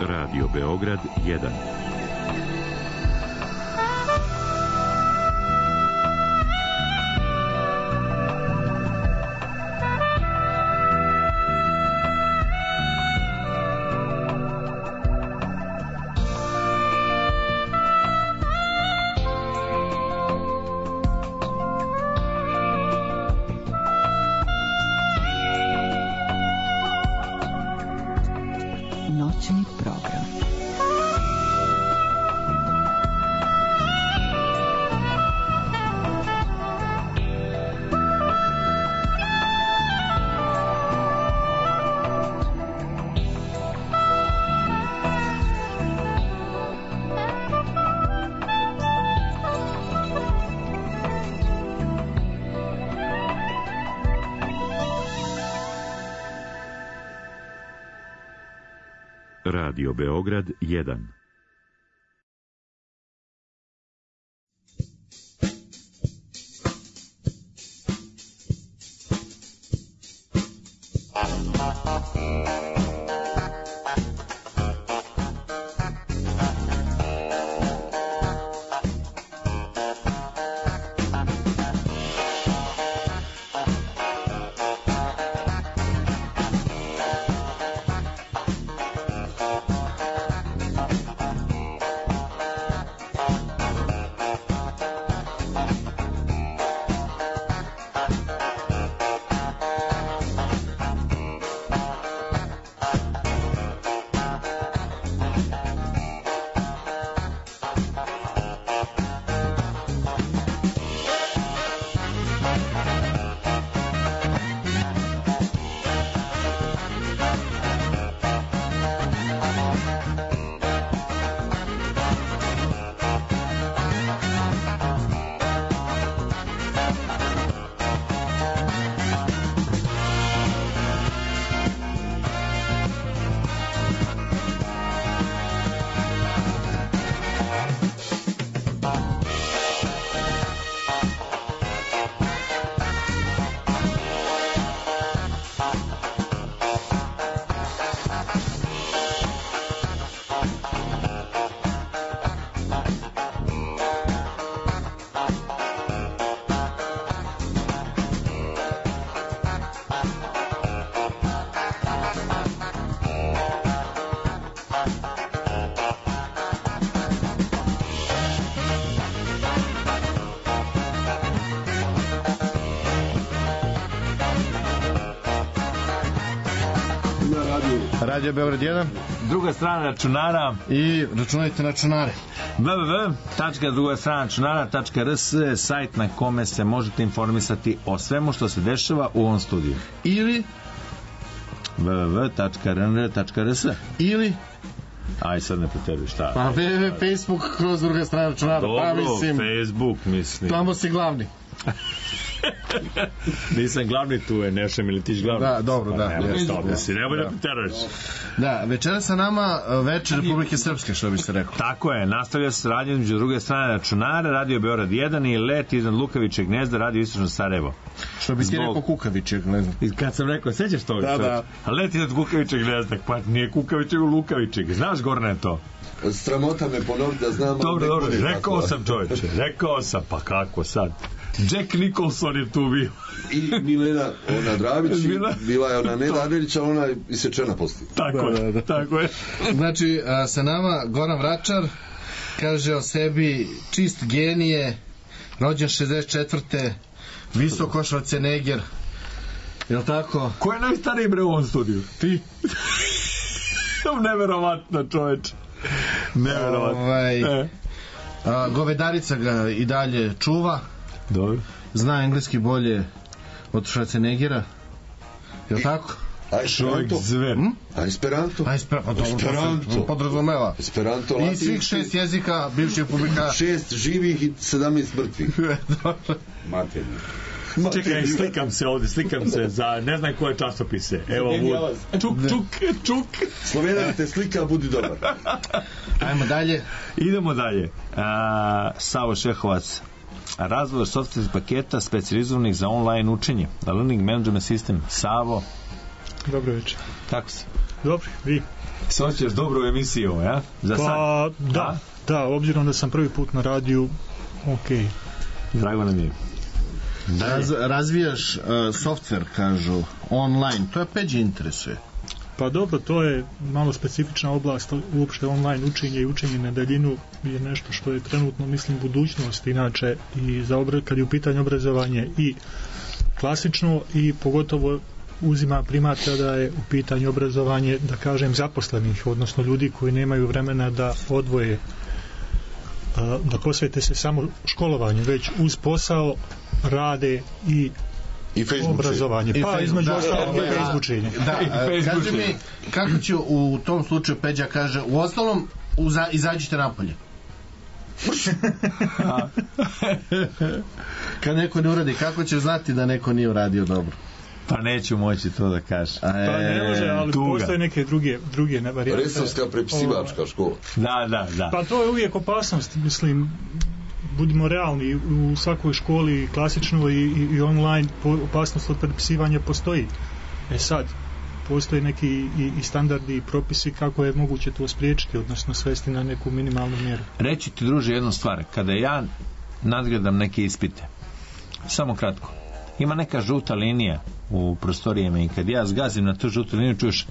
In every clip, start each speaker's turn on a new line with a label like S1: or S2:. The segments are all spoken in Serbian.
S1: Radio Beograd 1.
S2: Noćni program.
S1: Radio Beograd 1.
S3: Radio Beograd 1.
S4: Druga strana računara.
S3: I računajte na računare.
S4: www.drugastranačunara.rs je sajt na kome se možete informisati o svemu što se dešava u ovom studiju.
S3: Ili
S4: www.rnr.rs
S3: ili
S4: aj sad ne preteruj šta.
S3: Pa Facebook kroz druga strana računara.
S4: Dobro,
S3: pa mislim,
S4: Facebook mislim.
S3: tamo si glavni.
S4: Nisam glavni, tu je Neša Miletić glavni.
S3: Da, dobro,
S4: pa
S3: da.
S4: Nemoj da preteruješ.
S3: Da, večera sa nama Veče Republike Srpske, što biste rekao.
S4: Tako je, nastavlja se radnje između druge strane računara, Radio Beograd 1 i let iznad Lukavičeg gnezda, Radio Istočno Sarajevo.
S3: Što bi ti rekao Kukavičeg, ne znam.
S4: I kad sam rekao, sećaš to?
S3: Da.
S4: A let iznad Kukavičeg gnezda, pa nije Kukavičeg u Lukavičeg. Znaš, Gorne, to?
S5: Sramota me ponoviti da znam.
S4: Dobro, rekao sam, čovječe, rekao sam, pa kako sad? Jack Nicholson je tu bio.
S5: I Milena, ona Dravić, bila je ona Neda Adelić, a ona je isečena poslije.
S4: Tako je.
S3: Znači, sa nama Goran Vračar kaže o sebi čist genije, rođen 64. Visoko Schwarzenegger. Je li tako?
S4: Ko je najstariji bre u ovom studiju? Ti? Neverovatno, čoveče. Neverovatno.
S3: Govedarica ga i dalje čuva.
S4: Dobro.
S3: Zna engleski bolje od Schwarzeneggera. Je li tako?
S4: Čovjek zver.
S5: Esperanto.
S3: Esperanto. Podrazumeva.
S5: Esperanto.
S3: I svih 6 jezika bivših publika.
S5: 6 živih i 17 mrtvih. Materni.
S4: Čekaj, slikam se za ne znam koje časopise. Evo, čuk.
S5: Slovedan te slika, budi dobar.
S3: Ajmo dalje.
S4: Idemo dalje. Savo Šehovac. Razvoj softverskih paketa specijalizovanih za online učenje. Learning Management System. Savo,
S2: Dobro večer.
S6: Kako si?
S2: Dobro, vi?
S6: Se osjećaš dobro u emisiju, ja? Za sad?
S2: Pa, da, obzirom da sam prvi put na radiju, okej.
S6: Drago nam je.
S3: Razvijaš software, kažu, online, to je Peđi interesuje.
S2: Pa dobro, to je malo specifična oblast, uopšte online učenje i učenje na daljinu je nešto što je trenutno, mislim, budućnost inače i kad je u pitanju obrazovanje i klasično i pogotovo uzima primat kada je u pitanju obrazovanje, da kažem, zaposlenih, odnosno ljudi koji nemaju vremena da odvoje, da posvete se samo školovanju, već uz posao rade i obrazovanje. Pa između ostalog i Faceboočenje.
S3: Kaži mi, kako će u tom slučaju Peđa kaže, u ostalom izađite napolje. Kad neko ne uradi, kako će znati da neko nije uradio dobro?
S6: Pa neću moći to da kažem.
S2: Pa ne može, ali postoje neke druge varijante.
S5: Restorska prepisivačka škola.
S6: Da.
S2: Pa to je uvijek opasnost, mislim, budimo realni, u svakoj školi klasičnoj i online opasnost od prepisivanja postoji. Sad, postoje neki i standardi i propisi kako je moguće to spriječiti, odnosno svesti na neku minimalnu mjeru.
S6: Reći ti, druže, jednu stvar. Kada ja nadgledam neke ispite, samo kratko, ima neka žuta linija u prostorijama i kad ja zgazim na tu žutu liniju, čuješ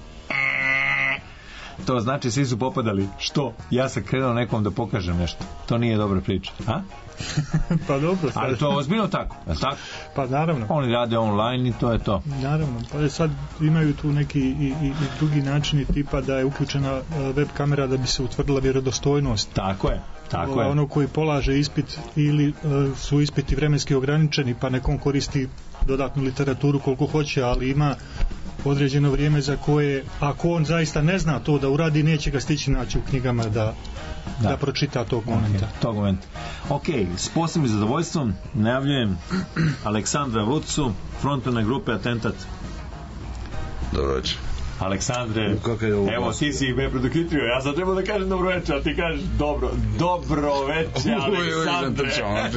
S6: to znači svi su popadali. Što? Ja sam krenuo nekom da pokažem nešto. To nije dobra priča. A?
S2: Pa dobro.
S6: Ali to je ozbiljno tako, je li tako?
S2: Pa naravno.
S6: Oni rade online i to je to.
S2: Naravno. Pa sad imaju tu neki i drugi načini tipa da je uključena web kamera da bi se utvrdila vjerodostojnost.
S6: Tako je.
S2: Ono koji polaže ispit ili su ispiti vremenski ograničeni pa nekom koristi dodatnu literaturu koliko hoće, ali ima određeno vrijeme za koje, ako on zaista ne zna to da uradi, neće ga stići naći u knjigama da pročita tog momenta.
S6: Ok, s posebnim zadovoljstvom najavljujem Aleksandra Vrucu, frontmana grupe Atentat.
S5: Dobro večer.
S6: Aleksandre, evo ti si me predokitrio, ja sam trebao da kažem dobro večer, a ti kažeš dobro večer, Aleksandre.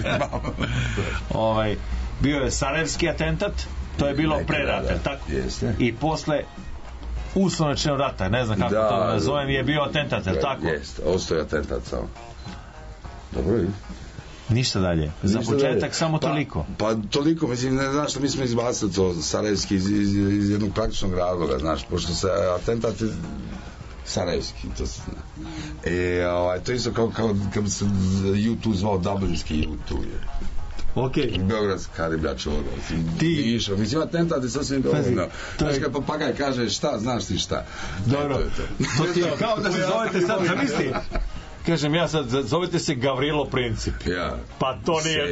S6: Bio je sarajevski atentat, to je bilo pre rata, tako?
S5: Jeste.
S6: I posle uslovno rata, ne znam kako to nazovem, je bio atentat, je li tako?
S5: Jeste, ostao je atentat samo. Dobro je.
S6: Ništa dalje. Za početak samo toliko.
S5: Pa toliko, mislim, ne znaš što mi smo izbacili to sarajevski iz jednog praktičnog razloga, znaš, pošto se atentat sarajevski, to se zna. To isto kao kad bi se U2 zvao dublinski U2 je.
S6: Okay.
S5: Beogradski Karibljač ovoga. Mislim, atentat je sasvim dovoljno. Znaš kad papagaj kaže šta, znaš ti šta.
S6: Dobro. To ti je kao da se zovete sad, zamisli. Kažem ja sad, zovete se Gavrilo Princip.
S5: Ja.
S6: Pa to nije.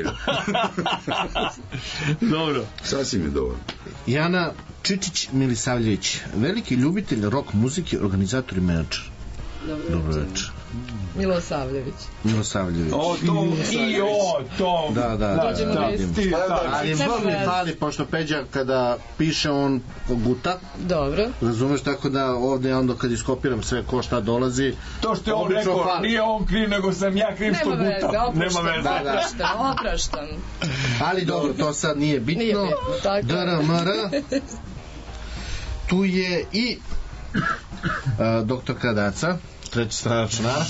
S6: Dobro.
S5: Sasvim je dovoljno.
S3: Jana Čičić-Milisavljević, veliki ljubitelj rock muzike, organizator i menadžer. Dobro večer.
S7: Milosavljević.
S3: O,
S6: to.
S3: Da. Ali fali, pošto Peđa kada piše on guta.
S7: Dobro.
S3: Razumeš, tako da ovdje onda kad iskopiram sve ko šta dolazi.
S6: To što je on rekao, nije on kriv, nego sam ja kriv što guta. Nema veze.
S7: Opraštam.
S3: Ali dobro, to sad nije bitno.
S7: Nije bitno, tako.
S3: DRMR. Tu je i doktor Kradaca. Treći strana računara.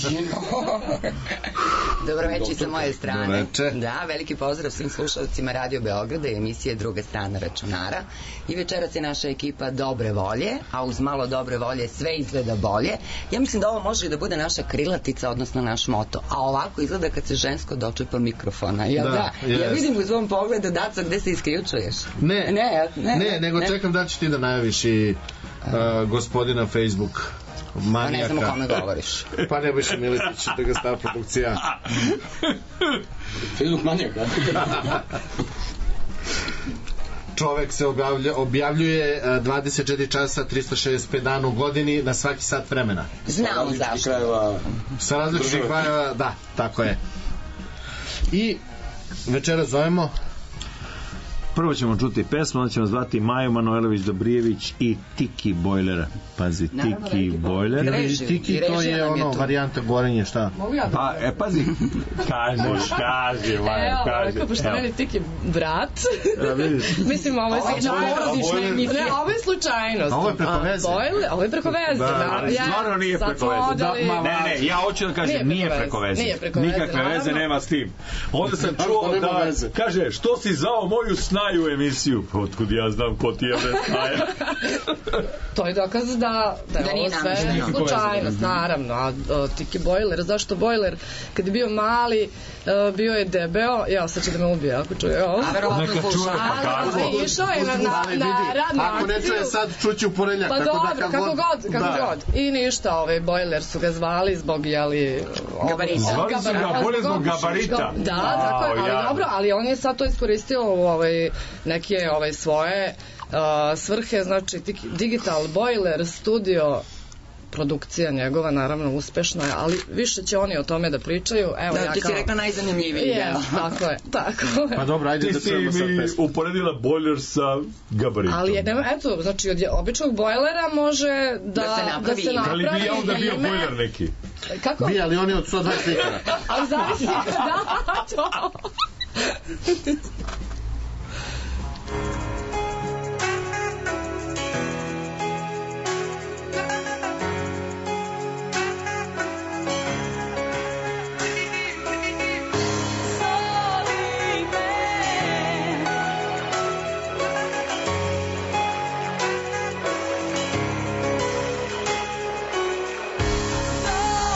S8: Dobro večer sa moje strane. Da, veliki pozdrav svim slušalcima Radio Beograda i emisije Druga strana računara. I večeras je naša ekipa dobre volje, a uz malo dobre volje sve izgleda bolje. Ja mislim da ovo može da bude naša krilatica, odnosno naš moto. A ovako izgleda kad se žensko dočepa mikrofona. Ja vidim u svom pogledu, Daco, gde se isključuješ?
S3: Ne, nego čekam da ćeš ti da najaviš i gospodina Facebook manijaka.
S8: Pa ne znam o kome govoriš.
S3: Pa ne biš Miletić, da ga stava produkcija.
S8: Facebook manijaka?
S3: Čovek se objavljuje 24 časa 365 dana u godini na svaki sat vremena.
S8: Znamo zašto.
S3: Sa različitih krajeva, da, tako je. I večera zovemo
S6: Prvo ćemo čuti pesmu, onda ćemo zvati Maju Manojlović Dobrijević i Tiki Bojlera. Pazi, Tiki Bojler.
S3: Tiki to je ono, varijanta gorenje, šta?
S6: Pa, pazi, kaži, Maju, kaži.
S7: Evo, pošto meni Tiki brat. Mislim, ovo je porodična. Ne, ovo je slučajnost.
S3: Ovo je preko veze.
S7: Ovo je preko veze, da.
S6: Stvarno nije preko veze. Ne, ja hoću da kažem, nije preko veze. Nikakve veze nema s tim. Onda sam čuo da kaže, što si zvao moju Snaju emisiju? Otkud ja znam ko ti je Snaja?
S7: To je dokaz da je ovo sve slučajnost, naravno. A Tiki Bojler, zašto Bojler? Kad je bio mali, bio je debeo, ja sad će da me ubije ako čuje ovo.
S8: Neka čuje,
S7: pa kako? Išao je na radnu akciju.
S3: Ako ne čuje sad, čuće u ponedeljak.
S7: Pa dobro, kako god. I ništa, Bojler su ga zvali zbog, jeli...
S4: Zvali su ga bolje zbog gabarita.
S7: Da, tako je, ali dobro, ali on je sad to iskoristio u neke svoje svrhe, znači Digital Boiler Studio, produkcija njegova, naravno uspešna je, ali više će oni o tome da pričaju. Evo,
S8: da, ti si rekla najzanimljiviji deo.
S7: Tako je.
S3: Pa dobro, ajde da čujemo sad pesmu.
S4: Ti si mi uporedila bojler sa gabaritom.
S7: Ali eto, znači od običnog bojlera može da se napravi.
S4: Ali bi onda bio bojler neki.
S7: Kako?
S3: Bi, ali on je od 120 litara.
S7: Ali zavisi, da, to.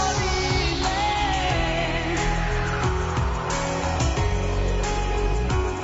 S9: Sorry,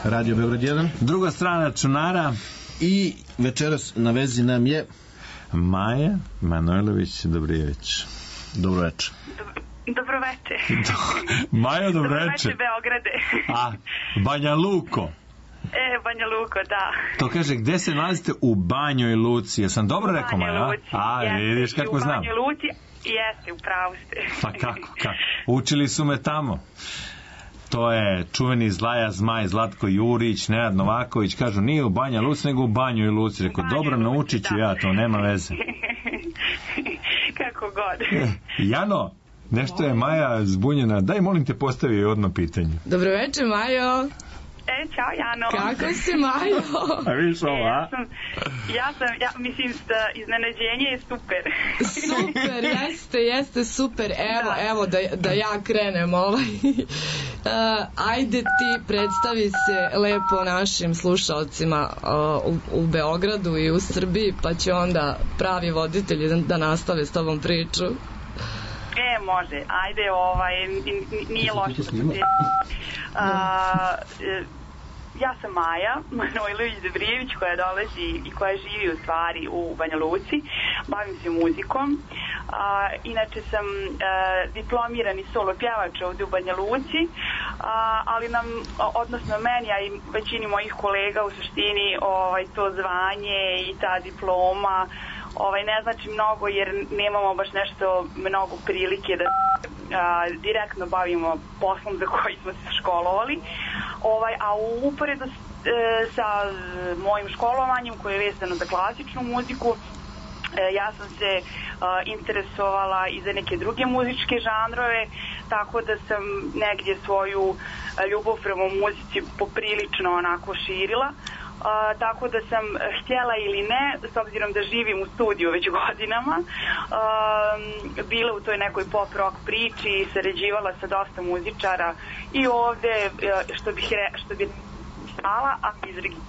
S3: Radio Beograd 1.
S6: Druga strana računara.
S3: I večeras na vezi nam je
S6: Maja Manojlović Dobrijević.
S3: Dobro večer.
S9: Dobro večer.
S6: Majo, dobro večer.
S9: Dobro večer, Beograde.
S6: A, Banja Luko.
S9: Banja Luko, da.
S6: To kaže, gde se nalazite? U Banjoj Luci. Jesam dobro rekao, Maja? A, vidiš kako znam.
S9: U Banjoj Luci, jeste, upravo ste.
S6: Pa kako? Učili su me tamo. To je čuveni Zlaja Zmaj, Zlatko Jurić, Nenad Novaković, kažu nije u Banja Luci, nego u Banjoj Luci. Rekao, dobro, naučit ću ja to, nema veze.
S9: Kako god.
S6: Jano, nešto je Maja zbunjena. Daj, molim te, postavi jedno pitanje.
S7: Dobro večer, Majo.
S9: Čao, Jano.
S7: Kako si, Majo?
S6: A vidiš ovo, a?
S9: Ja mislim da iznenađenje je super.
S7: Super, jeste super. Evo da ja krenem ajde ti predstavi se lepo našim slušalcima u Beogradu i u Srbiji, pa će onda pravi voditelji da nastave s tobom priču.
S9: Može, ajde, nije loše. Ja sam Maja Manojlović Dobrijević, koja dolazi i koja živi u stvari u Banja Luci. Bavim se muzikom. Inače sam diplomirani solo pjevač ovde u Banja Luci, ali nam, odnosno meni, a i većini mojih kolega u suštini to zvanje i ta diploma ne znači mnogo, jer nemamo baš nešto mnogo prilike da direktno bavimo poslom za koji smo se školovali, a uporedo sa mojim školovanjem koje je vezano za klasičnu muziku, ja sam se interesovala i za neke druge muzičke žanrove, tako da sam negdje svoju ljubav prema muzici poprilično onako širila. Tako da sam htjela ili ne, s obzirom da živim u studiju već godinama, bila u toj nekoj pop rock priči i sarađivala sa dosta muzičara i ovde, što bi stala, a izregi.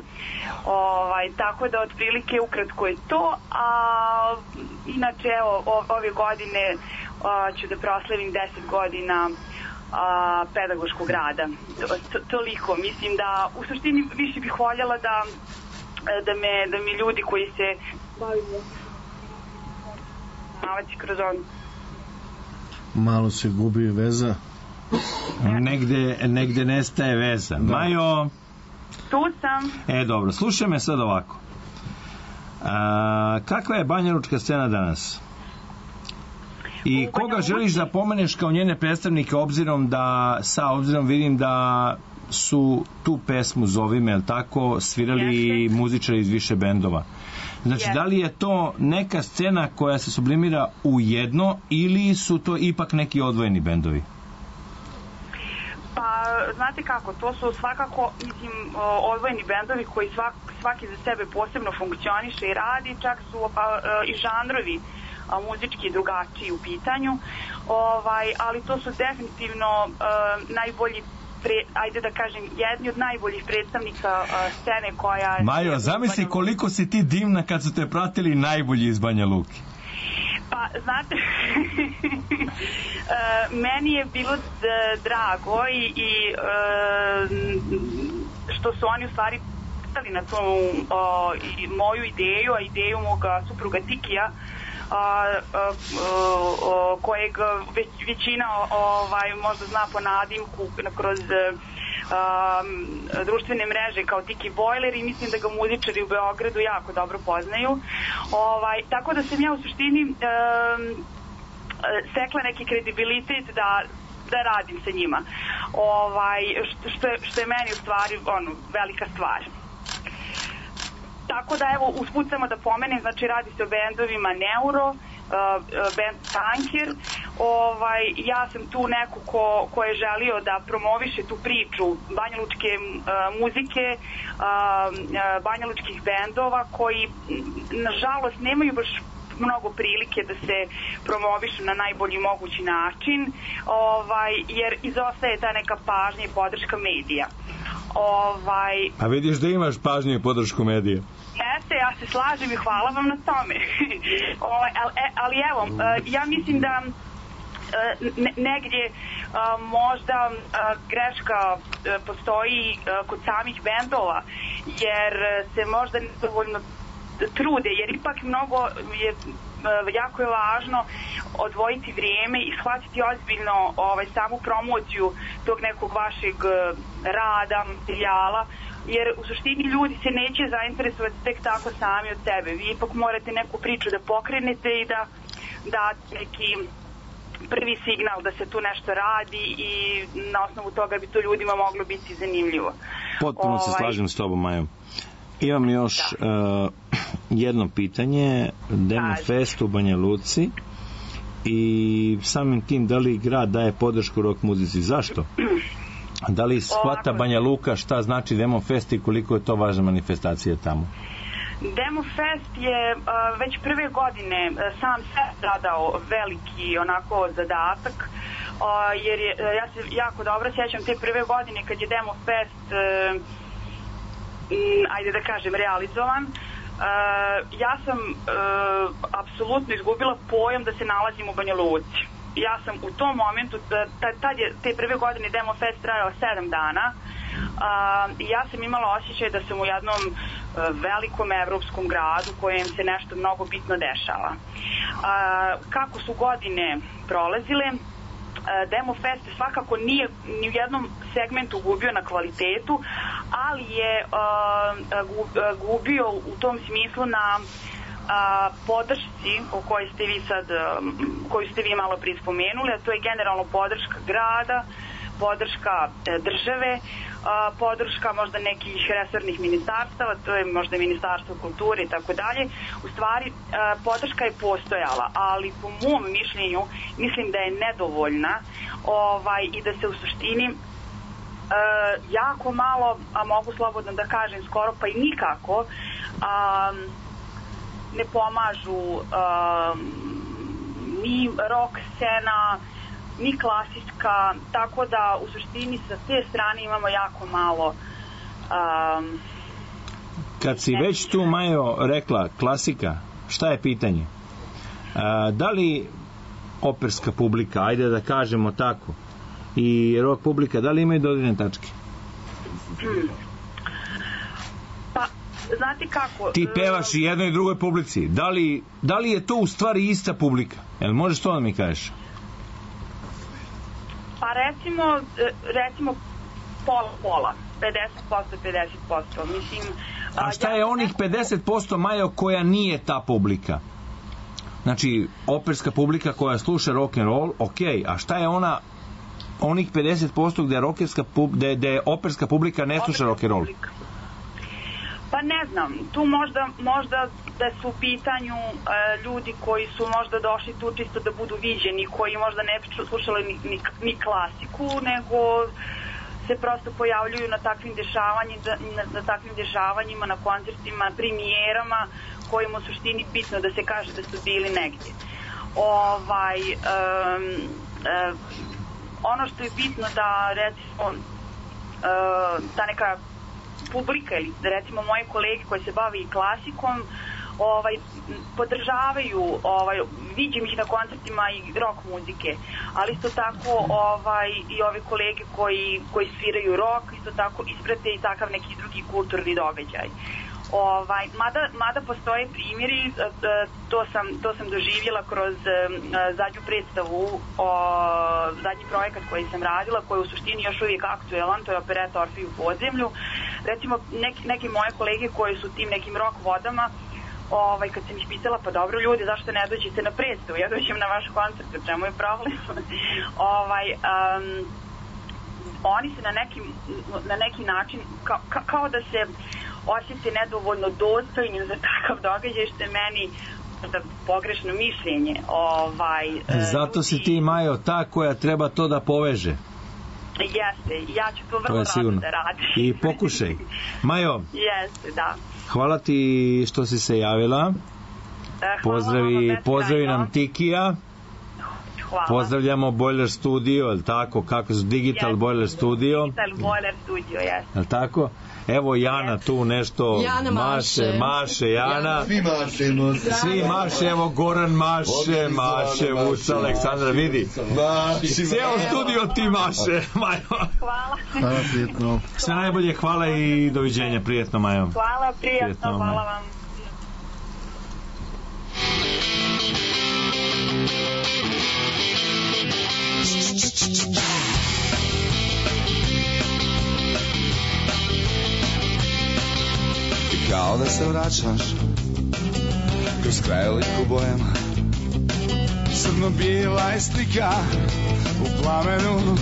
S9: Tako da otprilike ukratko je to, a inače evo ove godine ću da proslavim 10 godina pedagoškog rada. Toliko, mislim da u suštini više bih voljela da mi ljudi koji se bavimo kroz on.
S3: Malo se gubi veza.
S6: Negde nestaje veza. Da. Majo,
S9: tu sam.
S6: Dobro, slušaj me sad ovako. Kakva je banjalučka scena danas? I koga želiš da pomeneš kao njene predstavnike, obzirom vidim da su tu pesmu Zovi me, tako, svirali muzičari iz više bendova. Znači, da li je to neka scena koja se sublimira u jedno ili su to ipak neki odvojeni bendovi?
S9: Pa, znate kako, to su svakako, mislim, odvojeni bendovi koji svaki za sebe posebno funkcioniše i radi, čak su i žanrovi muzički drugačiji u pitanju, ali to su definitivno najbolji, ajde da kažem, jedni od najboljih predstavnika scene koja...
S6: Majo, zamisli koliko si ti divna kad su te pratili najbolji iz Banja Luke.
S9: Pa, znate, meni je bilo drago i što su oni u stvari pristali na tu moju ideju, a ideju moga supruga Tikija, kojeg većina možda zna po nadimku kroz društvene mreže kao Tiki Bojler, i mislim da ga muzičari u Beogradu jako dobro poznaju. Tako da sam ja u suštini stekla neki kredibilitet da radim sa njima, što je meni u stvari velika stvar. Tako da evo, usput samo da pomenem, znači radi se o bendovima Neuro, band Tanker. Ja sam tu neko ko je želio da promoviše tu priču banjalučke muzike, banjalučkih bendova koji nažalost nemaju baš mnogo prilike da se promovišu na najbolji mogući način, jer izostaje ta neka pažnja i podrška medija.
S6: A vidiš da imaš pažnju i podršku medija?
S9: Jeste, ja se slažem i hvala vam na tome. Ali evo, ja mislim da negdje možda greška postoji kod samih bendova, jer se možda nedovoljno trude, jer ipak mnogo je jako je važno odvojiti vrijeme i shvatiti ozbiljno samu promociju tog nekog vašeg rada, materijala, jer u suštini ljudi se neće zainteresovati tek tako sami od sebe. Vi ipak morate neku priču da pokrenete i da date neki prvi signal da se tu nešto radi i na osnovu toga bi to ljudima moglo biti zanimljivo.
S6: Potpuno se slažem s tobom, Majo. Imam još jedno pitanje. Demo Fest u Banja Luci i samim tim da li grad daje podršku rock muzici? Zašto? Da li shvata Banja Luka šta znači Demo Fest i koliko je to važna manifestacija tamo?
S9: Demo Fest je već prve godine sam se zadao veliki onako zadatak, jer ja se jako dobro sjećam te prve godine kad je Demo Fest ajde da kažem realizovan. Ja sam apsolutno izgubila pojam da se nalazim u Banja Luci. Ja sam u tom momentu, tad je te prve godine Demo Fest trajao 7 dana, i ja sam imala osjećaj da sam u jednom velikom evropskom gradu kojem se nešto mnogo bitno dešava. Kako su godine prolazile, Demo Fest svakako nije ni u jednom segmentu gubio na kvalitetu, ali je gubio u tom smislu na podršci o kojoj ste vi sad, koju ste vi malo prije spomenuli, a to je generalno podrška grada, podrška države, podrška možda nekih resornih ministarstava, to je možda Ministarstvo kulture i tako dalje. U stvari, podrška je postojala, ali po mom mišljenju mislim da je nedovoljna i da se u suštini jako malo, a mogu slobodno da kažem skoro pa i nikako, ne pomažu ni rock scena, ni klasička, tako da u suštini sa te strane imamo jako malo.
S6: Kad si već tu, Majo, rekla klasika, šta je pitanje? Da li operska publika, ajde da kažemo tako, i rock publika, da li imaju dodirne tačke?
S9: Pa, znate kako?
S6: Ti pevaš i jednoj i drugoj publici. Da li je to u stvari ista publika? Jel možeš to da mi kažeš?
S9: Pa recimo pola, 50%, 50%. Mislim,
S6: a šta je onih 50%, Majo, koja nije ta publika? Znači, operska publika koja sluša rock and roll, okej, a šta je onih 50% gde operska publika ne sluša rock and roll?
S9: Pa ne znam, tu možda da su u pitanju ljudi koji su možda došli tu čisto da budu viđeni, koji možda ne bi slušali ni klasiku, nego se prosto pojavljuju na takvim dešavanjima, na koncertima, premijerama, kojima u suštini bitno da se kaže da su bili negdje. Ono što je bitno da recimo ta neka publika ili recimo moje kolege koji se bave i klasikom podržavaju, vidim ih na koncertima i rock muzike, ali isto tako i ove kolege koji sviraju rock, isto tako isprate i takav neki drugi kulturni događaj. Mada postoje primjeri, to sam doživjela kroz zadnju predstavu, zadnji projekat koji sam radila, koji je u suštini još uvijek aktuelan, to je opereta Orfej u podzemlju. Recimo, neke moje kolege koji su tim nekim rock vodama, kad sam ih pitala, pa dobro ljudi, zašto ne dođete na predstavu? Ja dođem na vaš koncert, u čemu je problem? Oni se na neki način, kao da se osjeti nedovoljno dostojnim za takav događaj, što je meni pogrešno mišljenje.
S6: Zato si ti, Majo, ta koja treba to da poveže.
S9: Jeste, ja ću to vrlo rado da radim.
S6: I pokušaj. Majo,
S9: jeste, da.
S6: Hvala ti što si se javila. Pozdravi nam Tikija.
S9: hvala.
S6: Pozdravljamo Boiler Studio, je li tako? Kako su Digital Boiler Studio?
S9: Digital Boiler Studio, jes.
S6: Je li tako? Evo Jana tu nešto
S7: Jana
S6: maše Jana. Svi maše, evo Goran maše, Vuca, Aleksandra, vidi. Cijelo studio ti maše, Majo.
S9: Hvala.
S3: Hvala, prijetno.
S6: Sve najbolje, hvala i doviđenja, prijetno, Majo.
S9: Hvala, prijatno, hvala vam.
S5: Kao da se vraćaš kroz krajolik u bojama, crno-bijela je slika u plamenu,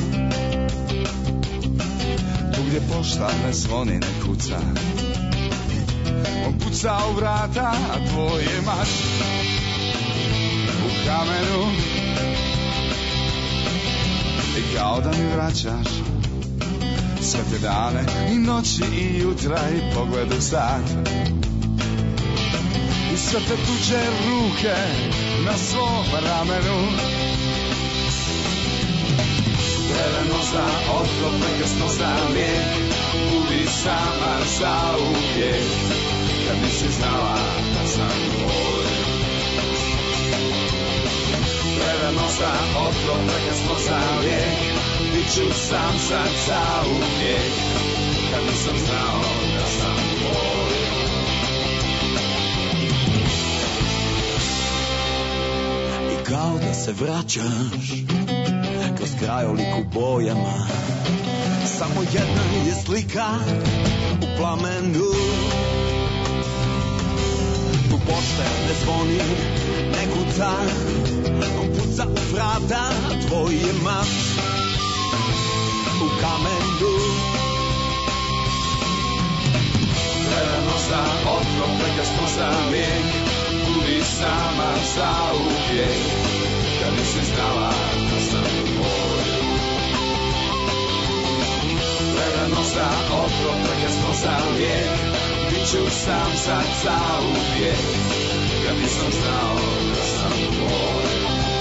S5: tu gdje pošta ne zvoni, ne kuca. On kuca u vrata, a tvoj je mač u kamenu. I kao da mi vraćaš sve te dane i noći i jutra i pogled u sat i sve te tuđe ruke na svom ramenu. Preveno za otrov, prekasno za lijek, budi sama za uvijek, kad nisi znala da sam tvoj. Preveno za otrov, prekasno za lijek, bit ću sam sad za uvijek, kad nisam znao da sam tvoj.
S10: I kao da se vraćaš kroz krajolik u bojama, samo jedna je slika u plamenu, tu pošte ne zvoni, ne kuca, on puca u vrata, tvoj je mač u kamenu.
S5: Preveno za otrov, prekasno za lijek, budi sama za uvijek, kad nisi znala da sam tvoj. Preveno za otrov, prekasno za lijek, bit ću sam sad za uvijek, kad nisam znao da sam tvoj.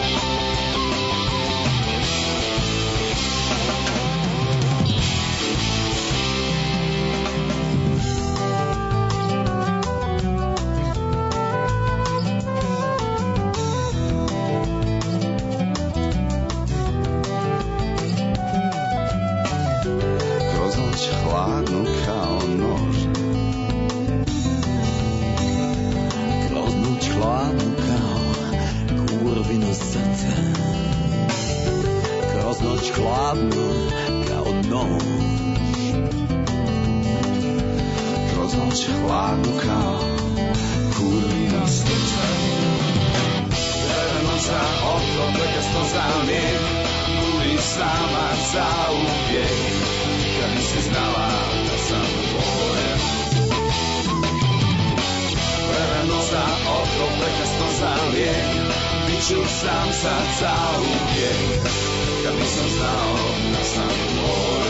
S5: Hladnu kao nož, kroz noć hladnu kao kurvino srce, kroz noć hladnu kao nož, kroz noć hladnu kao kurvino srce. Preveno za otrov, prekasno za lijek, budi sama za uvijek, kad nisi znala da sam tvoj. Preveno za otrov, prekasno za lijek, bit ću sam sad za uvijek, kad nisam znao da sam tvoj.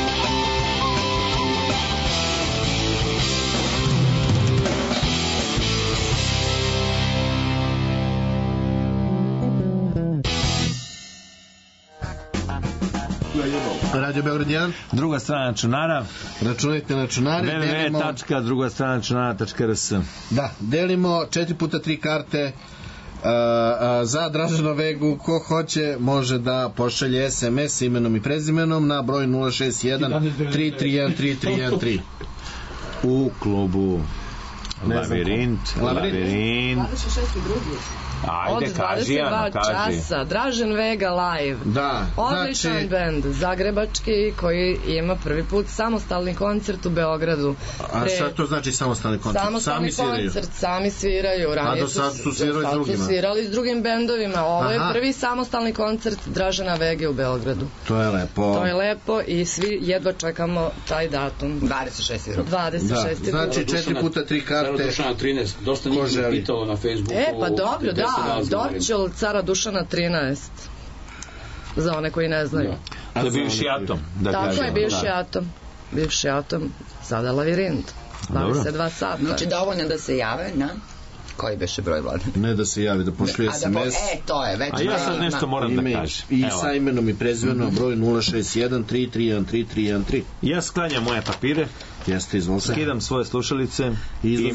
S3: Radio Beograd 1.
S6: Druga strana računara.
S3: Računajte na računare.
S6: www.drugastranačunara.rs.
S3: Da, delimo 4x3 karte za Dražena Vegu. Ko hoće može da pošalje SMS imenom i prezimenom na broj 061 331 3313
S6: u klubu Lavirint.
S7: 26.
S6: Ajde, kaži, Ana, kaži.
S7: Časa, Dražen Vega live.
S3: Da,
S7: odličan
S3: znači
S7: bend, zagrebački, koji ima prvi put samostalni koncert u Beogradu.
S3: A šta to znači samostalni koncert?
S7: Samostalni koncert, sami sviraju.
S3: A do sad su svirali s drugima?
S7: Su svirali s drugim bendovima. Ovo je prvi samostalni koncert Dražena Vege u Beogradu.
S3: To je lepo.
S7: To je lepo i svi jedva čekamo taj datum.
S8: 26. rok.
S7: 26.
S3: Da, znači 4x3 karte.
S11: Dušana 13, dosta njih me pitalo na Facebooku.
S7: Pa dobro, da, Dorćol cara Dušana 13. Za one koji ne znaju.
S6: To je bivši Atom.
S7: Tako je, bivši Atom. Bivši Atom, sada Lavirint. 22 sata.
S8: Znači dovoljno da se jave na Koji beše broj, Vladan?
S3: Ne da se javi, da pošli SMS.
S8: To je, već.
S6: A ja sad nešto moram da kažem.
S3: I sa imenom i prezimenom, broj 061-331-3313.
S6: Ja sklanjam moje papire.
S3: Jeste, izvolite.
S6: Skidam svoje slušalice i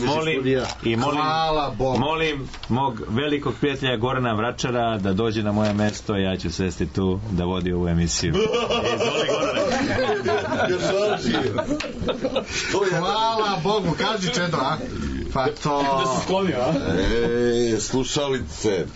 S6: molim mog velikog prijatelja Gorana Vračara da dođe na moje mesto, ja ću sesti tu da vodi ovu emisiju. Izvoli, Gorane.
S3: Hvala Bogu, kaži Čedo, a? Pa to...
S4: Da se sklonio, a?
S5: Slušalice.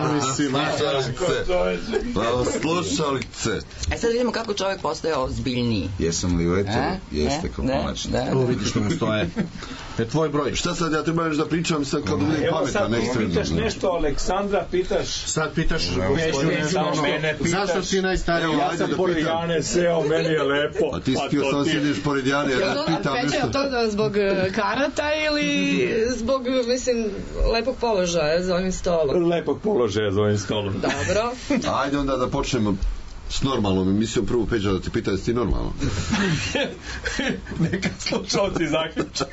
S5: Slušalice.
S8: Sad vidimo kako čovjek postaje ozbiljniji.
S5: Jesam li u eteru? Jeste, konačno.
S3: Ovo vidiš što mu stoje. Je tvoj broj.
S5: Šta sad, ja treba nešto da pričam sad kao da budem pametan.
S4: Evo sad, pitaš nešto Aleksandra, pitaš...
S3: Sad pitaš...
S4: Zašto
S3: si najstariji?
S4: Ja sam pored Jane seo, meni je lepo.
S5: A ti si htio sam sjediš pored Jane, ja da pitam nešto.
S7: Peće to zbog karata ili zbog, mislim, lepog položaja za ovim stolom?
S4: Lepog položaja za ovim stolom.
S7: Dobro.
S5: Ajde onda da počnemo s normalnom emisijom. Prvo, Peđa, da ti pita jesi ti normalno?
S4: Neka slušalci zaključe.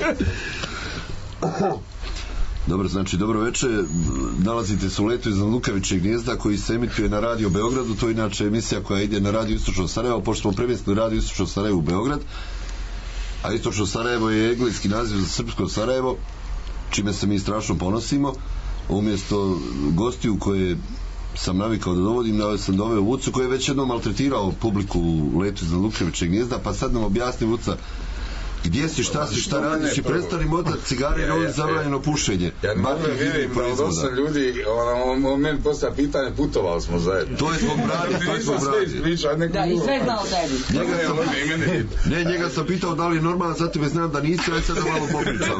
S5: Dobro, znači, dobro večer. Nalazite se u Letu iznad Lukavićeg gnjezda koji se emituje na Radio Beogradu. To je inače emisija koja ide na Radio Istočno Sarajevo, pošto smo premjestili Radio Istočno Sarajevo u Beograd. A Istočno Sarajevo je engleski naziv za srpsko Sarajevo, čime se mi strašno ponosimo. Umjesto gostiju koje sam navikao da dovodim, sam doveo Vucu koji je već jednom maltretirao publiku u Letu iznad Lukavićeg gnjezda, pa sad nam objasni, Vuca, gdje si, šta radiš i prestani motati cigare i ovdje zabranjeno pušenje. Ja ne mogu vidim da od 8 ljudi on meni postavlja pitanje, putovali smo zajedno. To je zbog bradi.
S8: Da, i sve znao tebi.
S5: Njega sam pitao da li je normalno, za tebe znam da nisi, aj sad da malo popričam.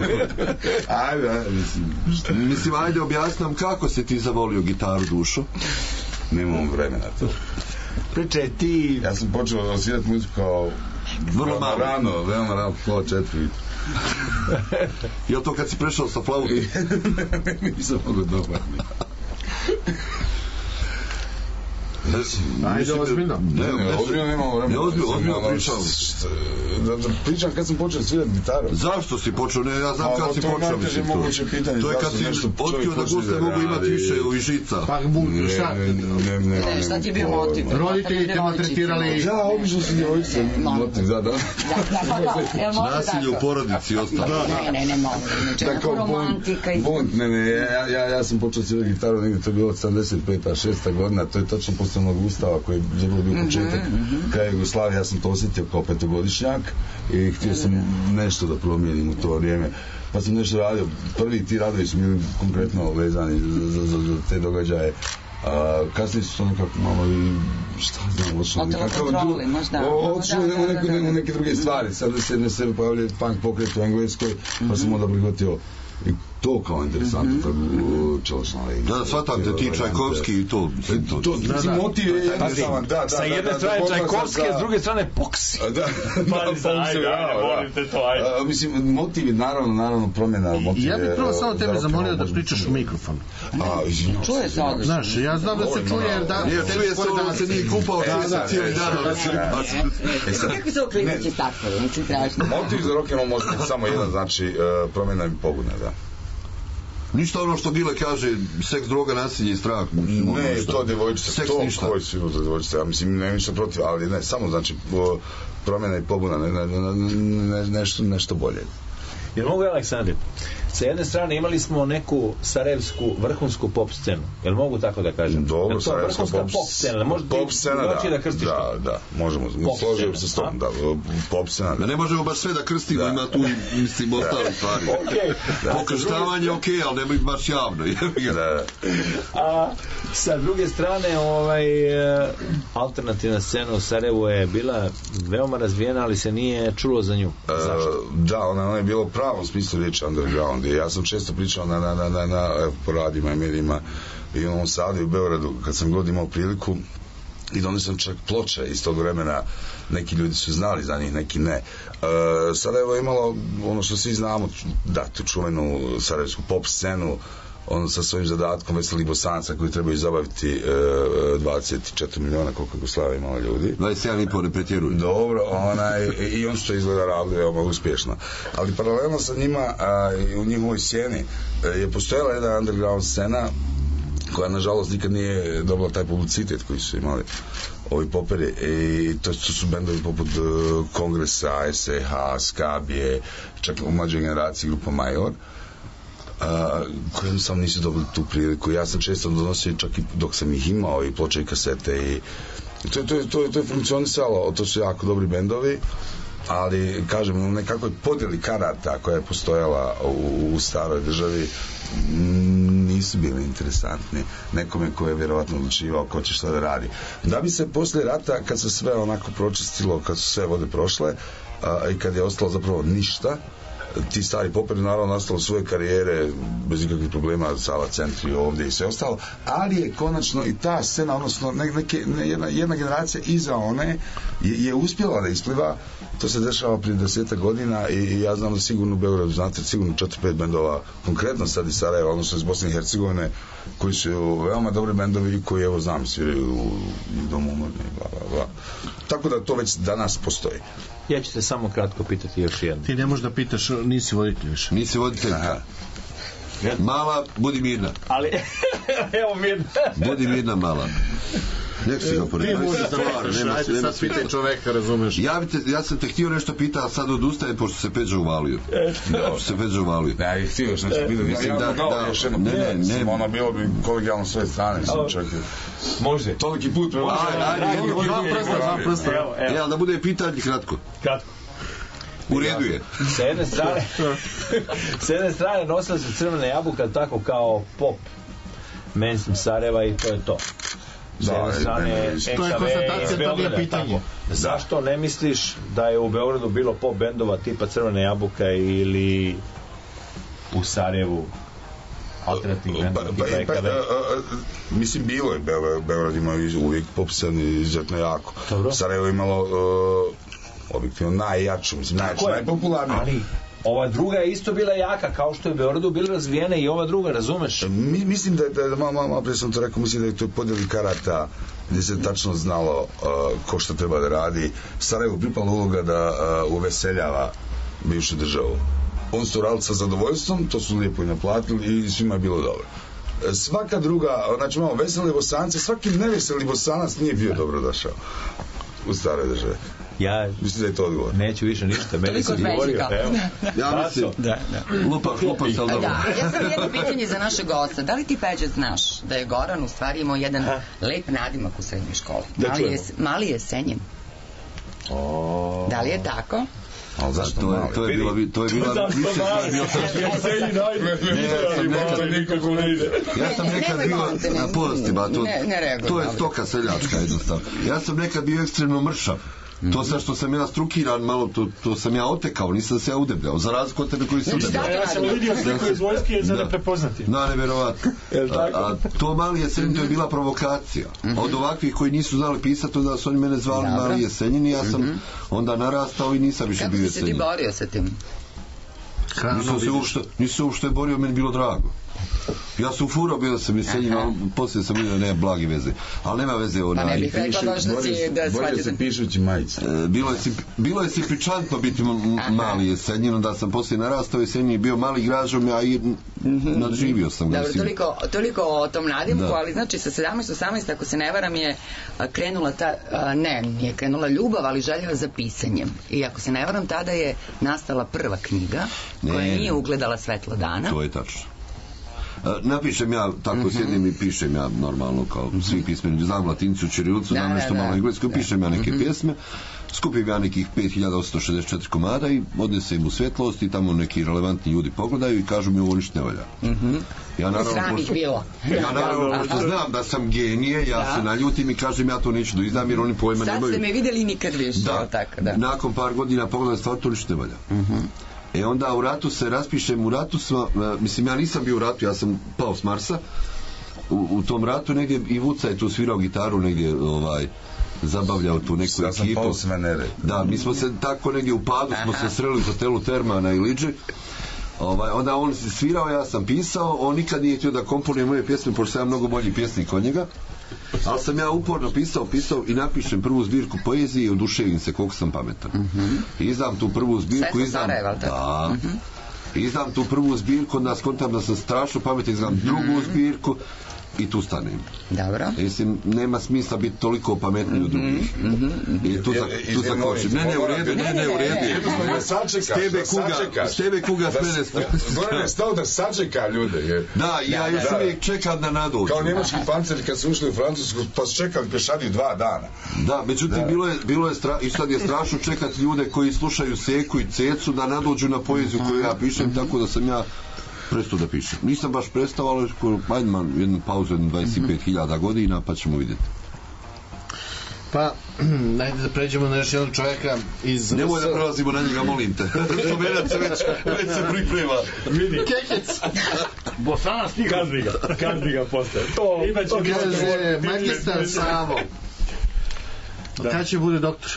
S5: Mislim, ajde objasnam kako si ti zavolio gitaru, Dušo. Nemam vremena to.
S4: Pričaj ti.
S5: Ja sam počeo osvirati muziku kao vrlo rano, veoma rano, pola 4. Je li to kad si prešao sa flautom? Nisam mogo dobar.
S3: Ajde, ozbiljno.
S5: Ozbiljno nemamo vremena. Ozbiljno pričam. Pričam kad sam počeo svirati gitaru. Zašto si počeo? Ne, ja znam kad si počeo. To je kad si otkrio da guste mogu imati više i žica.
S3: Pa, šta?
S8: Šta ti je bio motiv?
S3: Roditelji te maltretirali.
S5: Ja, obično si djevojčice. Motiv, da. Nasilje u porodici i ostalo.
S8: Ne, tako romantika.
S5: Ne, ja sam počeo svirati gitaru negdje, to je bilo 75-6 godina, to je tačno posle onog ustava koji je zapravo bio početak kraja Jugoslavije. Ja sam to osjetio kao petogodišnjak i htio sam nešto da promijenim u to vrijeme, pa sam nešto radio. Prvi ti radovi su bili konkretno vezani za te događaje. Kasnije su to nekako malo i šta znam, odšlo u neke druge stvari. Sad se na sebe pojavljaju punk pokret u Engleskoj, pa sam onda prihvatio i to kao interesantno tako čovječna legenda. Da, shvatam te ti Čajkovski i to. To motiv je jednostavan.
S4: Sa jedne strane Čajkovski, s druge strane Poksi.
S5: Mislim, motiv je naravno promjena.
S3: Ja bih prvo samo tebe zamolio da pričaš u mikrofon.
S8: Čuje se odlično.
S3: Znaš, ja znam da se čuje.
S5: Čuje se ovo da se nije kupao, čuje se cijeli dan.
S8: Kako se oklinući takve?
S5: Motiv za rock'n'roll može biti samo jedan, znači promjena i pobuna, da. Ništa ono što Gile kaže, seks, droga, nasilje i strah. Ne, to djevojčice, seks, to ništa. Koji su za djevojčice, ja mislim, ne ništa protiv, ali ne, samo znači promjena i pobuna, nešto bolje.
S6: Jer mogu, Aleksandre, sa jedne strane imali smo neku sarajevsku vrhunsku pop scenu, jel mogu tako da kažem?
S5: Dobro, sarajevska
S6: pop scena,
S5: da, možemo, složio se s tom, da, pop scena. Da ne možemo baš sve da krstimo, ima tu, mislim, ostale stvari. Pokrštavanje ok, ali nemoj baš javno.
S6: A sa druge strane, alternativna scena u Sarajevu je bila veoma razvijena, ali se nije čulo za nju.
S5: Da, ona je bila u pravom smislu riječi underground. Ja sam često pričao po radijima i medijima i u Novom Sadu i u Beogradu, kad sam god imao priliku, i donesem čak ploče iz tog vremena. Neki ljudi su znali za njih, neki ne. Sarajevo je imalo ono što svi znamo, da, tu čuvenu sarajevsku pop scenu, on sa svojim zadatkom Veselih Bosanaca koji trebaju zabaviti 24 miliona koliko Jugoslavija imala ljudi.
S12: 27,5 ne pretjeruju.
S5: Dobro, i on što izgleda radili veoma uspješno. Ali paralelno sa njima u njihovoj sceni je postojala jedna underground scena koja nažalost nikad nije dobila taj publicitet koji su imali ovi poperi, i to su bendovi poput Kongresa, SEH, Skabije, čak u mlađoj generaciji grupa Major, koji jednostavno nisu dobili tu priliku. Ja sam često donosio čak i dok sam ih imao i ploče i kasete, i to je funkcionisalo. To su jako dobri bendovi, ali kažem, u nekakvoj podjeli karata koja je postojala u staroj državi nisu bili interesantni nekome ko je vjerovatno odlučivao ko će šta da radi. Da bi se poslije rata, kad se sve onako pročistilo, kad su sve vode prošle i kad je ostalo zapravo ništa, ti stari poperi naravno nastavili svoje karijere bez ikakvih problema, Sava Centri ovdje i sve ostalo, ali je konačno i ta scena, odnosno jedna generacija iza one je uspjela da ispliva. To se dešava prije 10 godina i ja znam da sigurno u Beogradu, znate, sigurno 4-5 bendova, konkretno sad iz Sarajeva, odnosno iz Bosne i Hercegovine, koji su veoma dobri bendovi i koji, evo znam, sviraju u Domu umorne i bla, bla, bla. Tako da to već danas postoji.
S6: Ja ću te samo kratko pitati još jedno.
S3: Ti ne možeš da pitaš, nisi voditelj više.
S12: Nisi voditelj. Mala, budi mirna.
S6: Ali, evo mirna.
S12: Budi mirna, mala. Nek si ga pored.
S3: Ajde sad pitaj čoveka, razumeš.
S12: Ja sam te htio nešto pitao, a sad odustajem pošto se Peđa uvalio.
S5: Ja ih htio što sam vidio.
S12: Mislim da
S5: ne, ono bilo bi kolegijalno s svoje strane.
S6: Može.
S5: Toliki put.
S12: Dva prsta. Ja, da bude pitanje kratko. U redu je.
S6: S jedne strane nosila se Crvena jabuka tako kao pop mainstream Sarajeva i to je to. S jedne strane
S3: to je konstatacija, to nije pitanje.
S6: Zašto ne misliš da je u Beogradu bilo pop bendova tipa Crvena jabuka ili u Sarajevu alternativnih bendova tipa EKV?
S5: Mislim, bilo je. Beograd imao uvijek pop scenu izuzetno jako. Sarajevo je imalo objektivno najjaču, mislim, najpopularniju.
S6: Ali ova druga je isto bila jaka, kao što je u Beogradu bila razvijena i ova druga, razumeš?
S5: Mislim da malo prije sam to rekao, mislim da je to podjeli karata gdje se tačno znalo ko što treba da radi. Sarajevo pripala uloga da uveseljava bivšu državu. On su radili sa zadovoljstvom, to su lijepo i naplatili i svima je bilo dobro. Svaka druga, znači imamo veseli Bosance, svaki neveseli Bosanac nije bio dobro došao u staroj državi.
S6: Ja
S5: mislim da je to odgovor.
S6: Neću više ništa, meni se govorio.
S12: Ja mislim, lupa se dobro.
S8: Ja sam jedno pitanje za našeg gosta. Da li ti, Peđa, znaš da je Goran u stvari imao jedan lep nadimak u srednjoj školi? Mali Jesenjin. Da li je tako?
S5: Ali zašto mali?
S12: To je bila više ja sam nekad bio to je stoka seljačka jednostavno. Ja sam nekad bio ekstremno mršav. To sad što sam ja strukiran malo, to sam ja otekao, nisam se ja udebljao, za razliku od tebe koji se udebljao.
S2: Ja sam vidio sliku iz vojske za ne prepoznati.
S12: Nevjerovatno. A to Mali Jesenjin, to je bila provokacija. Od ovakvih koji nisu znali pisati, onda su oni mene zvali Mali Jesenjin i ja sam onda narastao i nisam više bio Jesenjin.
S8: Kako si ti borio sa tim?
S12: Nisam se uopšte borio, meni bilo drago. Ja sam ufurao, bio sam Jesenjin, ali poslije sam vidio da nema blage veze. Ali nema veze
S8: Pa ne bih rekla baš da si da shvatite.
S5: Bolje se pišući majice.
S12: Bilo je sipičantno biti Mali Jesenjin, onda sam poslije narastao Jesenjin i bio mali gražom, a i nadživio sam ga.
S8: Dobro, toliko o tom nadimku, ali znači sa 17-18, ako se ne varam, je krenula ta, nije krenula ljubav, ali želja za pisanjem. I ako se ne varam, tada je nastala prva knjiga koja nije ugledala svetlo dana.
S12: To je tačno. Napišem ja, tako sjedim i pišem ja normalno kao svi pismeni, znam latinicu, ćirilicu, znam nešto malo englesku, pišem ja neke pjesme, skupim ja nekih 5864 komada i odnesem u svjetlost i tamo neki relevantni ljudi pogledaju i kažu mi ovo ništa ne valja. Ja naravno pošto znam da sam genije, ja se naljutim i kažem ja to neću da izdam jer oni pojma nemaju.
S8: Sad ste me vidjeli nikad više.
S12: Nakon par godina pogledam stvar, to ništa ne valja. Onda u ratu se raspišem, mislim ja nisam bio u ratu, ja sam pao s Marsa u tom ratu negdje i Vuca je tu svirao gitaru negdje zabavljao tu neku ekipu.
S5: Ja sam pao s Venere.
S12: Da, mi smo se tako negdje u padu smo se sreli u hotelu Terma na Iliđi Onda on se svirao, ja sam pisao, on nikad nije htio da komponuje moje pjesme, pošto sam ja mnogo bolji pjesnik od njega, ali sam ja uporno pisao i napišem prvu zbirku poezije i oduševim se koliko sam pametan. Izdam tu prvu zbirku, izdam tu prvu zbirku, onda skontam da sam strašno pametan, izdam drugu zbirku i tu stanem.
S8: Dobro.
S12: Mislim, nema smisla biti toliko pametniji od drugih. I tu zakočim. Ne, u redu. S tebe kuga smene
S5: Goran je stao da sačeka ljude.
S12: Da, ja još uvijek čekam da nadođu.
S5: Kao njemački panceri kad su ušli u Francusku, pa su čekali pešadi 2 dana.
S12: Da, međutim, bilo je i sad je strašno čekati ljude koji slušaju Seku i Cecu da nadođu na poeziju koju ja pišem, tako da sam ja prestao da pišem. Nisam baš prestao, ali ajde man jednu pauzu, 25.000 godina, pa ćemo vidjeti.
S3: Pa, najde da pređemo na još jednog čovjeka iz...
S12: Nemoj da prelazimo na njega, molim te. Spomenac se već se priprema.
S4: Vidi. Kekec. Bosana stiga. Kazni ga postaje. To
S3: kaže magistar Savo. Kada će bude doktor?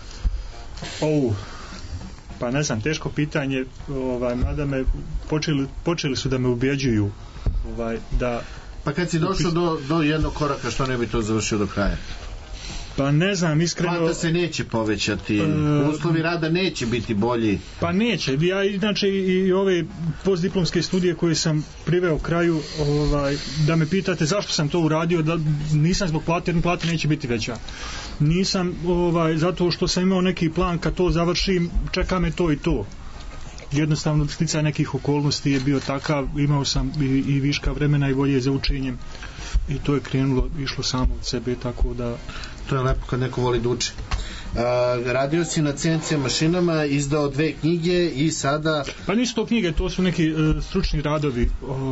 S2: Pa ne znam, teško pitanje, mada me počeli su da me ubjeđuju da...
S3: Pa kad si došao do jednog koraka, što ne bi to završio do kraja?
S2: Pa ne znam, iskreno...
S3: Plata se neće povećati, uslovi rada neće biti bolji.
S2: Pa neće, ja inače i ove postdiplomske studije koje sam priveo kraju, da me pitate zašto sam to uradio, da nisam zbog plate, jer plata neće biti veća. Nisam, zato što sam imao neki plan, kad to završim, čeka me to i to. Jednostavno, sticaj nekih okolnosti je bio takav, imao sam i viška vremena i volje za učenjem i to je krenulo, išlo samo od sebe, tako da...
S3: To je lepo kad neko voli da uči. Radio si na CNC mašinama, izdao 2 knjige i sada...
S2: Pa nisu to knjige, to su neki stručni radovi.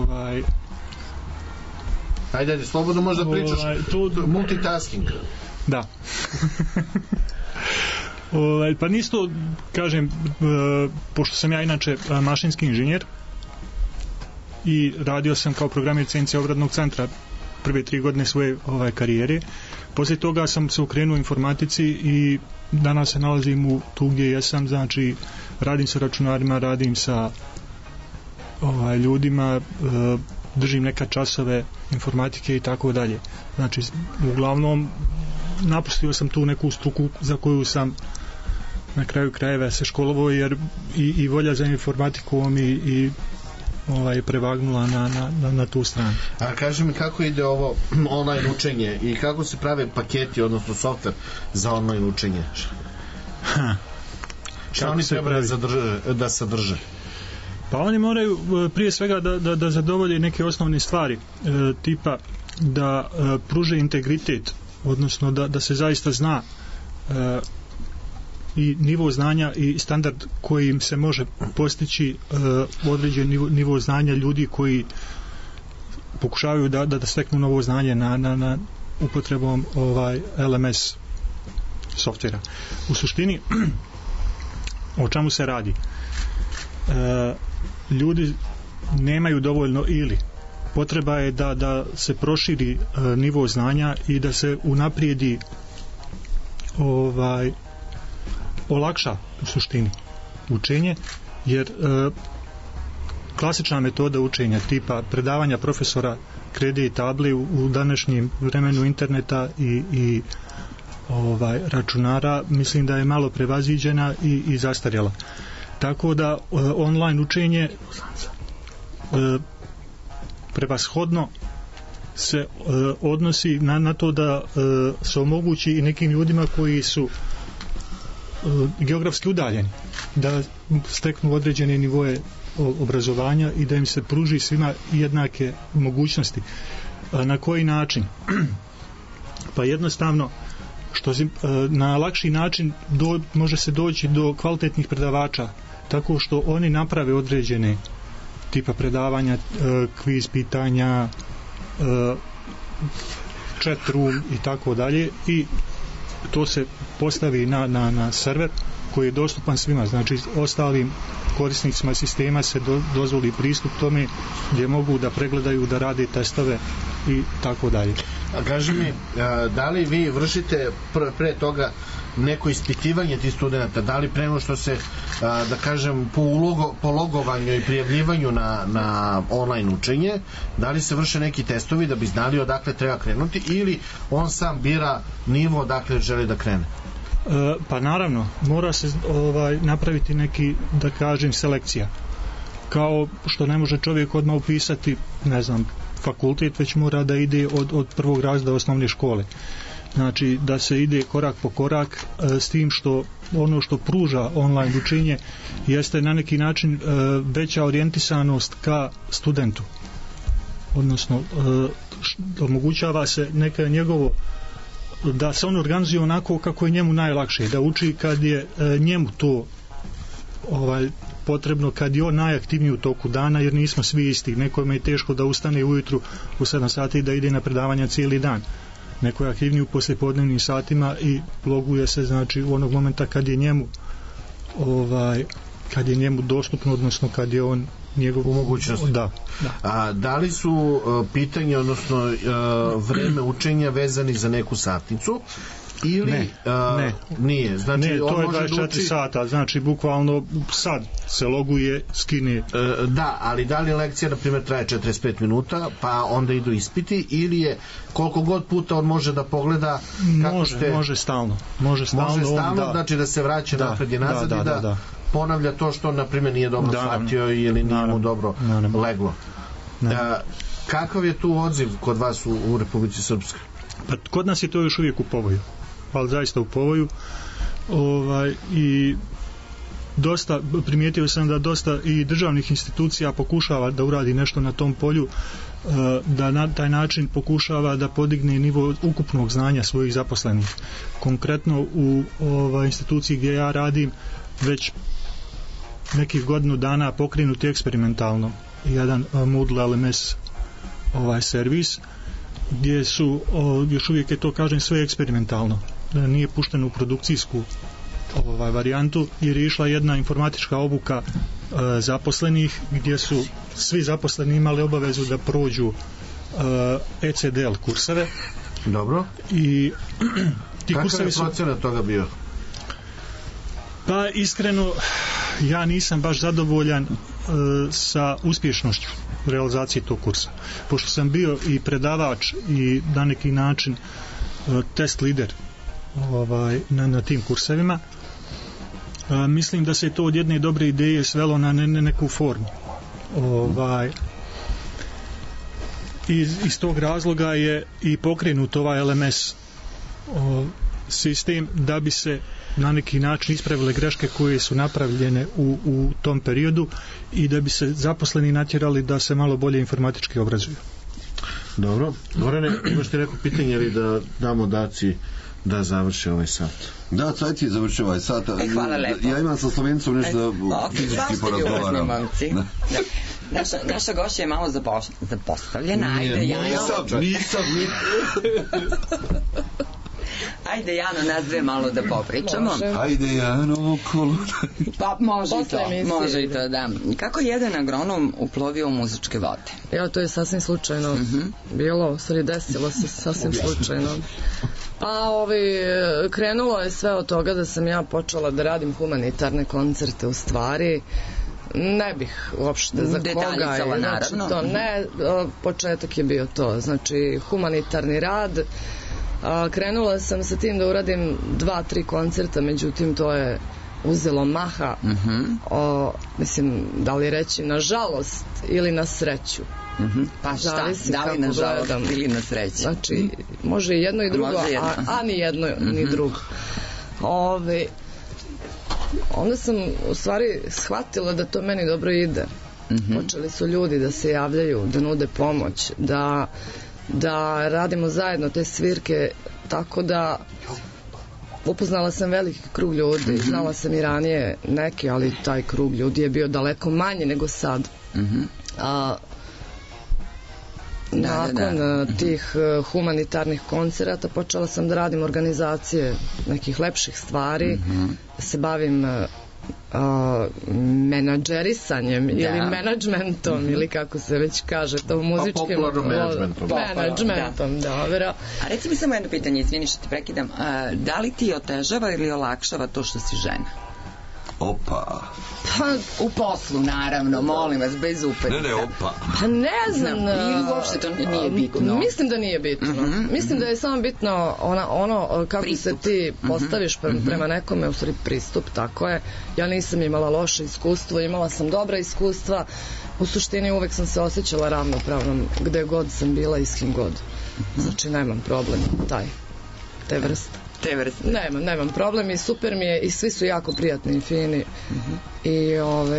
S3: Ajde, slobodno možda pričaš. Multitasking.
S2: Da. Pa nisu to, kažem, pošto sam ja inače mašinski inženjer i radio sam kao programer CNC obradnog centra prve 3 godine svoje karijere. Poslije toga sam se okrenuo informatici i danas se nalazim tu gdje jesam, znači radim sa računarima, radim sa ljudima, držim neka časove informatike i tako dalje. Znači, uglavnom napustio sam tu neku struku za koju sam na kraju krajeva se školovao, jer i volja za informatikom i prevagnula na tu stranu.
S3: A kaži mi kako ide ovo online učenje i kako se prave paketi, odnosno software za online učenje? Šta oni treba da sadrže?
S2: Pa oni moraju prije svega da zadovolje neke osnovne stvari, tipa da pruže integritet, odnosno da se zaista zna i nivo znanja i standard kojim se može postići određen nivo znanja ljudi koji pokušavaju da steknu novo znanje na upotrebom LMS softvera. U suštini o čemu se radi? Ljudi nemaju dovoljno ili potreba je da se proširi nivo znanja i da se unaprijedi olakša u suštini učenje, jer klasična metoda učenja tipa predavanja profesora krede i table u današnjem vremenu interneta i računara, mislim da je malo prevaziđena i zastarjela. Tako da online učenje prevashodno se odnosi na to da se omogući i nekim ljudima koji su geografski udaljeni da steknu određene nivoje obrazovanja i da im se pruži svima jednake mogućnosti. Na koji način? Pa jednostavno na lakši način može se doći do kvalitetnih predavača tako što oni naprave određene tipa predavanja, kviz pitanja, chat room i tako dalje, i to se postavi na server koji je dostupan svima, znači ostalim korisnicima sistema se dozvoli pristup tome gdje mogu da pregledaju, da rade testove i tako dalje.
S13: A kaži mi, da li vi vršite pre toga neko ispitivanje tih studenta, da li prema što se, da kažem, po logovanju i prijavljivanju na online učenje, da li se vrše neki testovi da bi znali odakle treba krenuti ili on sam bira nivo odakle želi da krene?
S2: Pa naravno, mora se napraviti neki, da kažem, selekcija. Kao što ne može čovjek odmah upisati, ne znam, fakultet, već mora da ide od prvog razreda osnovne škole. Znači da se ide korak po korak, s tim što ono što pruža online učenje jeste na neki način veća orijentisanost ka studentu, odnosno omogućava se neka njegovo, da se on organizuje onako kako je njemu najlakše, da uči kad je njemu to potrebno, kad je on najaktivniji u toku dana, jer nismo svi isti. Nekome je teško da ustane ujutru u 7 sati i da ide na predavanja cijeli dan. Neko je aktivniji u poslijepodnevnim satima i loguje se, znači, u onog momenta kad je njemu kad je njemu dostupno, odnosno kad je on njegovu mogućnost.
S13: Da li su pitanje, odnosno vreme učenja vezani za neku satnicu ili nije? Znači,
S2: ne, to je 24 sata, znači bukvalno sad se loguje, skine.
S13: Da, ali da li lekcija, na primjer, traje 45 minuta, pa onda idu ispiti, ili je koliko god puta on može da pogleda kako
S2: može stalno. Može
S13: stalno, znači da se vraća napred i nazad i da ponavlja to što, na primjer, nije dobro shvatio ili nije mu dobro leglo. Kakav je tu odziv kod vas u Republici Srpskoj?
S2: Pa kod nas je to još uvijek u povoju, ali zaista u povoju, i dosta, primijetio sam da dosta i državnih institucija pokušava da uradi nešto na tom polju, da na taj način pokušava da podigne nivo ukupnog znanja svojih zaposlenih. Konkretno u instituciji gdje ja radim već nekih godinu dana pokrenuti eksperimentalno jedan Moodle LMS servis, gdje su, još uvijek je to, kažem, sve eksperimentalno, nije pušteno u produkcijsku varijantu, jer je išla jedna informatička obuka zaposlenih, gdje su svi zaposleni imali obavezu da prođu ECDL kurseve.
S13: Dobro.
S2: I ti
S13: kakav je procenat toga bio?
S2: Pa iskreno, ja nisam baš zadovoljan sa uspješnošću realizacije tog kursa. Pošto sam bio i predavač i na neki način test lider na tim kursevima, mislim da se to od jedne dobre ideje svelo na neku formu. Iz tog razloga je i pokrenut ovaj LMS sistem, da bi se na neki način ispravile greške koje su napravljene u tom periodu i da bi se zaposleni natjerali da se malo bolje informatički obrazuju.
S13: Dobro. Gorane, imaš ti neko pitanje ili da damo Daci da završi ovaj sat?
S12: Da, Cajt je završio ovaj sat.
S8: Hvala lepo.
S12: Ja imam sa Slovencom nešto da fizički porazgovaram.
S8: Naša gošća je malo zapostavljena.
S12: Nisam.
S8: Ajde, Jano, nas dve malo da popričamo.
S12: Ajde, Jano, okolo.
S8: Pa može i to, da. Kako je jedan agronom uplovio u muzičke vode?
S7: Evo, to je sasvim slučajno bilo, desilo se sasvim slučajno. Pa krenulo je sve od toga da sam ja počela da radim humanitarne koncerte, u stvari ne bih uopšte za koga, znači to ne, početak je bio to, znači humanitarni rad. Krenula sam sa tim da uradim 2-3 koncerta, međutim to je uzelo maha, mislim, da li reći na žalost ili na sreću.
S8: Pa šta, da li na žalost ili na sreću?
S7: Znači, može i jedno i drugo, a ni jedno ni drugo. Onda sam u stvari shvatila da to meni dobro ide. Počeli su ljudi da se javljaju, da nude pomoć, da radimo zajedno te svirke, tako da upoznala sam veliki krug ljudi, znala sam i ranije neke, ali taj krug ljudi je bio daleko manji nego sad. Nakon tih humanitarnih koncerata počela sam da radim organizacije nekih lepših stvari, da se bavim menadžerisanjem ili menadžmentom ili kako se već kaže to u muzičkim menadžmentom, dobro.
S8: A reci mi samo jedno pitanje, izvini što te prekidam, da li ti otežava ili olakšava to što si žena?
S12: Opa.
S7: Pa,
S8: u poslu, naravno, molim vas, bez upeta.
S12: Ne, opa.
S7: Pa ne znam.
S8: Ili uopšte to nije bitno?
S7: Mislim da nije bitno. Mislim da je samo bitno ono kako pristup. Se ti postaviš prema nekome, u stvari pristup, tako je. Ja nisam imala loše iskustvo, imala sam dobra iskustva. U suštini uvek sam se osjećala ravnopravnom gde god sam bila i s kim god. Znači, nemam problem te vrste. Nemam problem i super mi je i svi su jako prijatni i fini i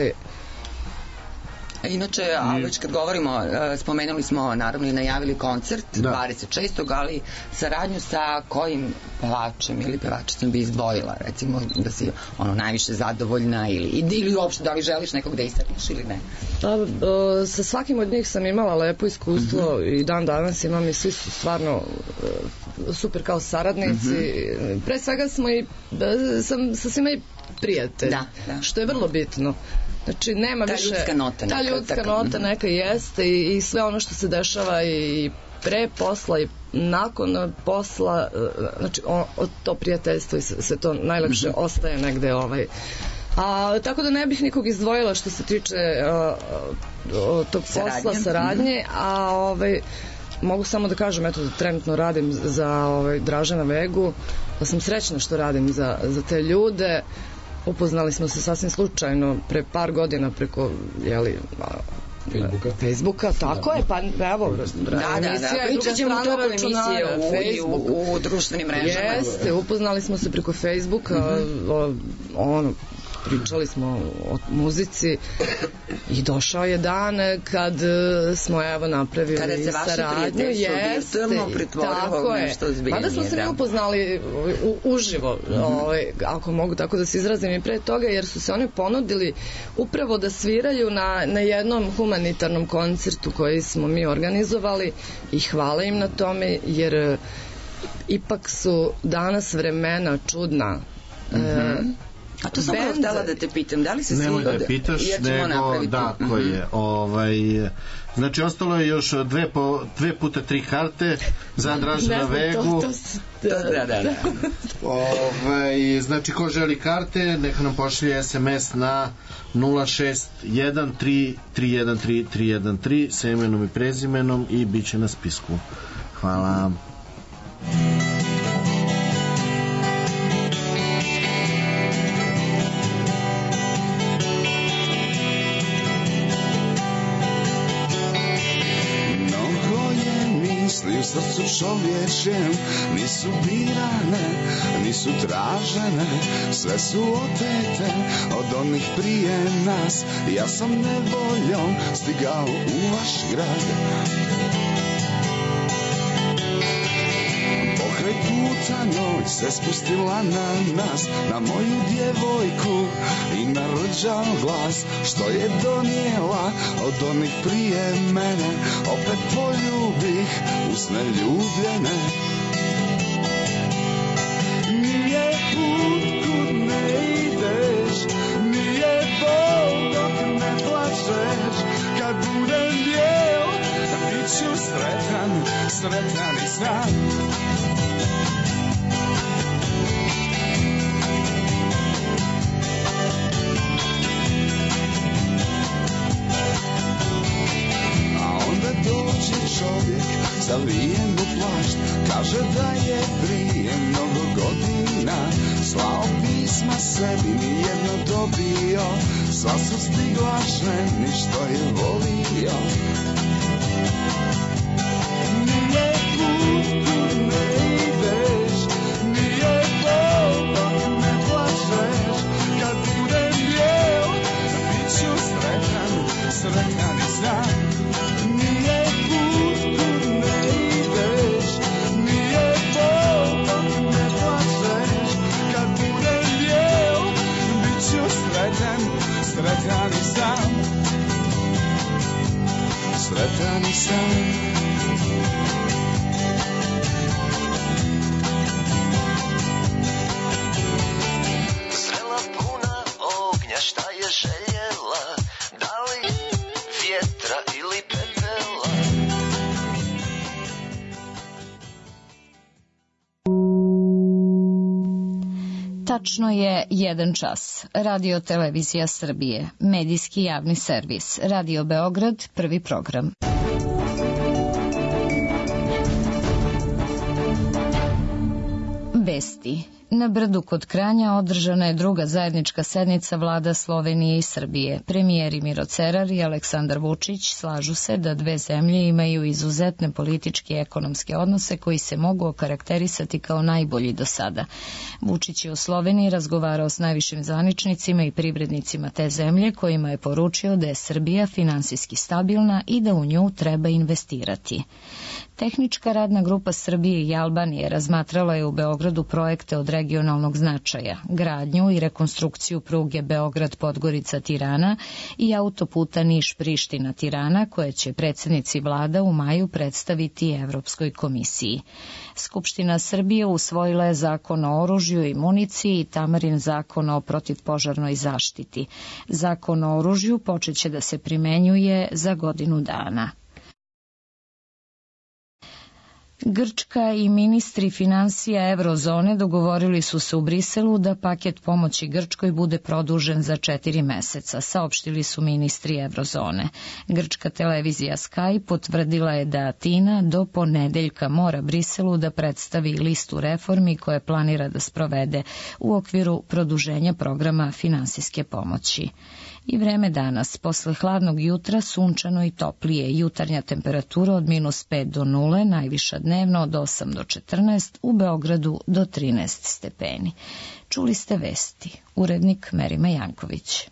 S8: inače, a već kad govorimo, spomenuli smo naravno i najavili koncert 26. ali saradnju sa kojim pevačem ili pevačicom bi izdvojila, recimo da si najviše zadovoljna ili uopšte da li želiš nekog da istakneš ili ne?
S7: Sa svakim od njih sam imala lepo iskustvo i dan danas imam i svi su stvarno super kao saradnici. Pre svega sam sa svima i prijatelj, što je vrlo bitno. Znači, nema više... Ta ljudska nota neka jeste i sve ono što se dešava i pre posla i nakon posla, znači, to prijateljstvo i sve to najlepše ostaje negde tako da ne bih nikog izdvojila što se tiče tog posla, saradnje, a mogu samo da kažem, eto, da trenutno radim za Dražena Vegu, da sam srećna što radim za te ljude. Upoznali smo se sasvim slučajno pre par godina preko Facebooka, tako je, pa evo,
S8: pričat ćemo tokom emisije u društvenim mrežama.
S7: Jeste, upoznali smo se preko Facebooka, pričali smo o muzici i došao je dan kad smo napravili saradnju.
S8: Kada se vaše prijateljstvo virtualno pretvorilo u nešto ozbiljnije.
S7: Mada smo se mi upoznali uživo, ako mogu tako da se izrazim i pre toga, jer su se oni ponudili upravo da sviraju na jednom humanitarnom koncertu koji smo mi organizovali i hvala im na tome, jer ipak su danas vremena čudna.
S8: A to sam htjela da te pitam, da li se
S13: nemoj da je pitaš, nego tako je. Znači, ostalo je još 2 puta 3 karte za Dražena Vegu. Znači, ko želi karte, neka nam pošalje SMS na 0613313 sa imenom i prezimenom i bit će na spisku. Hvala.
S10: U srcu čovječem nisu birane, nisu tražene, sve su otete od onih prije nas. Ja sam nevoljom stigao u vaš grad, pokraj puta noć se spustila na nas, na moju djevojku i na rđav glas, što je donijela od onih prije mene. Opet poljubih usne ljubljene. Nije put kud ne ideš, nije bol dok ne plačeš. Kad budem bijel, bit ću sretan, sretan i sam. Dođe čovjek zavijen u plašt, kaže da je prije mnogo godina slao pisma sebi, nijedno dobio, sva su stigla ženi što je volio. Nije put kud ne ideš, nije bol dok ne plačeš. Kad budem bijel, bit ću sretan, sretan i sam. Sretan i sam, sretan i sam.
S14: Sela puna Tačno je 1 čas. Radio Televizija Srbije, medijski javni servis. Radio Beograd, prvi program. Vesti. Na Brdu kod Kranja održana je druga zajednička sednica vlada Slovenije i Srbije. Premijeri Miro Cerar i Aleksandar Vučić slažu se da dve zemlje imaju izuzetne političke i ekonomske odnose koji se mogu okarakterisati kao najbolji do sada. Vučić je u Sloveniji razgovarao s najvišim zvaničnicima i privrednicima te zemlje kojima je poručio da je Srbija finansijski stabilna i da u nju treba investirati. Tehnička radna grupa Srbije i Albanije razmatrala je u Beogradu projekte od regionalnog značaja, gradnju i rekonstrukciju pruge Beograd-Podgorica-Tirana i autoputa Niš-Priština-Tirana, koje će predsjednici vlada u maju predstaviti Evropskoj komisiji. Skupština Srbije usvojila je zakon o oružju i municiji i Tamarin zakon o protivpožarnoj zaštiti. Zakon o oružju počeće da se primenjuje za godinu dana. Grčka i ministri finansija Eurozone dogovorili su se u Briselu da paket pomoći Grčkoj bude produžen za 4 meseca, saopštili su ministri Eurozone. Grčka televizija Sky potvrdila je da Atina do ponedeljka mora Briselu da predstavi listu reformi koje planira da sprovede u okviru produženja programa finansijske pomoći. I vreme danas, posle hladnog jutra, sunčano i toplije, jutarnja temperatura od -5 do 0, najviša dnevno od 8 do 14, u Beogradu do 13 stepeni. Čuli ste vesti, urednik Merima Janković.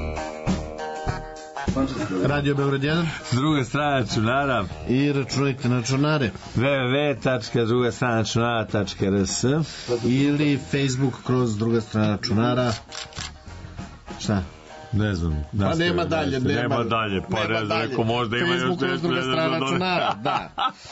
S13: Radio Beograd 1,
S6: s druge strane računara
S13: i računajte na računare
S6: www.drugastrana.rs
S13: ili Facebook kroz druga strana računara. Šta?
S6: Ne znam.
S13: Pa nema dalje.
S6: Nema dalje, pa ne znam, neko možda ima još...
S13: Facebook kroz druga strana računara, da.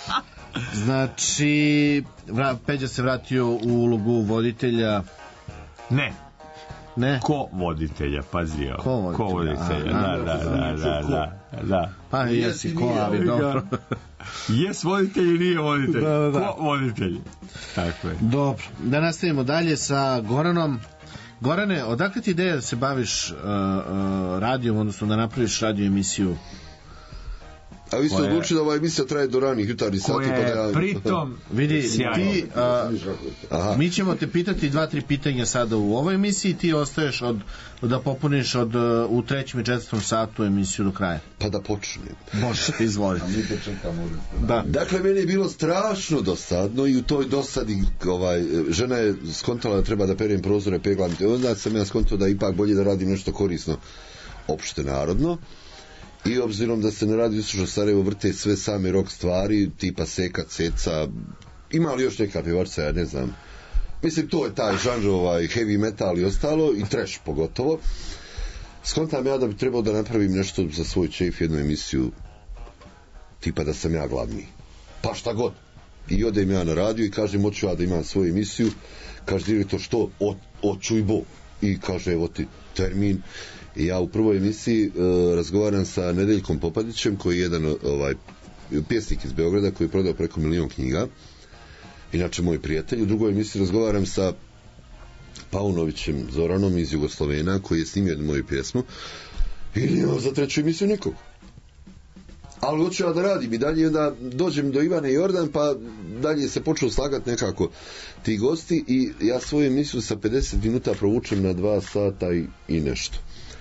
S13: Znači, Peđa se vratio u ulogu voditelja.
S6: Ne.
S13: Ko
S6: voditelja, pazi ovo.
S13: Ko voditelja,
S6: da.
S13: Pa jesi ko, ali dobro.
S6: Jes voditelj i nije voditelj. Ko voditelj. Tako je.
S13: Dobro, da nastavimo dalje sa Goranom. Gorane, odakle ti ideja da se baviš radijom, odnosno da napraviš radio emisiju?
S12: A vi ste odlučili da ova emisija traje do ranih jutarnjih sati, pa da ja...
S6: pritom
S13: vidi, ti, mi ćemo te pitati 2-3 pitanja sada u ovoj emisiji, ti ostaješ da popuniš u 3. i 4. satu emisiju do kraja.
S12: Pa da počnem.
S13: Može, izvoli.
S12: Da. Dakle, meni je bilo strašno dosadno i u toj dosadi žena je skontala da treba da perem prozore, peglam te, onda sam ja skontao da ipak bolje da radim nešto korisno opšte narodno. I obzirom da se na radiju Istočno Sarajevo vrte sve same rock stvari, tipa Seka, Ceca, ima li još neka pjevačica, ja ne znam. Mislim, to je taj žanr, heavy metal i ostalo, i trash pogotovo. Skontam ja da bi trebao da napravim nešto za svoj čef, jednu emisiju, tipa da sam ja glavni. Pa šta god. I odem ja na radio i kažem, hoću ja da imam svoju emisiju. Kaže direktor, što? Oćuj bo. I kaže, evo ti termin. I ja u prvoj emisiji razgovaram sa Nedeljkom Popadićem, koji je jedan pjesnik iz Beograda koji je prodao preko 1 milion knjiga, inače moj prijatelj. U drugoj emisiji razgovaram sa Paunovićem Zoranom iz Jugoslovena, koji je snimio jednu moju pjesmu, i nemam za treću emisiju nikog. Ali hoću ja da radim i dalje, da dođem do Ivane Jordan, pa dalje se počeo slagati nekako ti gosti i ja svoju emisiju sa 50 minuta provučem na 2 sata i nešto.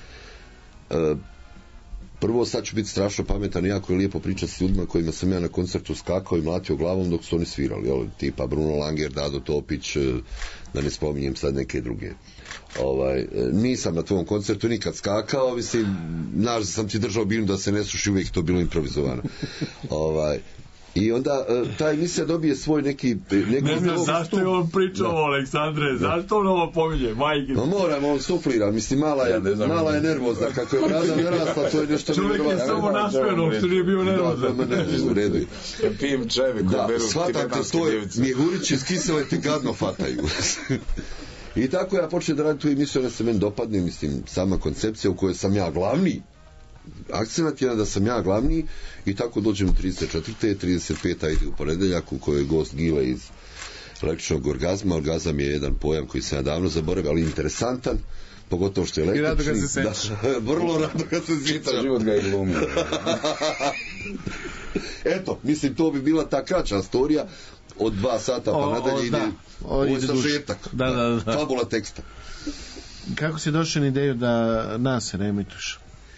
S12: Prvo, sad ću biti strašno pametan i jako je lijepo pričati s ljudima kojima sam ja na koncertu skakao i mlatio glavom dok su oni svirali, tipa Bruno Langer, Dado Topić, da ne spominjem sad neke druge. Nisam na tvom koncertu nikad skakao, mislim, znaš da sam ti držao biljnu da se ne suši, uvijek to bilo improvizovano. I onda ta emisija dobije svoj neki
S4: ne znam zašto je on pričao, Aleksandre, zašto on ovo pominje, majke?
S12: No moram, on suflira, mislim, mala je nervozna, kako je brada narasla, to je nešto
S4: čovjek je samo nasmeno, što nije bio nervozan.
S12: U redu.
S5: Pijem čajeve koji beru
S12: tibetanske djevice. Mjehurići iz kisele ti gadno fataju. I tako ja počnem da radim tu emisiju, da se meni dopadne, mislim, sama koncepcija u kojoj sam ja glavni. Akcenat je da sam ja glavni i tako dođem u 34. 35. ide u ponedeljak u kojoj je gost Gile iz električnog orgazma. Orgazam je jedan pojam koji sam ja davno zaboravio, ali interesantan, pogotovo što je električni.
S13: I rado ga se sećaš.
S12: Vrlo rado ga se sjećam.
S5: Život ga je glumio.
S12: Eto, mislim, to bi bila ta kraća storija od 2 sata pa nadalje ide ovo sažetak.
S13: Da.
S12: Fabula teksta.
S13: Kako si došao na ideju da nas reemituješ?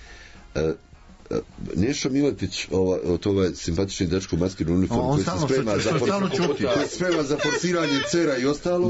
S12: Neša Miletić, ovaj simpatični dečko u maskirnu uniformu koji se sprema za forsiranje cera i ostalo.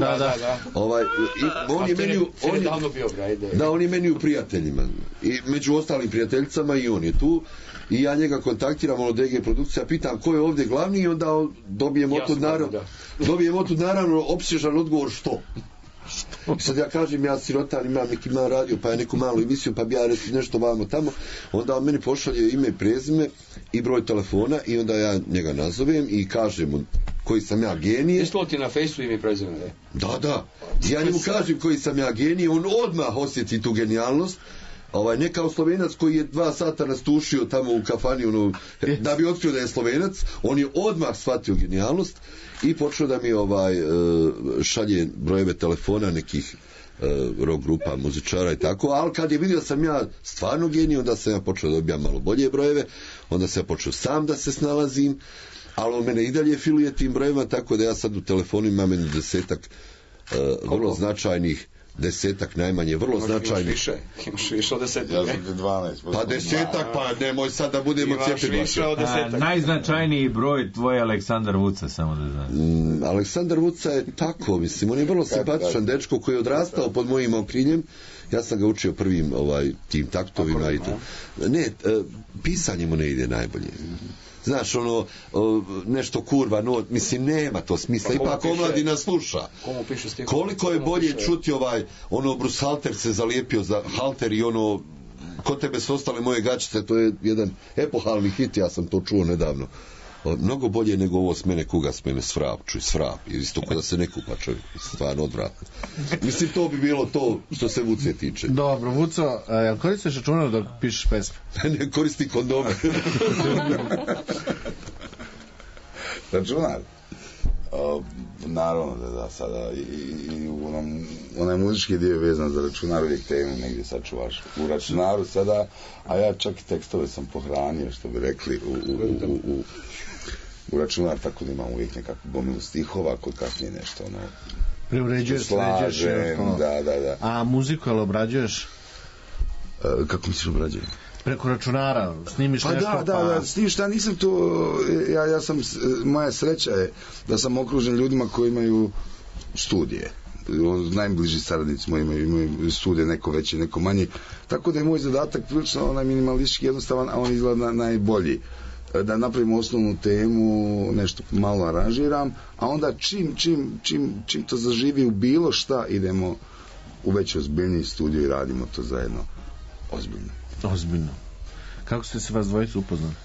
S12: On je meni u prijateljima i među ostalim prijateljicama i on je tu i ja njega kontaktiram od DG produkcija, pitam ko je ovdje glavni i onda dobijem otud naravno opsežan odgovor što. Sad ja kažem, ja sirotan, imam neki mal radio, pa ja neku malu emisiju, pa bi ja nešto vamo tamo, onda on meni pošalje ime i prezime i broj telefona i onda ja njega nazovem i kažem mu koji sam ja genije.
S11: Jesi ti na Facebooku ime i prezime?
S12: Da. Ja njemu kažem koji sam ja genije, on odmah osjeti tu genijalnost. Ne kao Slovenac koji je 2 sata nastušio tamo u kafani da bi otkrio da je Slovenac, on je odmah shvatio genijalnost i počeo da mi šalje brojeve telefona nekih rock grupa, muzičara i tako, ali kad je vidio da sam ja stvarno genij, onda sam ja počeo da dobijam malo bolje brojeve, onda sam ja počeo sam da se snalazim, ali on mene i dalje filuje tim brojevima, tako da ja sad u telefonu imam 10 vrlo značajnih, 10 najmanje, vrlo značajnih.
S11: Imaš više od 10.
S5: Ja sam 12.
S12: Pa 10, pa nemoj sad da budemo cijepili.
S6: Najznačajniji broj tvoj je Aleksandar Vuca, samo da znam.
S12: Aleksandar Vuca je tako, mislim, on je vrlo simpatičan dečko koji je odrastao pod mojim okriljem Ja sam ga učio prvim tim taktovima i to. Ne, pisanje mu ne ide najbolje. Znaš, nešto kurva, mislim, nema to smisla, ipak omladina sluša. Koliko je bolje čuti Bruce Halter se zalijepio za halter i kod tebe su ostale moje gačice, to je jedan epohalni hit, ja sam to čuo nedavno. Mnogo bolje nego ovo s mene kuga, s mene svrap, čuj svrap, isto kada se ne kupa čovjek, stvarno odvratno. Mislim, to bi bilo to što se Vuce tiče.
S13: Dobro, Vuco, jel koristiš računar dok pišeš pesme?
S12: Ne koristi kondome.
S5: Računar? Naravno da sada i onaj muzički dio vezan za računar uvijek temu negdje sačuvaš u računaru sada, a ja čak i tekstove sam pohranio, što bi rekli, u računar, tako da imam uvijek nekakvu gomilu stihova koji kasnije nešto
S13: preuređuješ,
S5: da.
S13: A muziku jel obrađuješ?
S5: Kako misliš obrađujem?
S13: Preko računara, snimiš nešto?
S5: Da, snimiš, ja nisam to, ja sam, moja sreća je da sam okružen ljudima koji imaju studije. Najbliži saradnici moji imaju studije, neko veći, neko manji, tako da je moj zadatak prilično onaj minimalistički jednostavan, a on izgleda najbolji. Da napravim osnovnu temu, nešto malo aranžiram, a onda čim to zaživi u bilo šta, idemo u već ozbiljniji studio i radimo to zajedno ozbiljno.
S13: Kako ste se vas dvojice upoznali?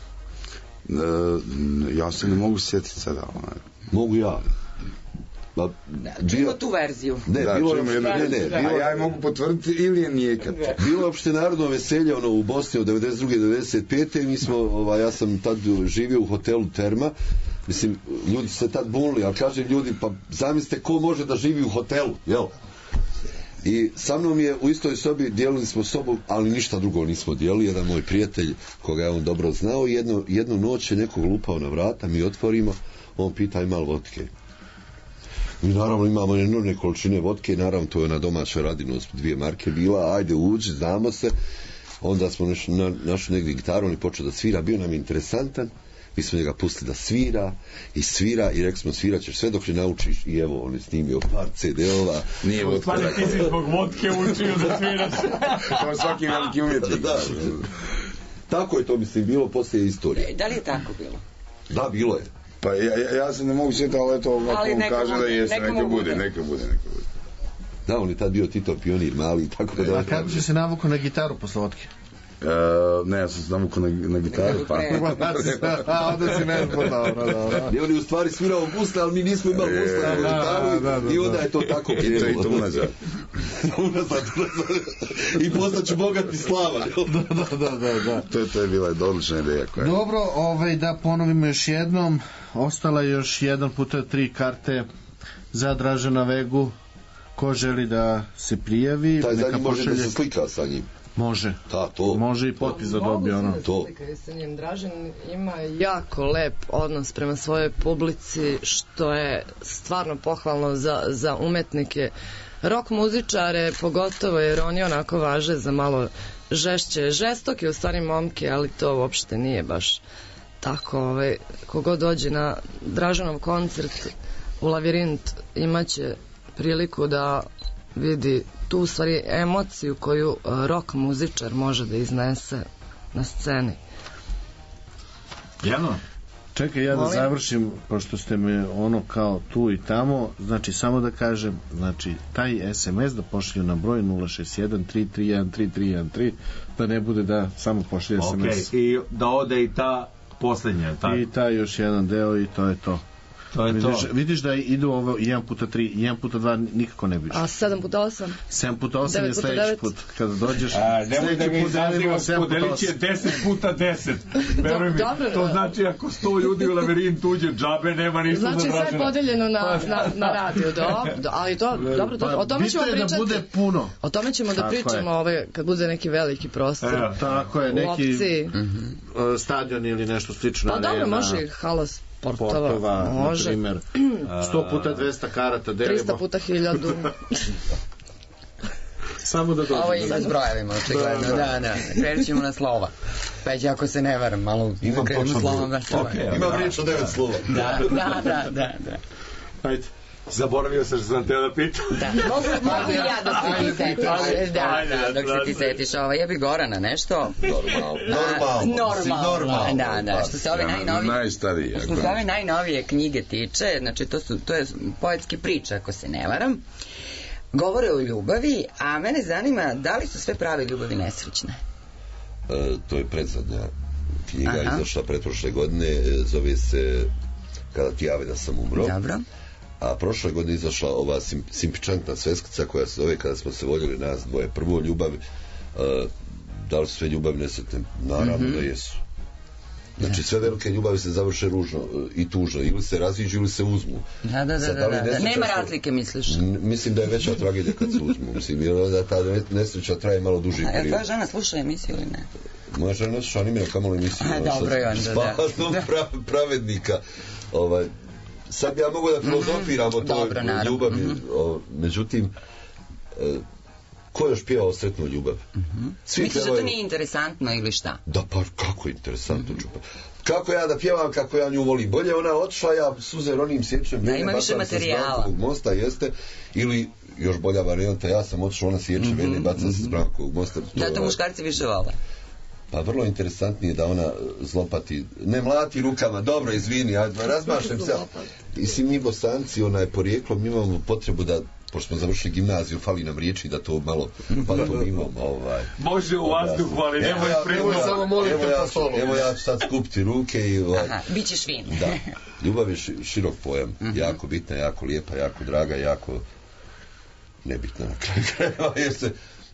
S5: Ja se ne mogu sjetiti sada.
S12: Mogu ja.
S8: Čujemo tu verziju.
S5: Ja je mogu potvrditi ili je nijekat.
S12: Bilo je opšte narodno veselje u Bosni od 92. 95. Mi smo, ja sam tad živio u hotelu Terma. Mislim, ljudi se tad bunili, ali kažem ljudi, pa zamislite ko može da živi u hotelu, jel? I sa mnom je u istoj sobi, dijelili smo sobu, ali ništa drugo nismo dijelili. Jedan moj prijatelj, koga je on dobro znao, jednu noć je nekog lupao na vrata, mi otvorimo, on pita ima li vodke. Mi naravno imamo enormne količine vodke, naravno to je na domaćoj Radinu 2 marke bila, ajde uđi, znamo se. Onda smo našli negdje gitaru, on je počeo da svira, bio nam interesantan. Mi smo njega pustili da svira i rekli smo svirat ćeš sve dok ne naučiš, i evo on je snimio par CD-ova.
S4: Nije vodka. Stvari ti si zbog vodke učio da sviraš.
S5: Kao svaki veliki umjetnik.
S12: Tako je to, mislim, bilo poslije istorije.
S8: Da li je tako bilo?
S12: Da, bilo je.
S5: Pa ja se ne mogu sjetiti, ali eto, ako on kaže da jeste, neka bude.
S12: Da, on je tad bio Tito pionir mali i tako da...
S13: A kako si se navukao na gitaru posle vodke?
S5: Ne, ja sam se navukao na gitaru, pa...
S13: Onda si meni dobro.
S12: I on je u stvari svirao busle, ali mi nismo imali busle na gitaru i onda je to tako krenulo.
S5: I to unazad.
S12: I postaću bogati slava.
S13: Da.
S5: To je bila odlična ideja.
S13: Dobro, da ponovimo još jednom. Ostala je još 1x3 karte za Dražena Vegu. Ko želi da se prijavi,
S12: taj zadnji može da se slika sa njim.
S13: Može.
S12: To.
S13: Može i potpis da dobije ono.
S7: To. Dražen ima jako lep odnos prema svojoj publici, što je stvarno pohvalno za umetnike. Rock muzičare pogotovo, jer oni onako važe za malo žešće. Žestok je u stvari momke, ali to uopšte nije baš tako. Kogod dođe na Draženov koncert u Lavirint imaće priliku da vidi tu u stvari emociju koju rock muzičar može da iznese na sceni.
S13: Jano? Čekaj, ja da završim, pošto ste me ono kao tu i tamo, znači samo da kažem, znači taj SMS da pošlju na broj 061-331-3313, da ne bude da samo pošlje SMS.
S6: Ok, i da ode i ta posljednja, tako?
S13: I ta još jedan deo i to je to. Vidiš da idu ovo 1x3, 1x2 nikako ne biš.
S7: A 7x8?
S13: 7x8 je sljedeći put. Kada dođeš,
S4: nemoj da mi izazivaš, podelit će 10x10. Veruj mi, to znači ako 100 ljudi u Lavirint uđe džabe, nema ništa za Dražena.
S7: Znači sve podeljeno na radio, ali dobro, o tome ćemo pričati.
S13: Da bude puno.
S7: O tome ćemo da pričamo kad bude neki veliki prostor.
S13: Tako je, neki stadion ili nešto slično.
S7: Pa dobro, može i halos
S13: Portova, na primjer 100x200 karata delimo
S7: 300x1000.
S13: Samo da dođemo.
S8: Ovo ima s brojevima, očigledno. Da. Krenut ćemo na slova. Peć, ako se ne varam, malo krenemo slovom na slova.
S12: Imam riječ o 9 slova.
S8: Da.
S13: Ajde.
S4: Zaboravio sam što sam teo da pitam.
S8: Da, mogu i ja da se ti setiš. Da, dok se ti setiš. Ja bih Gorana nešto. Normalno. Da, što se ove najnovije knjige tiče, znači to je poetski priča, ako se ne varam. Govore o ljubavi, a mene zanima da li su sve prave ljubavi nesrećne?
S12: To je predzadnja knjiga, izašla pretprošle godine, zove se Kada ti jave da sam umro.
S8: Dobro.
S12: A prošle godine izašla ova simpičantna sveskica koja se zove Kada smo se voljeli nas dvoje. Prvo, ljubav, da li su sve ljubavi nesretne? Naravno da jesu. Znači sve velike ljubavi se završe ružno i tužno, ili se raziđu ili se uzmu.
S8: Da. Nema razlike, misliš?
S12: Mislim da je veća tragedija kad se uzmu. Mislim, jer da ta nesreća traje malo duži period.
S8: Tvoja žena sluša emisiju ili ne?
S12: Moja žena ne sluša, oni imaju kamalo emisiju.
S8: Dobro je onda,
S12: da. Pravednika. Sad ja mogu da filozofiram o toj ljubavi, međutim, ko još pjeva o sretnu ljubav?
S8: Misliš da to nije interesantno ili šta?
S12: Da, pa kako je interesantno ljubav? Kako ja da pjevam, kako ja nju volim? Bolje ona otišla, ja suze ronim sječem.
S8: Da, ima više materijala.
S12: Mosta jeste, ili još bolja varijanta, ja sam otišla, ona sječe vene i baca se s Brankovog mosta.
S8: Da, to muškarci više vole.
S12: Pa vrlo interesantnije da ona zlopati, ne mlati rukama, dobro, izvini, ja razmašem se. I mi Bosanci, porijeklo, mi imamo potrebu da, pošto smo završili gimnaziju, fali nam riječi da to malo imamo.
S4: Može u vazduhu, ali nemoj
S13: samo molite po stolu.
S12: Evo ja ću sad skupiti ruke i...
S8: bit ćeš fin.
S12: Da, ljubav je širok pojam, jako bitna, jako lijepa, jako draga, jako nebitna na kraju krajeva, jer se,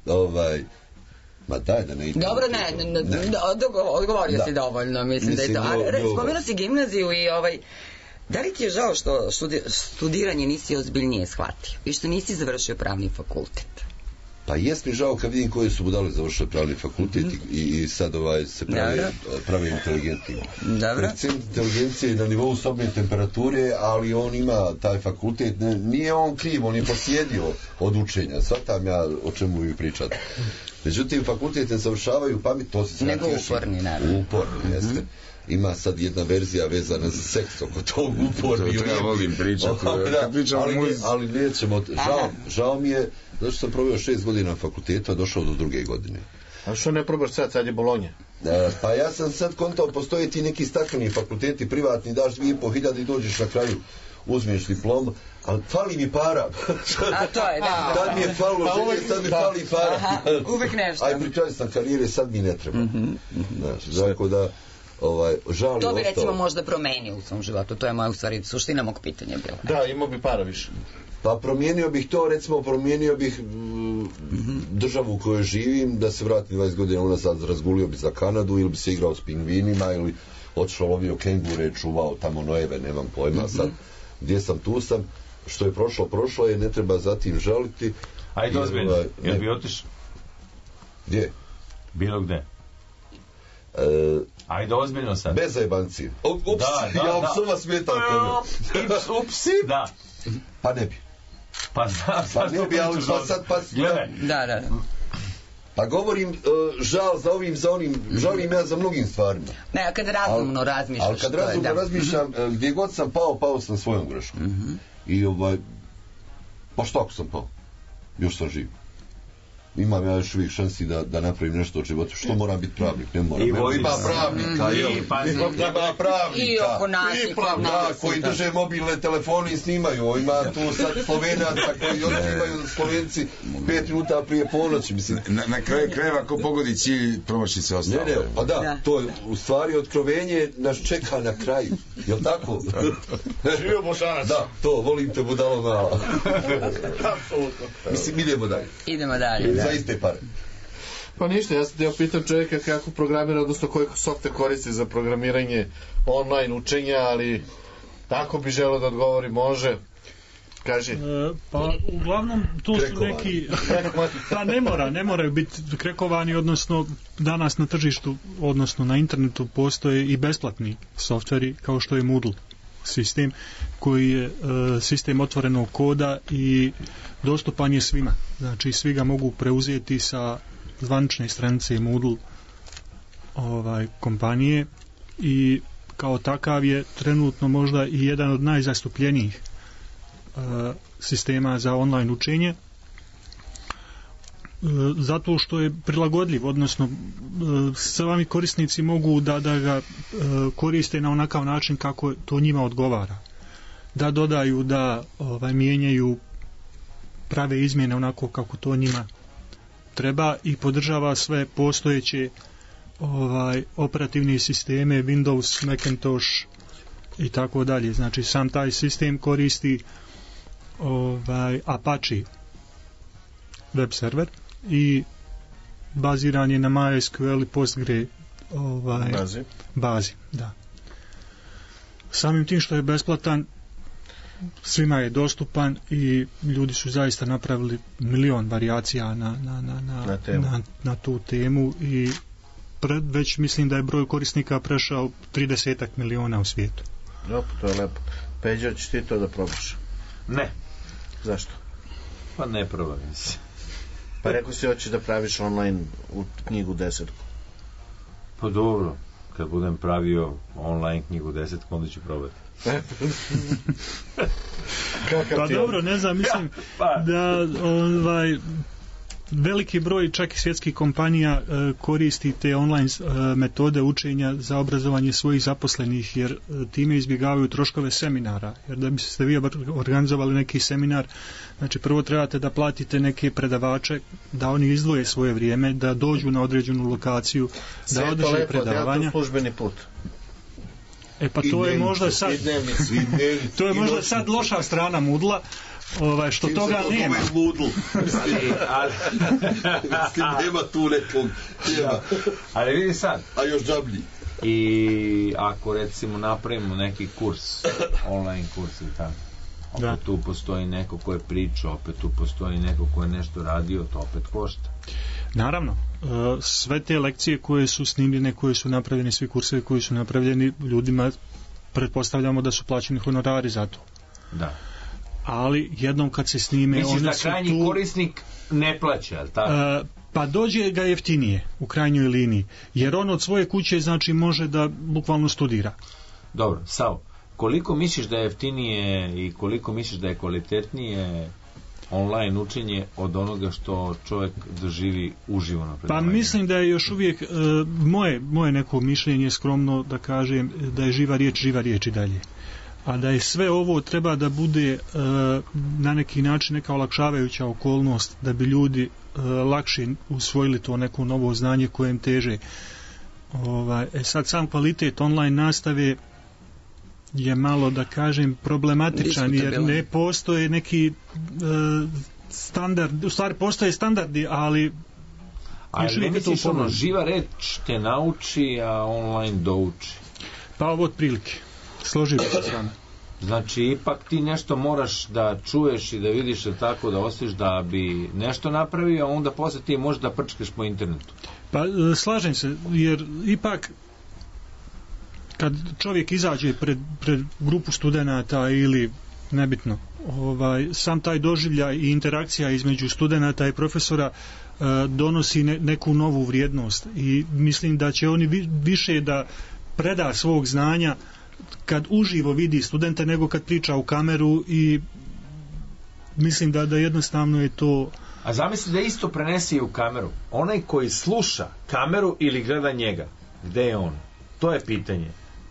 S12: ma daj da ne idem.
S8: Dobro, odgovorio si dovoljno, mislim da je to. Spomenuo si gimnaziju i da li ti je žao što studiranje nisi ozbiljnije shvatio i što nisi završio pravni fakultet?
S12: Pa jest mi žao kad vidim koji su budali završili pravni fakultet i sad se pravi inteligentni. Recimo, inteligencija je na nivou sobne temperature, ali on ima taj fakultet, nije on kriv, on je posjedio od učenja, shvatam ja o čemu vi pričate. Međutim, fakultet ne završavaju pamet, to se
S8: nego uporni, naravno.
S12: Uporni, jeste. Ima sad jedna verzija vezana za seks oko tog uporni.
S5: To ja volim pričati.
S12: Ali nećemo, žao mi je, zato sam proveo 6 godina na fakultetu, a došao do 2. godine.
S13: A što ne probaš sad je Bolonja?
S12: Pa ja sam sad kontao, postoje ti neki stakleni fakulteti, privatni, daš 2.500 i dođeš na kraju, uzmiješ diplom, ali fali mi para.
S8: A to je, da.
S12: Tad mi je falilo želje, sad mi fali para.
S8: Uvijek nešto.
S12: Aj, pričali sam karijere, sad mi ne treba. Znači da žali
S8: to bi recimo možda promenio u svom životu, to je moja u stvari suština mog pitanja bila.
S13: Da, imao bi para više.
S12: Pa promijenio bih to, recimo promijenio bih državu u kojoj živim, da se vratim 20 godina unazad, razgulio bi za Kanadu ili bi se igrao s pingvinima ili otišao lovio kengure, čuvao tamo nojeve, nemam pojma sad gdje sam, tu sam, što je prošlo je, ne treba zatim žaliti.
S6: Ajde ozbiljno, jel bi otišao?
S12: Gdje?
S6: Bilo gde. Ajde ozbiljno sad.
S12: Bez zajebancije. Ups, ja vas smetam tome.
S6: Upsi? Da.
S12: Pa ne bi.
S6: Pa
S12: ne bi, ali pa sad...
S8: Da.
S12: Pa govorim, žal za ovim, za onim, žalim ja za mnogim stvarima.
S8: Ne, a kad razumno razmišljaš,
S12: ali kad razumno razmišljam, gdje god sam pao sam svojom greškom. I pa što ako sam pao? Još sam živ. Imam ja još uvijek šansi da napravim nešto u životu. Što moram biti pravnik? Ne moram. Ima pravnika, ima pravnika koji drže mobilne telefone i snimaju. Ima tu sad Slovenaca koji otkivaju Slovenci 5 minuta prije ponoći.
S5: Na kraju krajeva ako pogodi cilj, promaši se ostalo.
S12: Ne, pa da, to je u stvari otkrovenje nas čeka na kraju. Jel' tako?
S13: Živio Bošanac.
S12: Da, to, volim te budalo mala.
S13: Apsolutno.
S12: Mislim,
S8: idemo dalje.
S12: Za iste pare.
S13: Pa ništa, ja sam te pitam čovjeka kako programira, odnosno koji softver koristi za programiranje online učenja, ali tako bi želeo da odgovori, može. Kaži.
S2: Pa uglavnom tu su neki pa ne moraju biti krekovani, odnosno danas na tržištu, odnosno na internetu postoje i besplatni softveri kao što je Moodle sistem koji je sistem otvorenog koda i dostupan je svima. Znači svi ga mogu preuzeti sa zvanične stranice Moodle kompanije i kao takav je trenutno možda i jedan od najzastupljenijih sistema za online učenje, zato što je prilagodljiv, odnosno sami korisnici mogu da ga koriste na onakav način kako to njima odgovara, da dodaju, da mijenjaju, prave izmjene onako kako to njima treba i podržava sve postojeće operativne sisteme Windows, Macintosh i tako dalje. Znači sam taj sistem koristi Apache web server i baziran je na MySQL i Postgre bazi. Da. Samim tim što je besplatan, svima je dostupan i ljudi su zaista napravili milion varijacija na tu temu i već mislim da je broj korisnika prešao 30 miliona u svijetu.
S13: Dobro, to je lepo. Peđa, ćeš ti to da probaš?
S6: Ne.
S13: Zašto?
S6: Pa ne probam se.
S13: Pa rekao si hoćeš da praviš online u knjigu 10.
S6: Pa dobro, kad budem pravio online knjigu 10, onda ću probati.
S2: Pa dobro, ne znam, mislim da veliki broj čak i svjetskih kompanija koristi te online metode učenja za obrazovanje svojih zaposlenih, jer time izbjegavaju troškove seminara, jer da biste vi organizovali neki seminar, znači prvo trebate da platite neke predavače, da oni izdvoje svoje vrijeme, da dođu na određenu lokaciju, da održe predavanja.
S13: Službeni put.
S2: Pa to je možda sad to je možda sad loša strana Moodla, što toga nema.
S12: Nema tu nekog tema.
S6: Ali vidi sad.
S12: A još džablji.
S6: I ako recimo napravimo neki kurs, online kurs i tako, opet tu postoji neko ko je pričao, opet tu postoji neko ko je nešto radio, to opet košta.
S2: Naravno, sve te lekcije koje su snimljene, koje su napravljene, svi kursevi koji su napravljeni, ljudima pretpostavljamo da su plaćeni honorari za to.
S6: Da.
S2: Ali jednom kad se snime...
S6: Misliš da krajnji korisnik ne plaća, ali tako?
S2: Pa dođe ga jeftinije u krajnjoj liniji, jer on od svoje kuće znači može da bukvalno studira.
S6: Dobro, Savo, koliko misliš da je jeftinije i koliko misliš da je kvalitetnije online učenje od onoga što čovjek doživi uživo na predavanju?
S2: Pa mislim da je još uvijek moje neko mišljenje skromno da kažem da je živa riječ i dalje, a da je sve ovo treba da bude na neki način neka olakšavajuća okolnost da bi ljudi lakše usvojili to neko novo znanje kojem teže. Sad sam kvalitet online nastave je malo, da kažem, problematičan, jer ne postoje neki standard, u stvari postoje standardi, ali
S6: ne misliš živa reč te nauči, a online douči?
S2: Pa ovo otprilike, složio bi se s vama.
S6: Znači, ipak ti nešto moraš da čuješ i da vidiš tako, da osjetiš da bi nešto napravio, a onda posle ti možeš da prčkaš po internetu.
S2: Pa slažem se, jer ipak kad čovjek izađe pred grupu studenata ili nebitno, sam taj doživljaj i interakcija između studenata i profesora donosi neku novu vrijednost i mislim da će oni više da preda svog znanja kad uživo vidi studenta nego kad priča u kameru, i mislim da jednostavno je to...
S6: A zamisli da isto prenesi u kameru. Onaj koji sluša kameru ili gleda njega, gde je on? To je pitanje.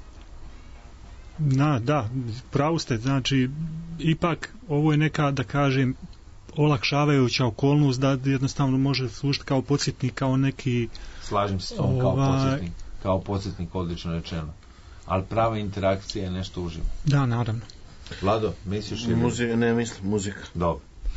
S2: Da, pravo ste, znači ipak ovo je neka, da kažem, olakšavajuća okolnost da jednostavno može služiti kao podsjetnik, kao neki...
S6: Slažem se s tom, kao podsjetnik, odlično rečeno. Ali prava interakcija je nešto uživo.
S2: Da, naravno.
S6: Vlado, misliš ili...
S13: Ne mislim, muzika.
S6: Dobro.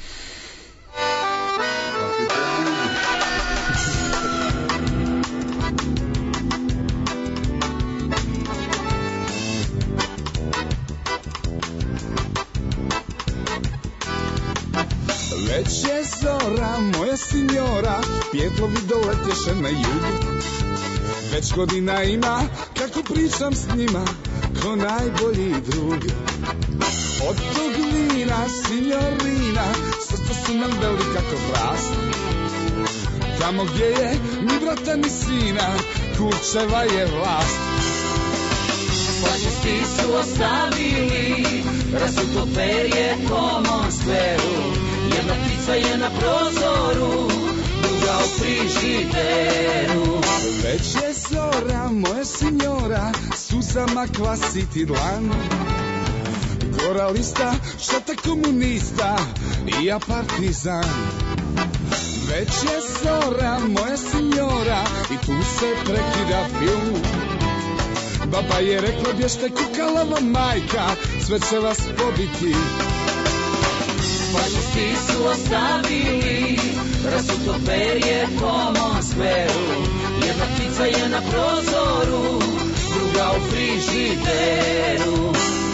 S10: Već je zora, moja sinjora, pjetlovi doletješe na jugu. Već godina ima, kako pričam s njima, ko najbolji drug. Od tog vina, sinjorina, srca su nam velika ko vrast. Tamo gdje je ni brata ni sina, kurčeva je vlast.
S15: Fašisti su ostavili rasuto perje po Moskveru. Jedna ptica je na prozoru, druga u frižideru.
S10: Već je zora, moja signora, suzama kvasiti dlan. Gora lista, šata komunista i ja partizan. Već je zora, moja signora, i tu se prekida film. Baba je rekla, bješte kukalava majka, sve će vas pobiti.
S15: Fašisti su ostavili rasuto perje po Moskveru. Jedna ptica je na prozoru, druga u frižideru.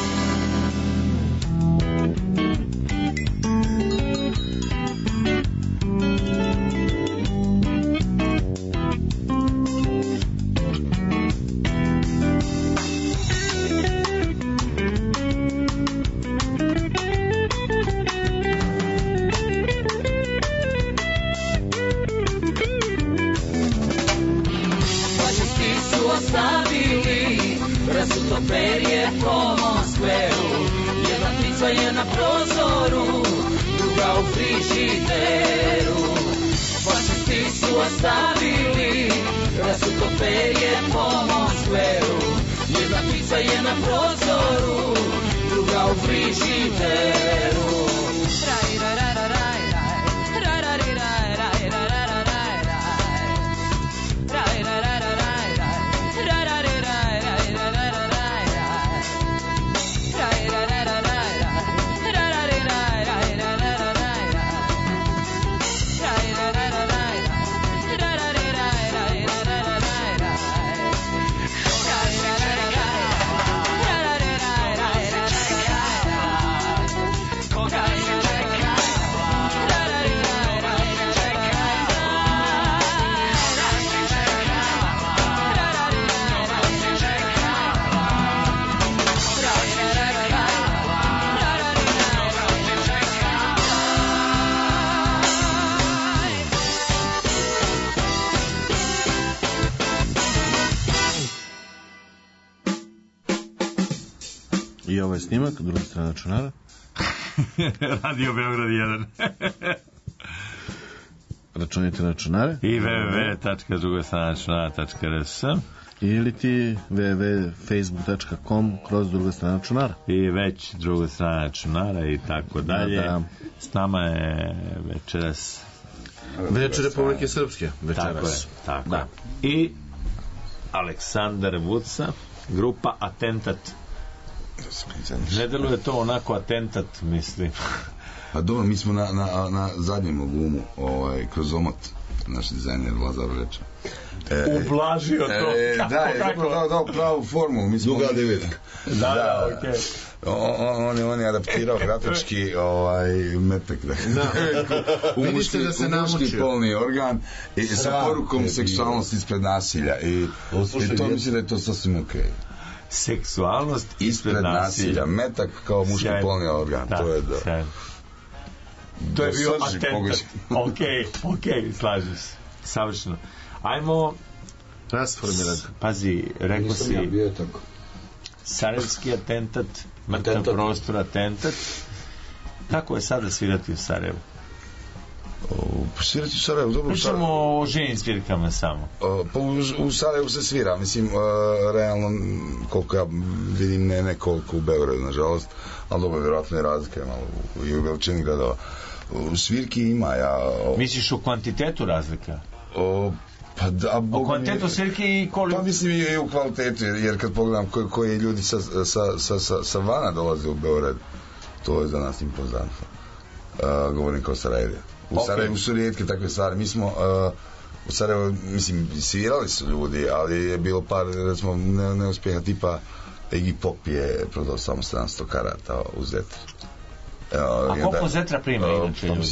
S15: Perje po Moskveru. Jedna ptica je na prozoru, druga u frižideru. Fašisti su ostavili rasuto perje po Moskveru. Jedna ptica je na prozoru, druga u frižideru.
S13: I ovaj snimak, druga strana računara.
S6: Radio Beograd 1.
S13: Računajte na računare.
S6: I www.drugostranačunara.rs
S13: ili ti www.facebook.com kroz druga strana računara.
S6: I već druga strana računara i tako dalje. Da. S nama je večeras
S13: Večer Republike Srpske.
S6: Večeras. Tako je. I Aleksandar Vuca, grupa Atentat. Ne deluje to onako atentat, mislim.
S5: Pa dobro, mi smo na zadnjem albumu, kroz omot, naš dizajner Lazar reče.
S6: Ublažio to.
S5: Da, je dao pravu formu.
S12: Duga devetka.
S6: Da, okej.
S5: On je adaptirao grafečki metak. U muški polni organ i sa porukom seksualnost ispred nasilja. I to mislim da je to sasvim okej.
S6: Seksualnost ispred nasilja.
S5: Metak kao muški polni organ. To je da.
S6: To je bio atentat. Okej, slažem se. Savršeno. Ajmo
S13: rasformirati.
S6: Pazi, rekao si sarajevski atentat, mrtav prostor atentat. Kako je sada svirati u Sarajevu?
S5: Svirati u Sarajevu, dobro.
S6: Pričamo o ženim svirkama samo.
S5: Pa u Sarajevu se svira, mislim, realno, koliko ja vidim, ne koliko u Beogradu, nažalost, ali dobro, vjerojatno je razlika malo i u veličini gradova. U svirki ima,
S6: misliš u kvantitetu razlika?
S5: Pa da,
S6: o kvalitetu svirke i koliko...
S5: Pa mislim i u kvalitetu, jer kad pogledam koji ljudi sa vana dolaze u Beograd, to je za nas impozantno. Govorim kao Sarajevija. U Sarajevu su rijetke takve stvari. Mi smo u Sarajevu, mislim, svirali su ljudi, ali je bilo par, recimo, neuspjeha tipa Iggy Pop je prodao samo 700 karata u Zetri.
S6: A koliko Zetra prima inače ljudi?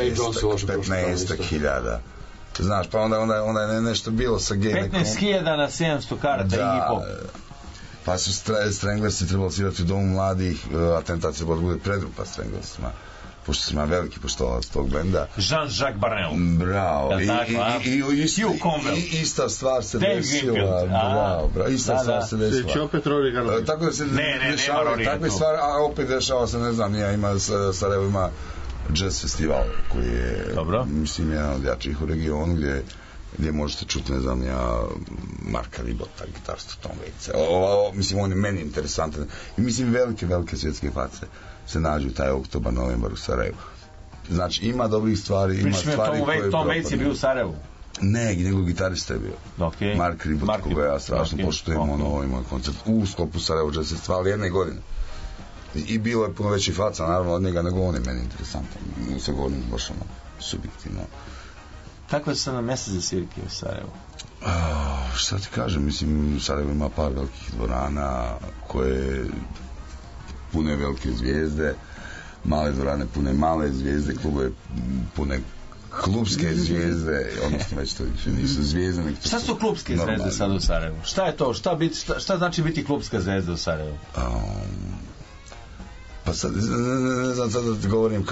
S5: 15.000. Znaš, pa onda je nešto bilo sa gej nekom...
S6: 15.000 na 700 karata Iggy Pop.
S5: Pa su Stranglers trebali svirati u Domu mladih, atentat se bude predrupa Stranglersima. pošto sam ja veliki poštovalac tog benda.
S6: Jean-Jacques Barnel.
S5: Bravo. I ista stvar se desila. Bravo. Ista stvar se desila.
S13: Će opet Rory Gallagher.
S5: Tako da se dešavaju takve stvari, a opet dešava se, ne znam, Sarajevo ima jazz festival koji je, mislim, jedan od jačih u regionu gdje možete čuti, ne znam, Marka Ribota, gitarstvo Tom Waitsa. Mislim, on je meni interesantan. I mislim, velike svjetske face se nađu taj oktobar, novembar u Sarajevu. Znači, ima dobrih stvari, ima stvari koje...
S6: Tom Waits je bio u Sarajevu?
S5: Ne, njegov gitarista je bio.
S6: Okay.
S5: Mark Ribot, koga ja strašno poštujem, imao koncert u sklopu Sarajevo Jazz Festival jedne godine. I bilo je puno veći faca, naravno, od njega, nego on je meni interesantan. Sa govorim baš subjektivno.
S6: Kakve su sada mjesta za svirke u Sarajevu?
S5: Šta ti kažem, mislim, Sarajevo ima par velikih dvorana koje pune velike zvijezde, male dvorane pune male zvijezde, klubove pune klubske zvijezde, odnosno već to nisu zvijezde.
S6: Šta su klubske zvijezde sad u Sarajevu? Šta je to? Šta znači biti klubska zvijezda u Sarajevu?
S5: Pa sad, ne znam sad da ti govorim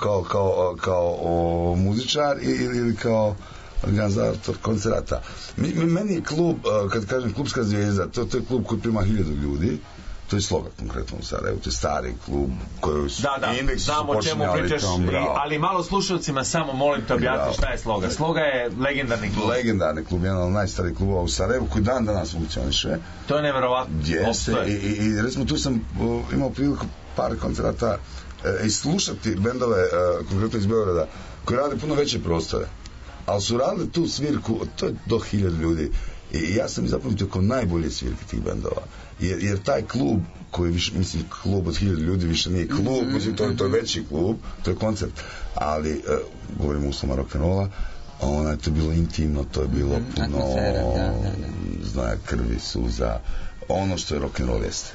S5: kao muzičar ili kao organizator koncerata. Meni je klub, kad kažem klubska zvijezda, to je klub koji prima 1000 ljudi. To je Sloga konkretno u Sarajevu, to je stari klub koji su indeksu su počinjali tamo,
S6: ali malo slušalcima samo molim te objasni šta je Sloga. Sloga je legendarni klub.
S5: Legendarni klub, jedan od najstarijih klubova u Sarajevu koji dan danas funkcioniše.
S6: To je nevjerovatno.
S5: I recimo tu sam imao priliku par koncerata i slušati bendove konkretno iz Beograda koji rade puno veće prostore, ali su radili tu svirku, to je do 1000 ljudi. I ja sam zapamtio kao najbolje svirke tih bendova. Jer taj klub koji više, mislim, klub od 1000 ljudi više nije klub, mislim, to je veći klub, to je koncert, ali govorimo uslovima rock'n'rolla, to je bilo intimno, to je bilo puno znaja, krvi, suza, ono što je rock'n'roll jeste.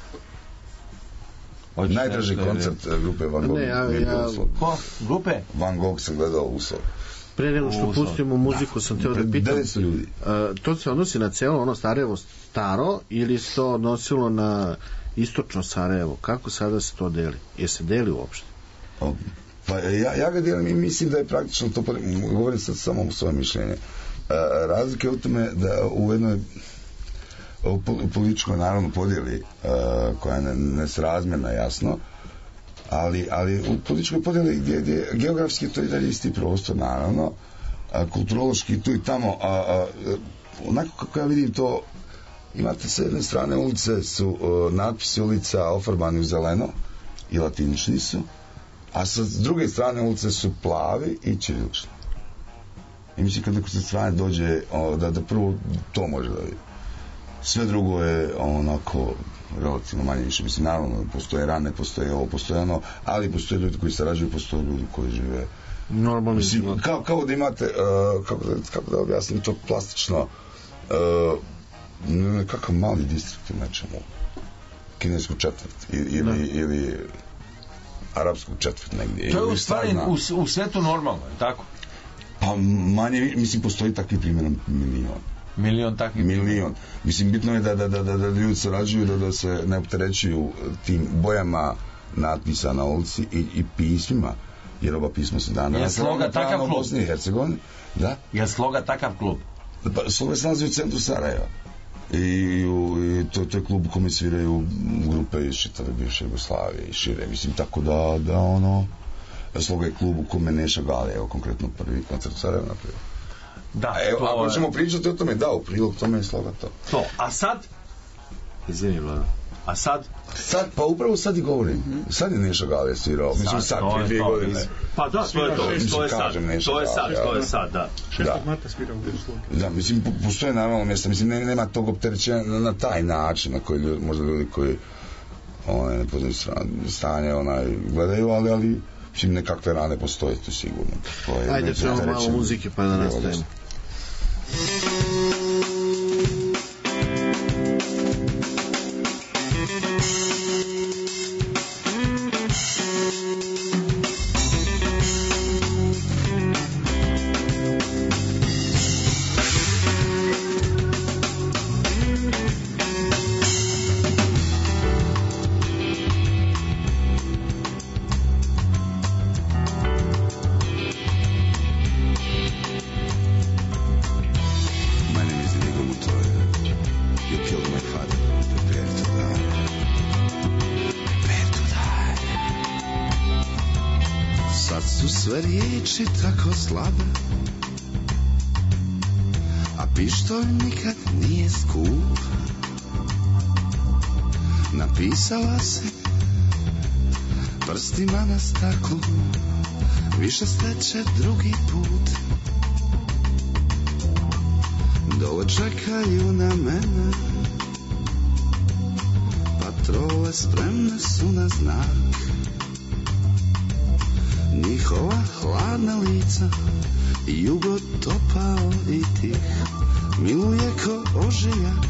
S5: Najdraži koncert grupe Van Gogh je bio uslov.
S6: Ko? Grupe?
S5: Van Gogh sam gledao uslov.
S13: Pre nego što pustimo muziku sam teo da pitam
S5: 900 ljudi.
S13: To se odnosi na celo ono Sarajevo staro ili se to odnosilo na istočno Sarajevo? Kako sada se to deli? Je se deli uopšte?
S5: Pa ja ga delim i mislim da je praktično to, govorim sad samo u svoje mišljenje. Razlika je u tome da u jednoj političkoj naravno podijeli koja je nesrazmjerna, jasno, ali u političkoj podijeli gdje geografski to je dalje isti prostor, naravno, kulturološki tu i tamo, onako kako ja vidim to, imate s jedne strane ulice su natpisi ulica ofarbani u zeleno i latinični su, a sa druge strane ulice su plavi i ćirilični. I mislim kad neko sa strane dođe da prvo to može da vidi. Sve drugo je onako relativno manje više. Mislim, naravno, postoje rane, postoje ovo, postoje ono, ali postoje ljudi koji sarađuju, postoje ljudi koji žive
S13: normalno.
S5: Kao da imate, kako da objasnim to plastično, nekakav mali distrikt u nečemu, kinesku četvrt ili arapsku četvrt negdje.
S6: To je u stvari u svetu normalno, je tako?
S5: Pa manje, mislim, postoji takvi primjer milion. Mislim, bitno je da ljudi sarađuju, da se ne opterećuju tim bojama natpisa na ulici i pismima, jer oba pisma su dana.
S6: Je Sloga takav klub?
S5: Bosni i Hercegovini, da.
S6: Je Sloga takav klub?
S5: Pa, Sloga se nalazi u centru Sarajeva. I to je klub u kome sviraju grupe iz čitave bivše Jugoslavije i šire. Mislim, tako da ono... Sloga je klub u kome Neša Gale, evo konkretno prvi koncert u Sarajevu napravio.
S6: Da,
S5: evo, ako ćemo pričati o tome, da, u prilog tome je Sloga to.
S6: A sad? Izvini, Vlada. A sad?
S5: Pa upravo sad i govorim. Sad je Neša Gale svirao. Mislim, sad, prije 2 godine.
S6: Pa da, to je sad, da.
S2: 6. marta svirao u Sloga.
S5: Da, mislim, postoje naravno mjesta. Mislim, nema tog opterećenja na taj način na koji možda ljudi koji ne poznaju stanje gledaju, ali mislim, nekakve rane postoje, to sigurno.
S13: Ajde, trebamo malo muzike pa da nastavimo.
S10: sve riječi tako slabe, a pištolj nikad nije skup. Napisala si prstima na staklu, više sreće drugi put. Dole čekaju na mene, patrole spremne su na znak. Njihova hladna lica, jugo topao i tih, miluje ko ožiljak.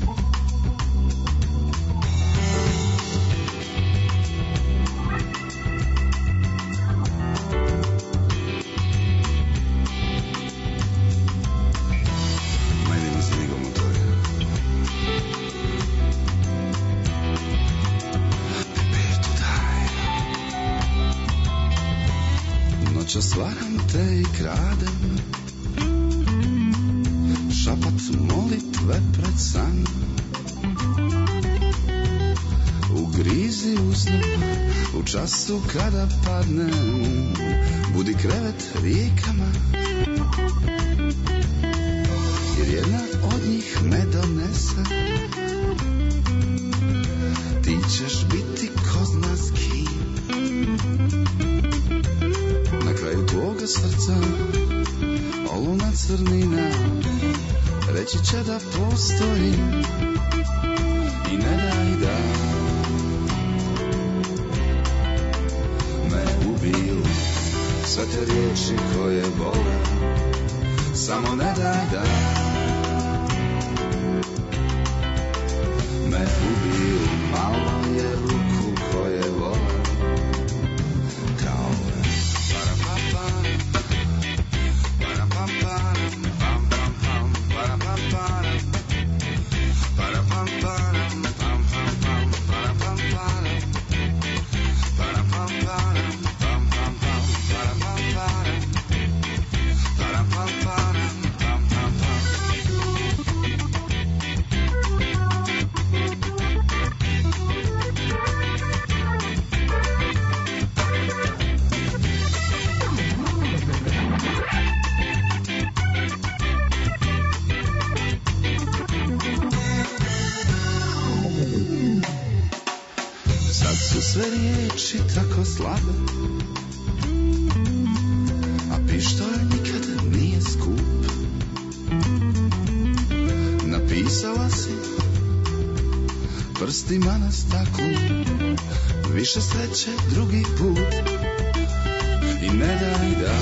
S10: Stvaram te i kradem, šapat molitve pred san. U grizi usnu, u času kada padnem, budi krevet rijekama, jer jedna od njih me donese. Ti ćeš biti ko zna s kim. Na kraju tvoga srca oluna crnina reći će da postoji i ne daj da me ubiju sve te riječi koje bole, samo ne daj da me ubiju, malo je ruku koje vole kao sve riječi tako slabe, a pištolj nikad nije skup. Napisala si prstima na staklu, više sreće drugi put i ne daj da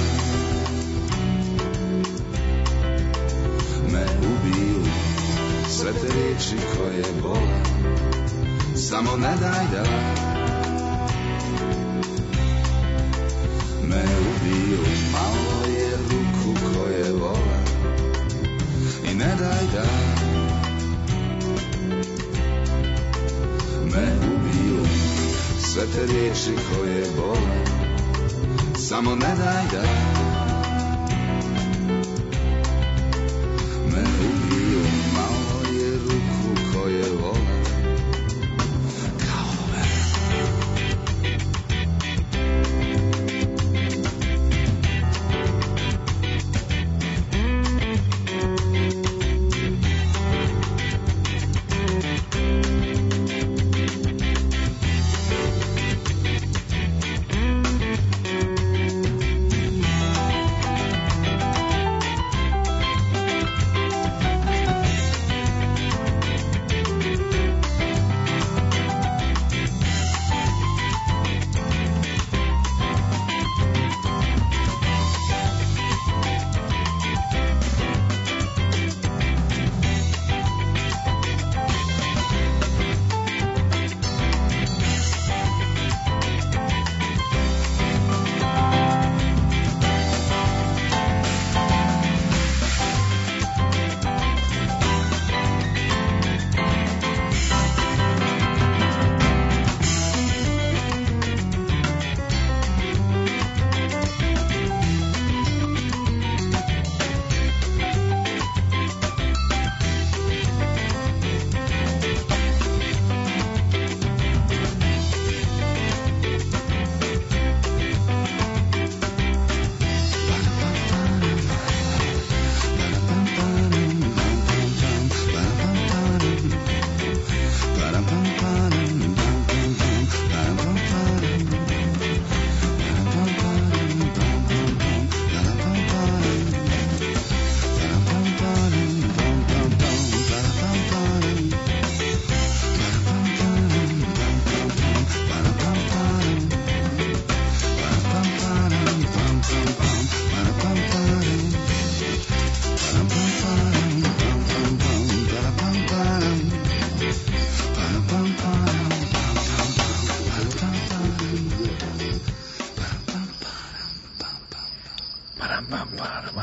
S10: me ubiju sve te riječi koje bole, samo ne daj da me ubiju, malo je ruku koje vole i ne daj da me ubiju sve te riječi koje bole, samo ne daj da me ubiju, malo je ruku koje vole kao ove.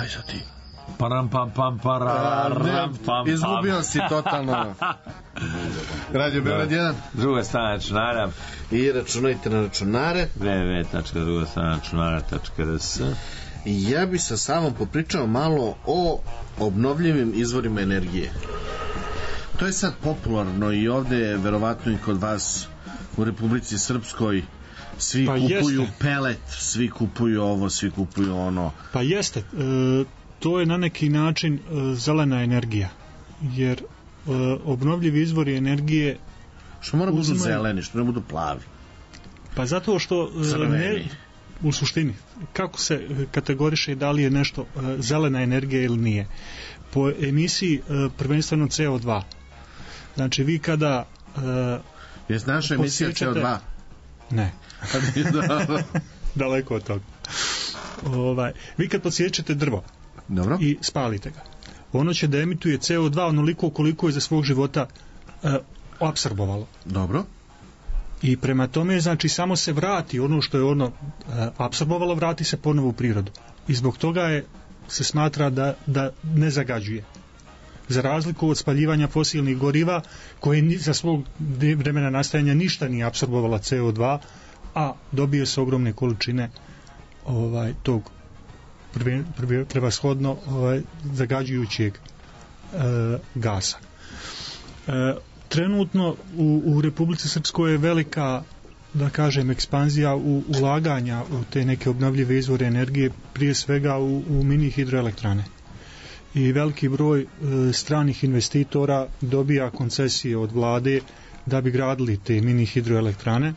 S13: Aj sad ti.
S6: Param pam pam pararam pam.
S13: Izgubio si totalno. Radio Beograd 1.
S6: Druga strana računara.
S13: I računajte na računare.
S6: www.drugastrana-računara.rs.
S13: Ja bi sa Savom popričao malo o obnovljivim izvorima energije. To je sad popularno i ovde, verovatno i kod vas u Republici Srpskoj, svi kupuju pelet, svi kupuju ovo, svi kupuju ono.
S2: Pa jeste, to je na neki način zelena energija, jer obnovljivi izvori energije
S13: što mora budu zeleni, što ne budu plavi.
S2: Pa zato što u suštini kako se kategoriše da li je nešto zelena energija ili nije. Po emisiji prvenstveno CO2. Znači vi kada
S13: je naša emisija CO2?
S2: Ne. Daleko od toga. Vi kad podsjećate drvo, dobro, i spalite ga, ono će da emituje CO2 onoliko koliko je za svog života apsorbovalo.
S13: Dobro.
S2: I prema tome, znači, samo se vrati ono što je ono apsorbovalo, vrati se ponovo u prirodu. I zbog toga se smatra da ne zagađuje. Za razliku od spaljivanja fosilnih goriva, koje za svog vremena nastajanja ništa nije apsorbovala CO2, a dobije se ogromne količine tog prevashodno zagađujućeg gasa. Trenutno u Republici Srpskoj je velika, da kažem, ekspanzija ulaganja u te neke obnovljive izvore energije, prije svega u mini hidroelektrane. I veliki broj stranih investitora dobija koncesije od vlade da bi gradili te mini hidroelektrane.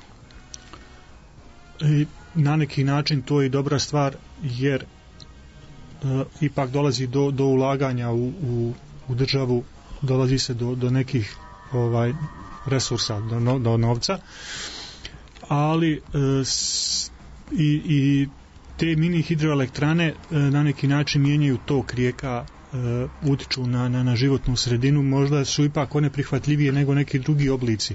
S2: I na neki način to je dobra stvar, jer ipak dolazi do ulaganja u državu, dolazi se do nekih resursa, do novca, ali i te mini hidroelektrane na neki način mijenjaju tok rijeka, utiču na životnu sredinu, možda su ipak one prihvatljivije nego neki drugi oblici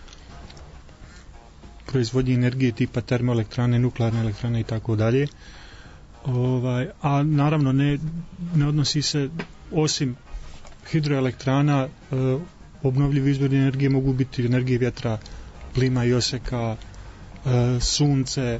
S2: proizvodnje energije tipa termoelektrane, nuklearne elektrane i tako dalje. A naravno ne odnosi se, osim hidroelektrana, obnovljivi izvori energije mogu biti energije vjetra, plima i oseka, sunce.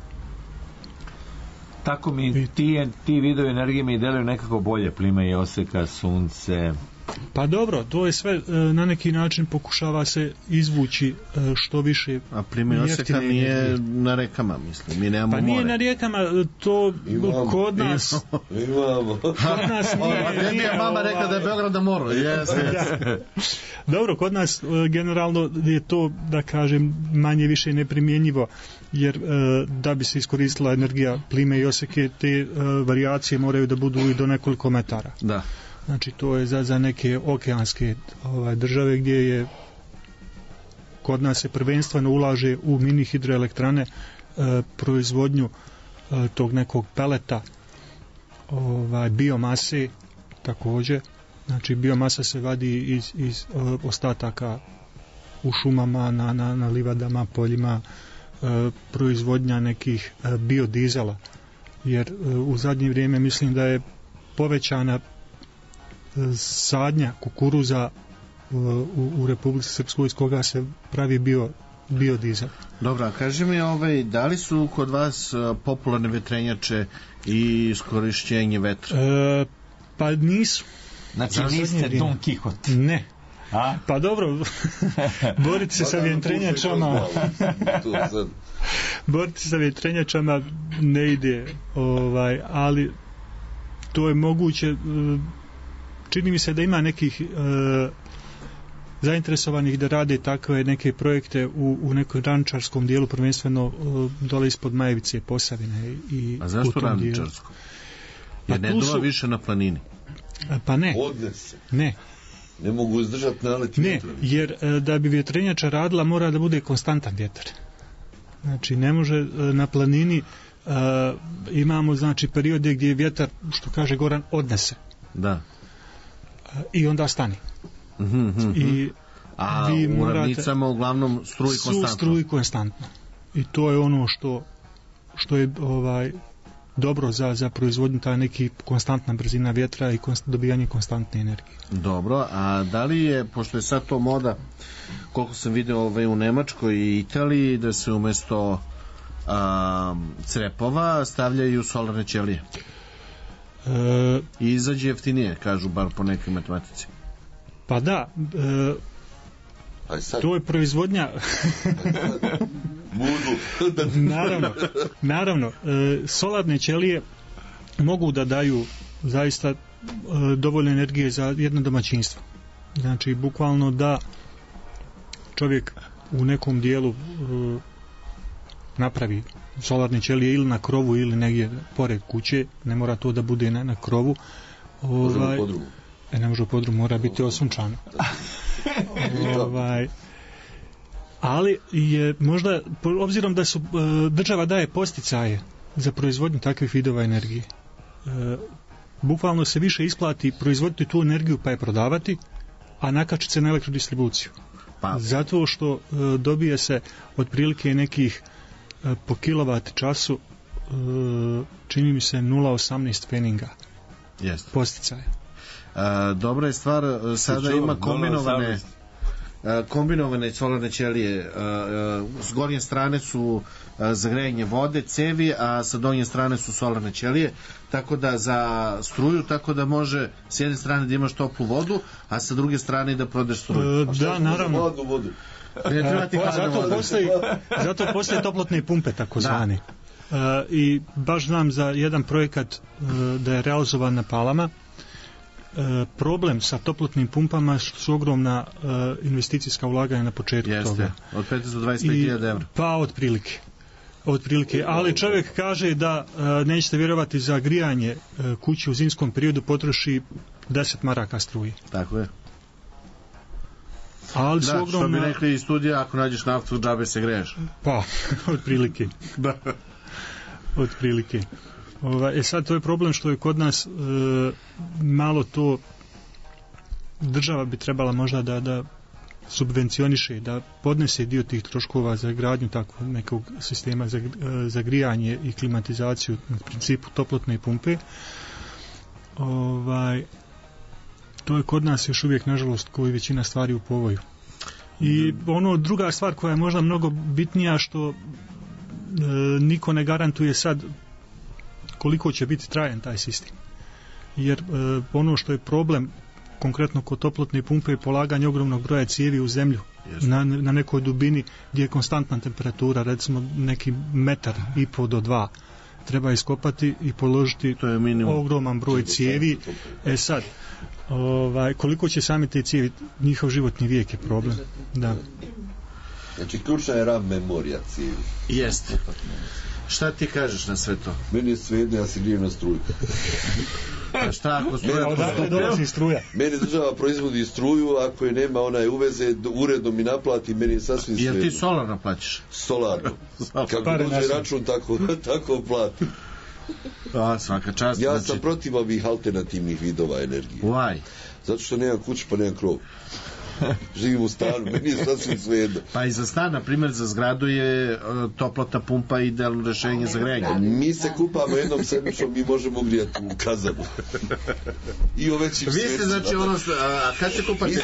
S6: Tako mi ti vidovi energije mi deluju nekako bolje, plima i oseka, sunce.
S2: Pa dobro, to je sve na neki način pokušava se izvući što više.
S13: A plima i oseka nije na rekama, mislim, mi nemamo more.
S2: Pa nije na rijekama, to imamo, kod nas
S12: imamo.
S2: Kod nas nije
S13: mama rekla da je Beograd na moru.
S2: Dobro, kod nas generalno je to, da kažem, manje više neprimjenjivo, jer da bi se iskoristila energija plime i oseke, te varijacije moraju da budu i do nekoliko metara.
S13: Da.
S2: Znači to je za neke okeanske države gdje je kod nas se prvenstveno ulaže u mini hidroelektrane, proizvodnju tog nekog peleta, biomase također. Znači biomasa se vadi iz ostataka u šumama, na livadama, poljima, proizvodnja nekih biodizela, jer u zadnje vrijeme mislim da je povećana sadnja kukuruza u Republici Srpskoj, iz koga se pravi biodizel.
S13: Dobro, kaži mi, da li su kod vas popularne vetrenjače i iskorišćenje vetra?
S2: Pa nisu.
S6: Znači niste Don Kihot?
S2: Ne. A? Pa dobro, boriti se sa vjetrenjačama boriti se sa vjetrenjačama ne ide, ali to je moguće. Čini mi se da ima nekih zainteresovanih da rade takve neke projekte u nekom rančarskom dijelu, prvenstveno dole ispod Majevice, Posavine.
S13: A zašto rančarsko? Jer ne dova više na planini?
S2: Pa ne.
S12: Odnese.
S2: Ne.
S12: Ne mogu izdržati naleti vjetrovi.
S2: Ne, jer da bi vjetrenjača radila mora da bude konstantan vjetar. Znači ne može na planini, imamo znači periode gdje vjetar, što kaže Goran, odnese.
S13: Da.
S2: I onda stani.
S13: A u ravnicama uglavnom struji konstantno.
S2: Struji konstantno. I to je ono što je dobro za proizvodnju ta neki konstantna brzina vjetra i dobijanje konstantne energije.
S13: Dobro, a da li je, pošto je sad to moda, koliko sam video u Nemačkoj i Italiji, da se umjesto crepova stavljaju solarne ćelije? I izađe jeftinije, kažu, bar po nekoj matematici.
S2: Pa da, to je proizvodnja naravno solarne ćelije mogu da daju zaista dovoljno energije za jedno domaćinstvo. Znači bukvalno da čovjek u nekom dijelu napravi solarne ćelije ili na krovu ili negdje pored kuće, ne mora to da bude na krovu. Ne može u podrumu, mora biti osunčano. Ali je možda, obzirom da su država daje posticaje za proizvodnju takvih vidova energije, bukvalno se više isplati proizvoditi tu energiju pa je prodavati, a nakačiti se na elektrodistribuciju. Zato što dobije se otprilike nekih po kilovat času čini mi se 0,18 peninga posticaja.
S13: Dobra je stvar, sada ima kombinovane solarne ćelije. S gornje strane su za grejanje vode, cevi, a sa donje strane su solarne ćelije, tako da za struju, tako da može s jedne strane da imaš toplu vodu, a sa druge strane da prodeš struju.
S2: Da, naravno. Zato postoje toplotne pumpe takozvane. I baš znam za jedan projekat da je realizovan na Palama. Problem sa toplotnim pumpama su ogromna investicijska ulaganja na početku toga.
S13: Od 15 do 25.000 evra.
S2: Pa otprilike. Ali čovjek kaže da nećete vjerovati, za grijanje kuće u zimskom periodu potroši 10 maraka struje.
S13: Tako je.
S2: Ali
S13: da, ogromna... što bi rekli iz studija, ako nađeš naftu, džabe se greješ.
S2: Pa, otprilike. Otprilike. Sad to je problem što je kod nas malo to država bi trebala možda da subvencioniše, da podnese dio tih troškova za gradnju takvog nekog sistema za grijanje i klimatizaciju na principu toplotne pumpe. To je kod nas još uvijek nažalost koji većina stvari u povoju. I druga stvar koja je možda mnogo bitnija, što niko ne garantuje sad koliko će biti trajan taj sistem. Jer ono što je problem konkretno kod toplotne pumpe je polaganje ogromnog broja cijevi u zemlju na nekoj dubini gdje je konstantna temperatura, recimo neki 1,5 do 2. Treba iskopati i položiti ogroman broj cijevi. Sad, koliko će sami te cijevi, njihov životni vijek je problem. Da.
S12: Znači, ključna je RAM memorija cijevi.
S13: Jeste. Šta ti kažeš na sve to?
S12: Meni je svejedno, ja se grijem na struju.
S13: A šta ako struja?
S2: Odakle dolazi struja?
S12: Meni država proizvodi struju, ako je nema, ona je uveze, uredno mi naplati, meni je sasvim svejedno.
S13: Jel ti solarno plaćaš?
S12: Solarno. Kako dođe račun, tako plati.
S13: Svaka čast.
S12: Ja sam protiv ovih alternativnih vidova energije.
S13: Why?
S12: Zato što nema kuće pa nema krov. Živim u stanu, meni je sasvim svejedno.
S13: Pa i za stan, na primjer, za zgradu je toplotna pumpa idealno rješenje za grejanje.
S12: Mi se kupamo jednom sedmičnom, mi možemo grijati u kazanu. I o većim
S13: svecima. Vi ste, znači, kad se kupate?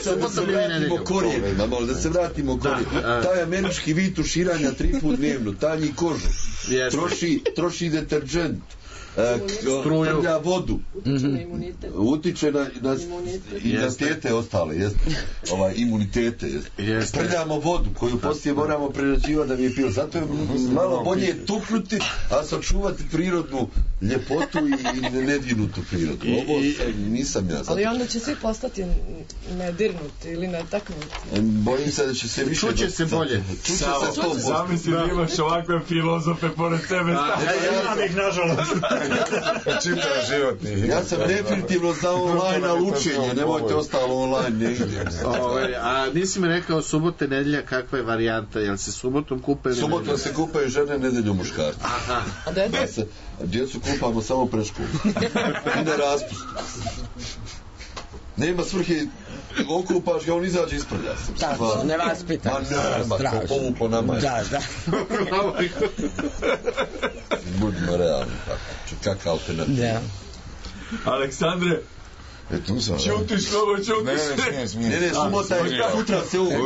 S12: Da se vratimo korijenima. Taj američki vid tuširanja 3 put dnevno, tanji kožu, troši deterđent, trlja vodu, utiče na imunitete ostale, imunitete. Trljamo vodu koju poslije moramo prerađivati da bi je pio. Zato je malo bolje tuknuti, a sačuvati prirodnu ljepotu i nedvinutu prirodu. Ovo nisam ja.
S7: Ali onda će svi postati nedirnuti ili netaknuti.
S12: Bojim se da će se više...
S13: Čuće se bolje.
S4: Zamisli da imaš ovakve filozofe pored sebe.
S2: Ja imam ih, nažalost.
S5: Čitav životni.
S12: Ja sam definitivno za online učenje, nemojte ostalo online, ne idem.
S13: A nisi mi rekao subote, nedelja, kakva je varijanta? Jel se subotom kupaju?
S12: Subotom se kupaju žene, nedeljom muškarci.
S7: A djeca?
S12: Djecu kupamo samo preškolu. I na raspust. Nema svrhe okupaš ga, on izađe isprlja se.
S8: Tako, ne vaspitan.
S12: Ma nema, to povuklo nama je.
S8: Da.
S12: Budimo realni, kakav alternativ.
S8: Da.
S4: Aleksandre,
S5: tu sam.
S4: Čutiš ovo, čutiš se.
S12: Ne, subota je, sutra se uđe.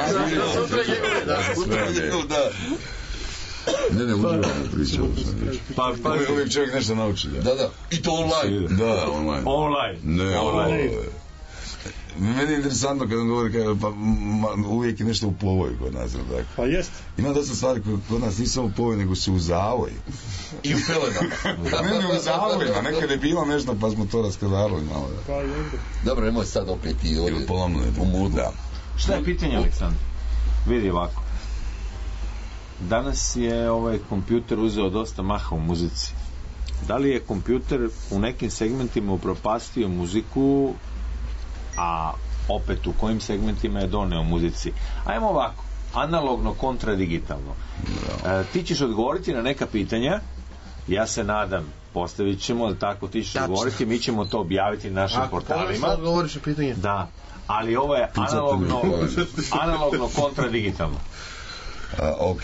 S5: Ne, uživamo pričamo.
S4: Pa,
S5: uvijek čovjek nešto nauči.
S12: Da. I to online.
S5: Da, online.
S4: Online.
S5: Ne, online. Meni je interesantno kada govori, pa uvijek je nešto u povoju kod nas.
S2: Pa jest.
S5: Ima dosta stvari koje kod nas nisu samo u povoju, nego su u zavoju.
S12: I u pelenama.
S5: Ne, u zavojima. Nekad je bilo nešto, pa smo to raskadarali malo.
S12: Dobro, nemoj sad opet i ovdje.
S5: U mudu.
S6: Šta je pitanje, Aleksandar? Vidi ovako. Danas je ovaj kompjuter uzeo dosta maha u muzici. Da li je kompjuter u nekim segmentima upropastio muziku, a opet u kojim segmentima je doneo muzici? Ajmo ovako, analogno kontra digitalno. Ti ćeš odgovoriti na neka pitanja, ja se nadam, postavit ćemo, tako ti ćeš odgovoriti, mi ćemo to objaviti na našim portalima.
S13: Ako odgovoriš na pitanje.
S6: Da, ali ovo je analogno kontra digitalno.
S5: Ok,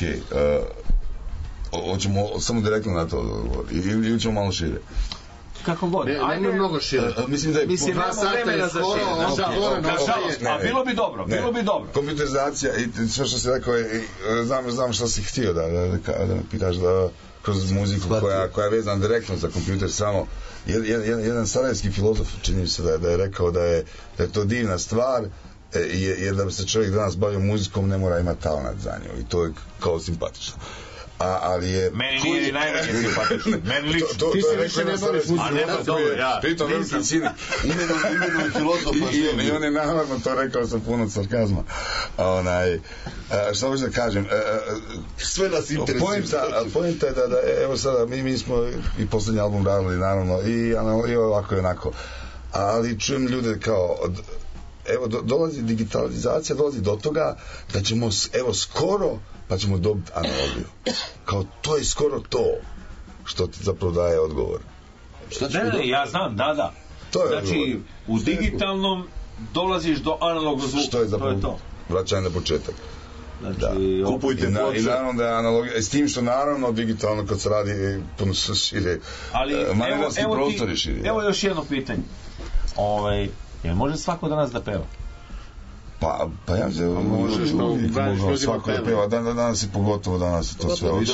S5: hoćemo samo direktno na to odgovoriti ili ćemo malo šire?
S6: Kako god.
S13: Ajde mnogo šire.
S5: Mislim da je
S6: nemamo vremena za šire. A bilo bi dobro.
S5: Kompjuterizacija i sve što si rekao je, znam što si htio da me pitaš kroz muziku koja je vezana direktno za kompjuter samo. Jedan sarajevski filozof, čini se da je rekao da je to divna stvar, jer da bi se čovjek danas bavio muzikom ne mora imati talent za nju i to je kao simpatično. Ali je...
S6: Meni nije najmanje simpatično. Meni lično.
S5: Ti si više ne baviš muzikom.
S6: A nema dobro, ja.
S5: Pritom veliki cinik. Imenuj filozofa. I on je naravno to rekao sa puno sarkazma. Šta hoću da kažem?
S12: Sve nas interesuje.
S5: Poenta je da evo sada, mi smo i posljednji album radili, naravno, i ovako i onako. Ali čujem ljude kao... Evo, dolazi digitalizacija, dolazi do toga da ćemo, evo, skoro, pa ćemo dobiti analogiju. Kao, to je skoro to što ti zapravo daje odgovor.
S6: Ne, ja znam, da. Znači, u digitalnom dolaziš do analognog zvuka.
S5: Što je zapravo vraćanje na početak.
S6: Znači,
S5: kupujte i naravno da je analogija, s tim što naravno digitalno kad se radi puno se šire, manevarski prostor je širi.
S6: Evo još jedno pitanje. Jel može svako danas da peva?
S5: Pa ja se možeš svako da peva. Danas je pogotovo, danas je to sve više.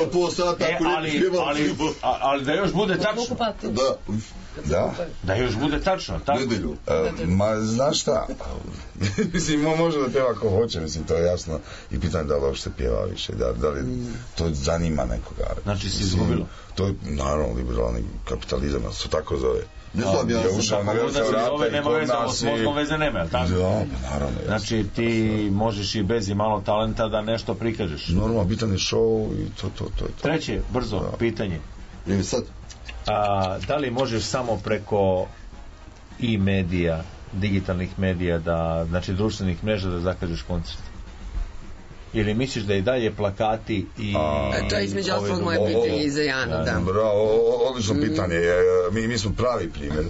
S6: Ali da još bude tačno. Da još bude tačno.
S5: Ma znaš šta, mislim može da peva ako hoće, mislim to je jasno i pitanje da li uopšte pjeva više, da li to zanima nekoga.
S6: Znači si izgubilo?
S5: To je naravno liberalni kapitalizam, se tako zove.
S12: Ne znam, ja
S5: ušao na velika vrata i kod nas
S6: s mozgom veze nema, je li tako?
S5: Da, naravno.
S6: Znači ti možeš i bez i malo talenta da nešto prikažeš.
S5: Normalno, bitan je show i to je to.
S6: Treće, brzo, pitanje.
S12: Nije sad?
S6: Da li možeš samo preko medija, digitalnih medija, znači društvenih mreža da zakažeš koncert? Ili misliš da i dalje plakati i...
S8: To je između ostalog moje pitanje i za Janu, da.
S5: Bravo, odlično pitanje. Mi smo pravi primjer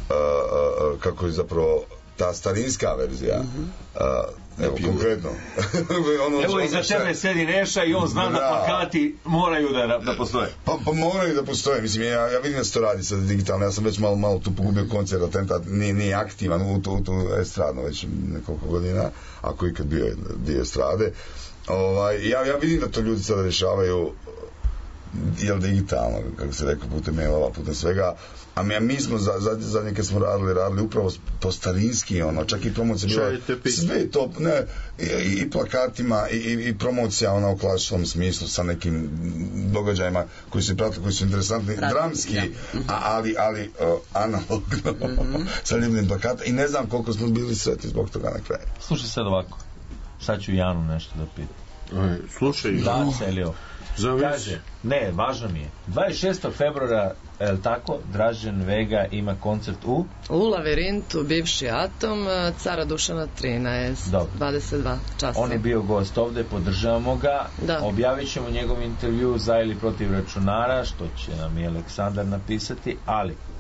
S5: kako je zapravo ta starinska verzija. Evo, konkretno.
S6: Evo, iza tebe sedi Neša i on zna da plakati moraju da postoje.
S5: Pa moraju da postoje. Mislim, ja vidim da se to radi sad digitalno. Ja sam već malo tu pogubio koncert, Atentat nije aktivan u tu estradno već nekoliko godina, ako ikad bio dio estrade. Ja vidim da to ljudi sada rješavaju digitalno, kako se rekao, putem mailova, putem svega, a mi smo zadnje kad smo radili upravo po starinski, čak i promocija bila sve to, i plakatima i promocija u klasičnom smislu sa nekim događajima koji su pratili, koji su interesantni, dramski, ali analogno sa ljubnim plakata i ne znam koliko smo bili sretni zbog toga na kraju.
S6: Slušaj sad ovako, sad ću Janu nešto da pitam.
S13: Slušaj,
S6: da, Celio. Kaže, ne, važno mi je. 26. februara, je li tako, Dražen Vega ima koncert u
S7: Laverintu, bivši Atom, Cara Dušana 13, 22 časa.
S6: On je bio gost ovde, podržavamo ga. Objavit ćemo njegov intervju za ili protiv računara, što će nam i Aleksandar napisati, ali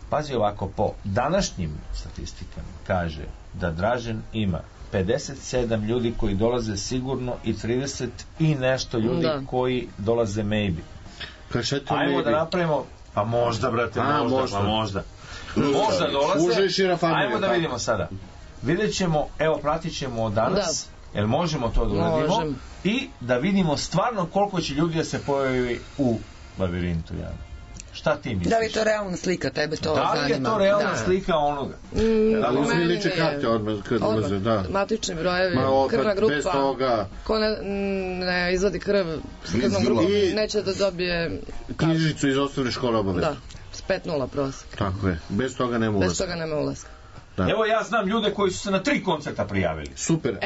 S6: Pazi ovako, po današnjim statistikama kaže da Dražen ima 57 ljudi koji dolaze sigurno i 30 i nešto ljudi koji dolaze maybe. Ajmo da napravimo, pa možda, brate, možda dolaze, ajmo da vidimo sada. Vidjet ćemo, evo, pratit ćemo danas, jel možemo to da uradimo i da vidimo stvarno koliko će ljudi da se pojavi u lavirintu, Jana. Šta ti misliš?
S8: Da li je to realna slika, tebe to zanima?
S6: Da li je to realna slika onoga?
S13: Da li uzmi liče karte odmah kad ulaze, da.
S7: Matični brojevi, krvna grupa, ko ne izvadi krv s krvnom grupom, neće da dobije
S13: knjižicu iz osnovne škole obavezno.
S7: Da, s 5-0 prosek.
S13: Tako je, bez toga nema ulaska.
S7: Bez toga nema ulaska.
S6: Da. Evo ja znam ljude koji su se na 3 koncerta prijavili.
S13: Super,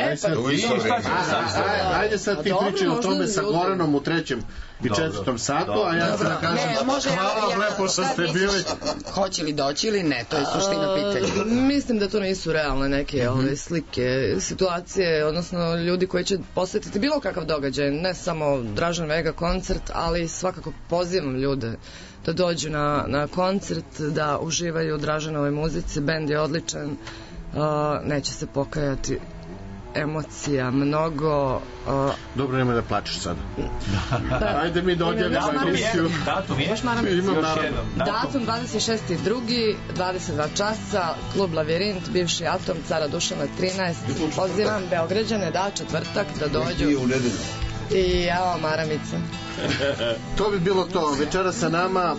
S13: ajde sad ti pričaj o tome sa Goranom u 3. i 4. satu, a ja ću da kažem hvala lepo što ste bili.
S8: Hoće li doći ili ne, to je suština pitanja.
S7: Mislim da to nisu realne neke slike, situacije, odnosno ljudi koji će posjetiti bilo kakav događaj, ne samo Dražen Vega koncert, ali svakako pozivam ljude da dođu na koncert, da uživaju u Draženovoj muzici, bend je odličan, neće se pokajati, emocija mnogo.
S13: Dobro, nemoj da plačeš sada. Ajde mi da odjavimo emisiju.
S6: Datum je?
S7: Datum 26.2. 22 časa, klub Lavirint, bivši Atom, Cara Dušana 13. Pozivam Beograđane da četvrtak da dođu. I evo Maramica.
S13: To bi bilo to. Večera sa nama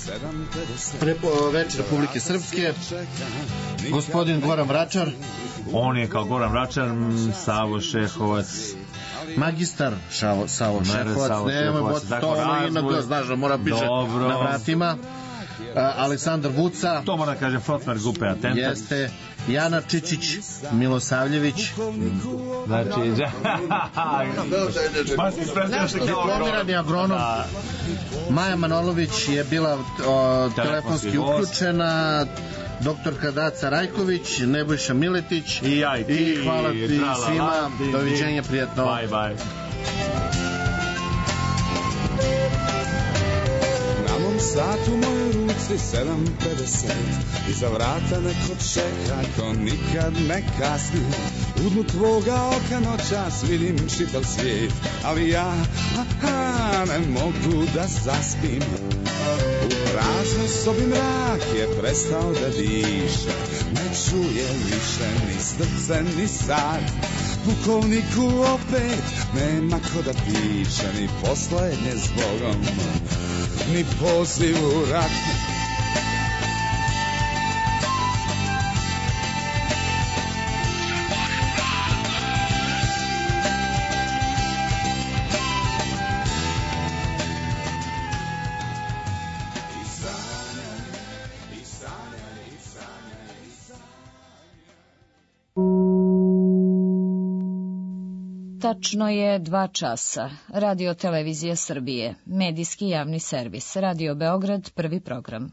S13: Večer Republike Srpske, gospodin Goran Vračar.
S6: On je kao Goran Vračar, Savo Šehovac,
S13: magistar Savo Šehovac, nema to ono znaš da mora piše na vratima. Aleksandar Vuca,
S6: to mora da kažem frontman grupe Atentat,
S13: jeste Jana Čičić Milosavljević,
S6: znači
S13: diplomirani agronom. Maja Manolović je bila telefonski uključena, doktorka Daca Rajković, Nebojša Miletić
S6: i
S13: hvala ti svima, doviđenja, prijatno,
S6: bye.
S10: Sat u mojoj ruci 7:50, iza vrata neko čeka, ko nikad ne kasni. U dnu tvoga oka noćas vidim čitav svijet, ali ja ne mogu da zaspim. U praznoj sobi mrak je prestao da diše, ne čuje više ni srce ni sad. Pukovniku opet nema ko da piše, ni poslednje zbogom, ni poziv u rat.
S14: Tačno je 2 časa. Radio Televizija Srbije. Medijski javni servis. Radio Beograd, prvi program.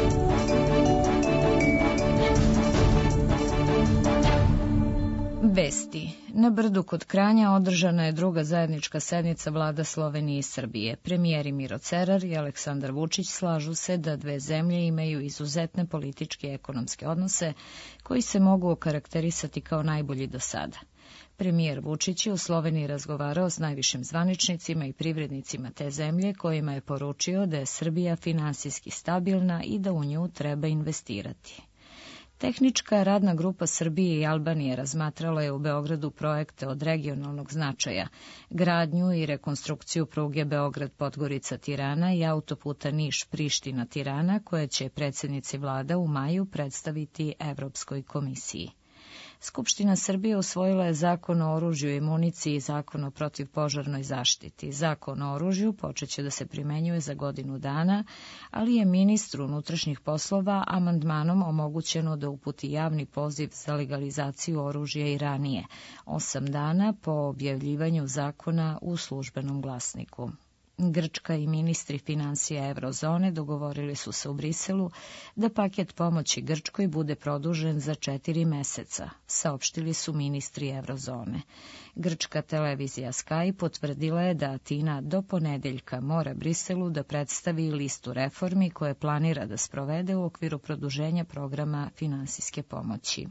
S14: Vesti. Na Brdu kod Kranja održana je 2. zajednička sednica vlada Slovenije i Srbije. Premijeri Miro Cerar i Aleksandar Vučić slažu se da 2 zemlje imaju izuzetne političke i ekonomske odnose koji se mogu okarakterisati kao najbolji do sada. Premijer Vučić je u Sloveniji razgovarao s najvišim zvaničnicima i privrednicima te zemlje, kojima je poručio da je Srbija finansijski stabilna i da u nju treba investirati. Tehnička radna grupa Srbije i Albanije razmatrala je u Beogradu projekte od regionalnog značaja, gradnju i rekonstrukciju pruge Beograd-Podgorica-Tirana i autoputa Niš-Priština-Tirana, koje će predsjednici vlada u maju predstaviti Evropskoj komisiji. Skupština Srbije usvojila je Zakon o oružju i municiji i Zakon o protivpožarnoj zaštiti. Zakon o oružju počeće da se primenjuje za godinu dana, ali je ministru unutrašnjih poslova amandmanom omogućeno da uputi javni poziv za legalizaciju oružja i ranije, 8 dana po objavljivanju zakona u Službenom glasniku. Grčka i ministri financija eurozone dogovorili su se u Briselu da paket pomoći Grčkoj bude produžen za 4 meseca, saopštili su ministri eurozone. Grčka televizija Sky potvrdila je da Atina do ponedeljka mora Briselu da predstavi listu reformi koje planira da sprovede u okviru produženja programa finansijske pomoći.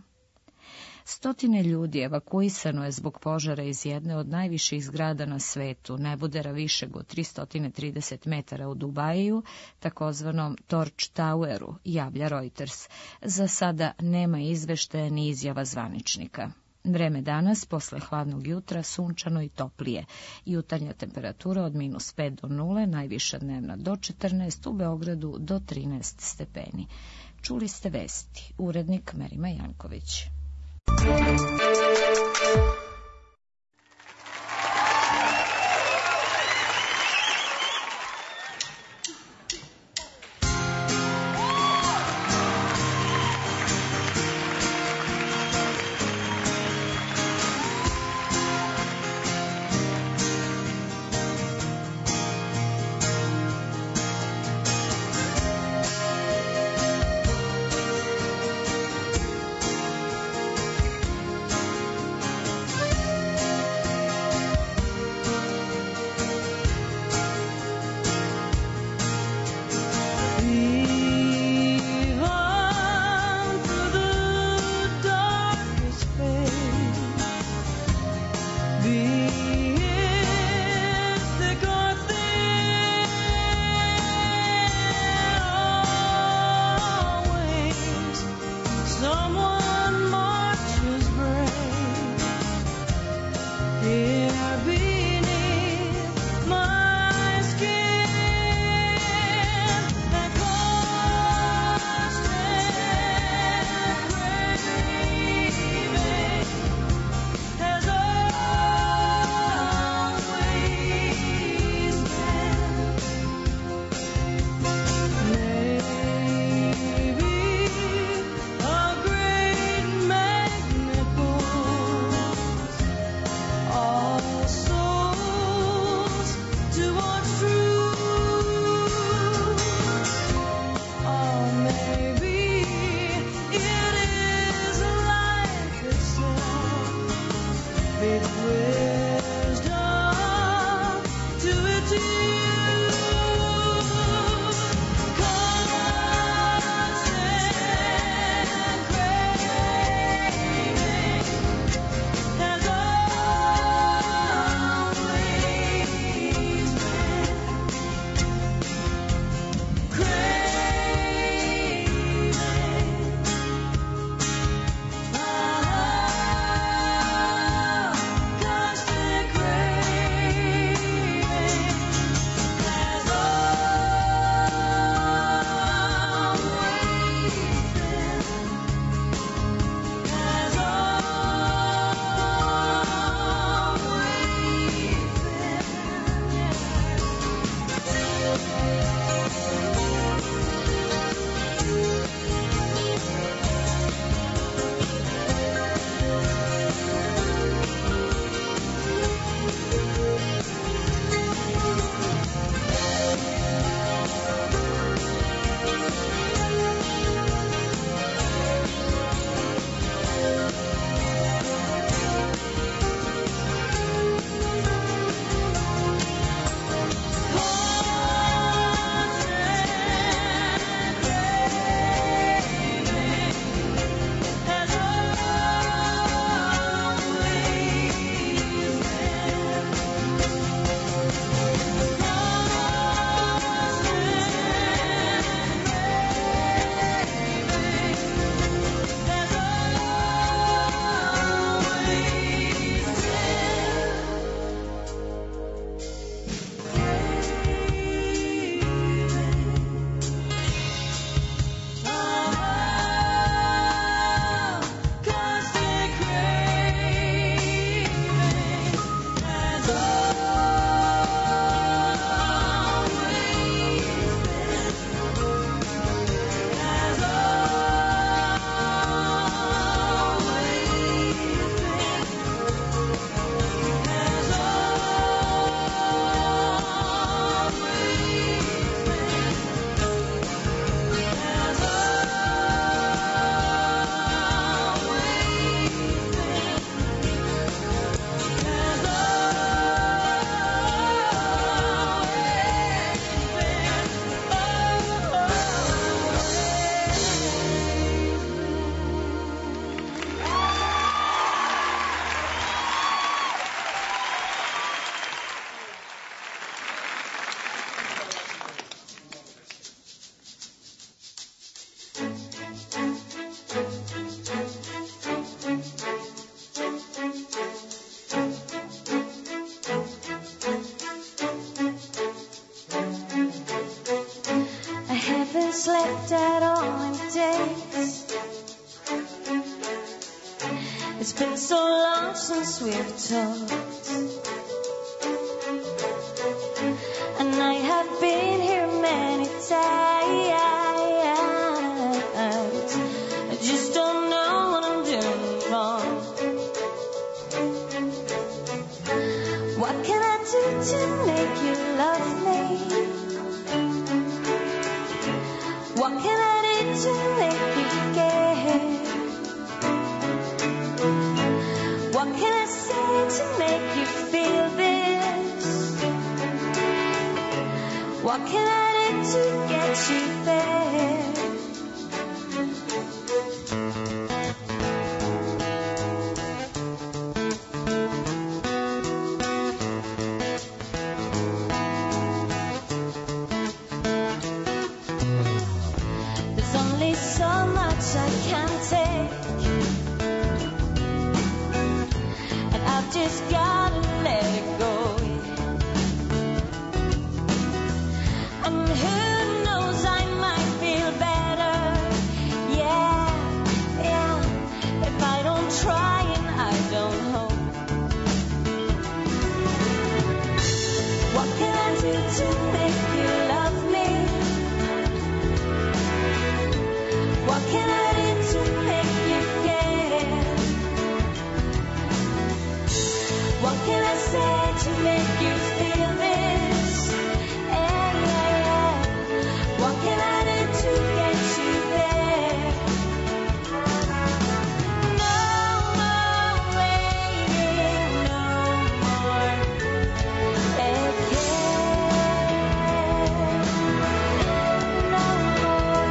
S14: Stotine ljudi evakuisano je zbog požara iz jedne od najviših zgrada na svetu, nebodera višeg od 330 metara u Dubaju, takozvanom Torch Toweru, javlja Reuters. Za sada nema izveštaja ni izjava zvaničnika. Vreme danas, posle hladnog jutra, sunčano i toplije. Jutarnja temperatura od -5 do 0, najviša dnevna do 14, u Beogradu do 13 stepeni. Čuli ste vesti. Urednik Merima Janković.
S16: all slept at all in days. It's been so long since we've talked, and I have been here many times. I just don't know what I'm doing wrong. What can I do to make you love me? What can I do to make you care? What can I say to make you feel this? What can I do to get you there? There's only so much I can take, and I've just gotta let it go. And who knows, I might feel better, yeah, if I don't try and I don't hope. What can I do to make you love me? What can I do to make you care? What can I say to make you feel this? What can I do to get you there? No more waiting, no more aching, no more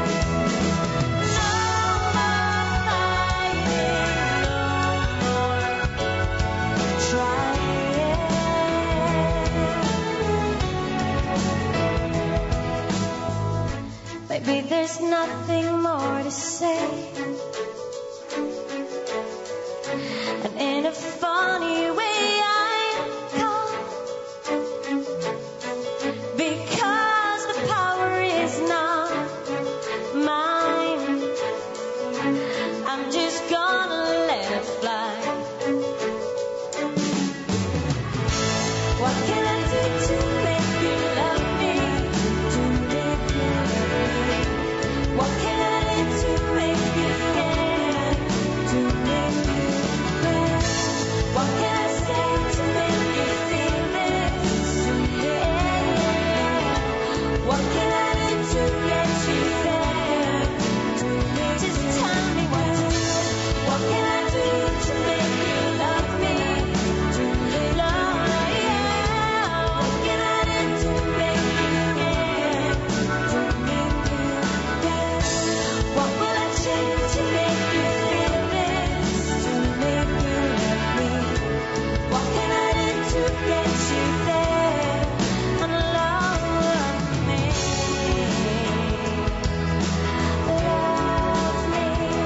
S16: Maybe there's nothing more to say, and in a funny way I'm caught, because the power is not mine. I'm just gonna let it fly. What can I do to make you love me? To make you love me. What can I do to make you care? To make you care. What can I say to make you feel this? What can I do to get you there? Just tell me what. What can I do to make you love me? To love you. What can I do to make you care? To make you care. What will I change to make you feel this? To make you love me. What can I do to get you there? And love me. Love me.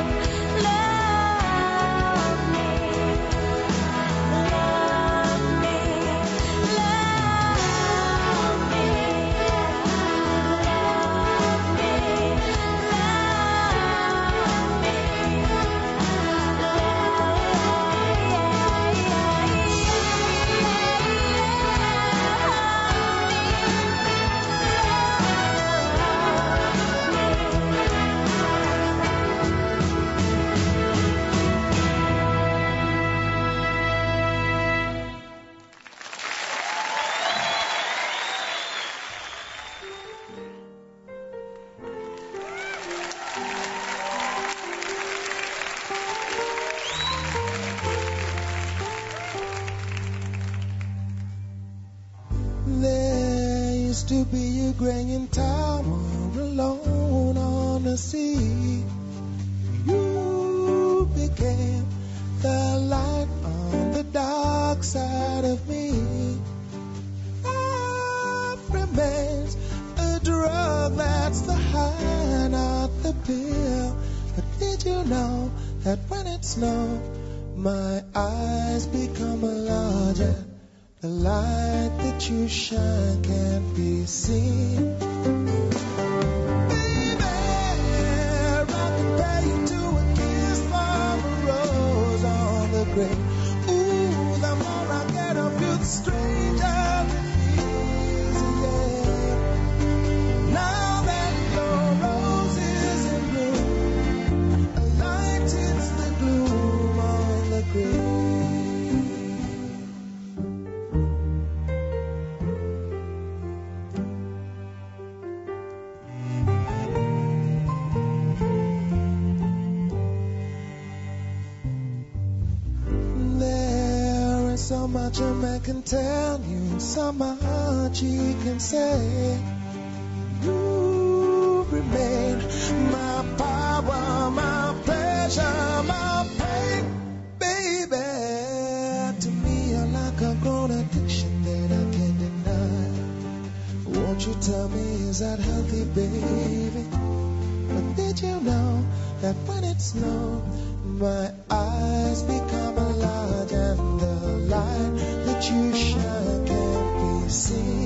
S16: Love me. Love me. Love me.
S17: There used to be a Graham Tower alone on the sea. You became the light on the dark side of me. Love remains a drug, that's the high, not the pill. But did you know that when it snows, my eyes become larger? The light that you shine can't be seen. Baby, grave. Ooh, the more I get of you, the stranger it feels, yeah. Now that your rose is in bloom, a light hits the gloom on the grave. So much a man can tell you, so much he can say. You remain my power, my pleasure, my pain, baby. To me, you're like a grown addiction that I can't deny. Won't you tell me, is that healthy, baby? But did you know that when it snows, my eyes become large and the light that you shine can't be seen?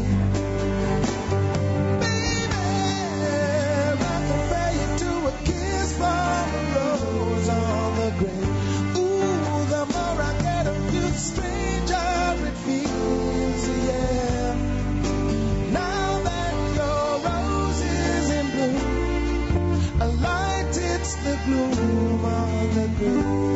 S17: Baby, I compare you to a kiss from a rose on the grave. Ooh, the more I get of you, the stranger it feels, yeah. Now that your rose is in bloom, a light hits the gloom on the grave.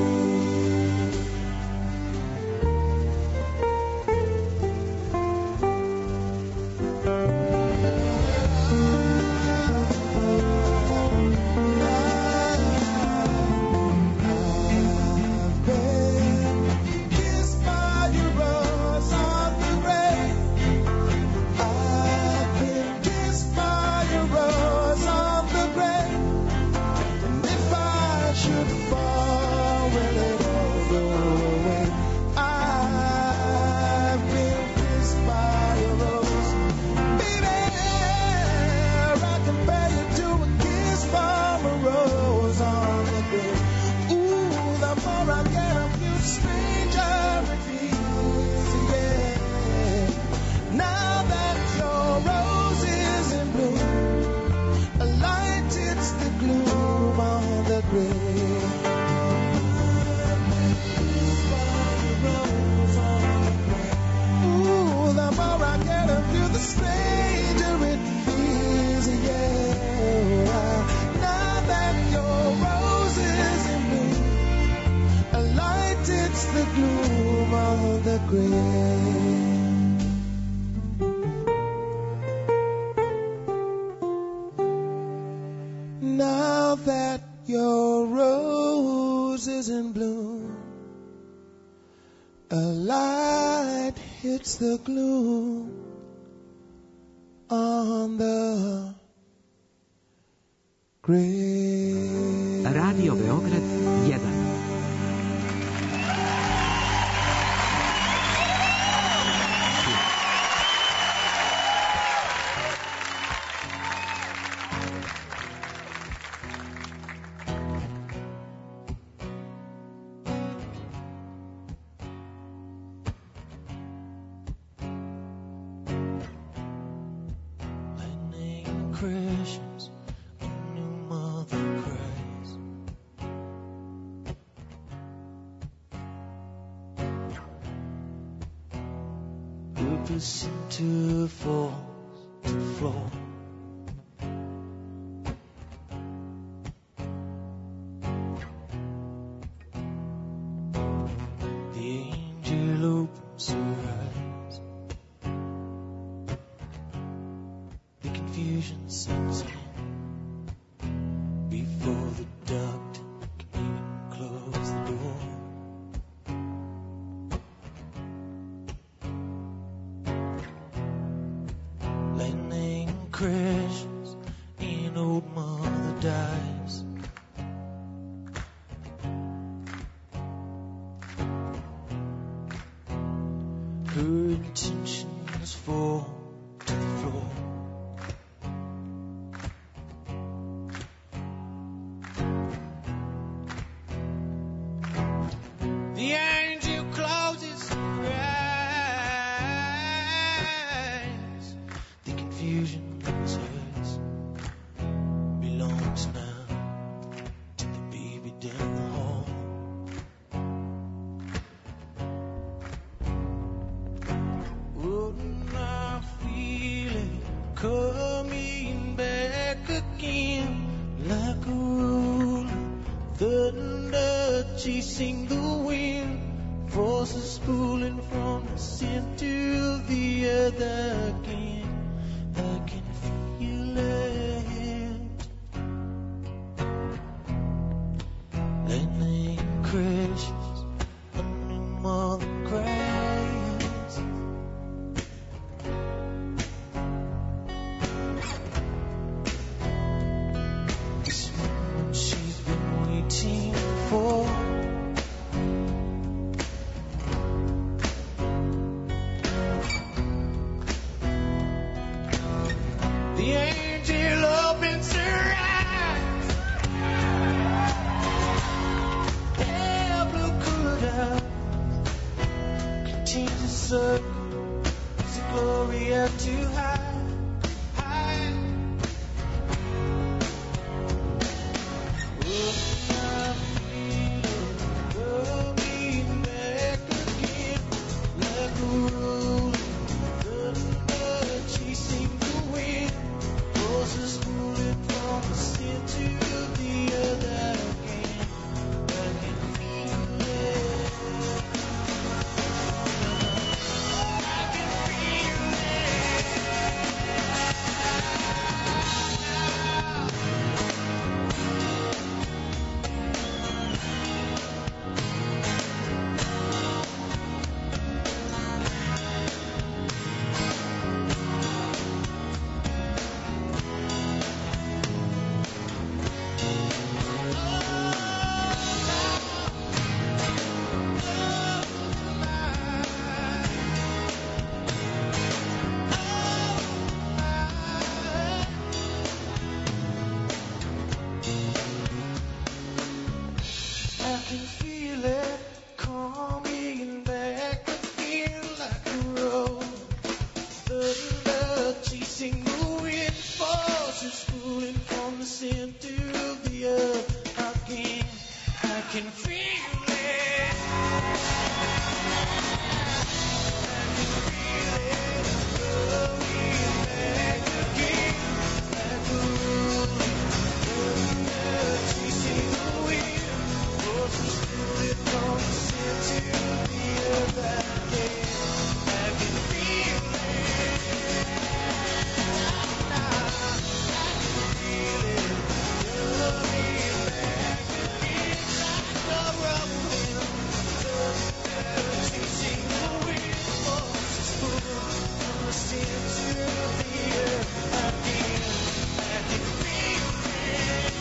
S17: Now that your rose is in bloom, a light hits the gloom on the grave.
S18: Radio Beograd 1.
S17: Crashes, a new mother cries. The placenta falls to the floor. The angel opens her eyes. The confusion sets in before the doctor can even close the door. Lightning crashes, an old mother dies. Her intentions fall to the floor. The angel closes her eyes. The confusion was hers, belongs now to the baby down the hall. thunder chasing the wind, forces pulling from the center of the earth again. I can feel it. Lightning crashes under all the grass. This moment she's been waiting for. The angel opens her eyes. Pale blue colored eyes continue to circle. Is the glory up too high? High. Oh, I feel it coming back again, like a rolling thunder chasing the wind. Forces moving from the center of the earth again. I can feel it. I can feel I can feel it coming back again, like a roll. Thunder chasing the wind, forces pulling from the center of the earth again. I can feel it. I can feel it coming back again, like a rolling thunder chasing the wind. Forces pulling from the center of the earth again. I can feel it. I can feel it coming back again, like a rolling thunder chasing the wind. Forces pulling from the center of the earth again. I can feel it.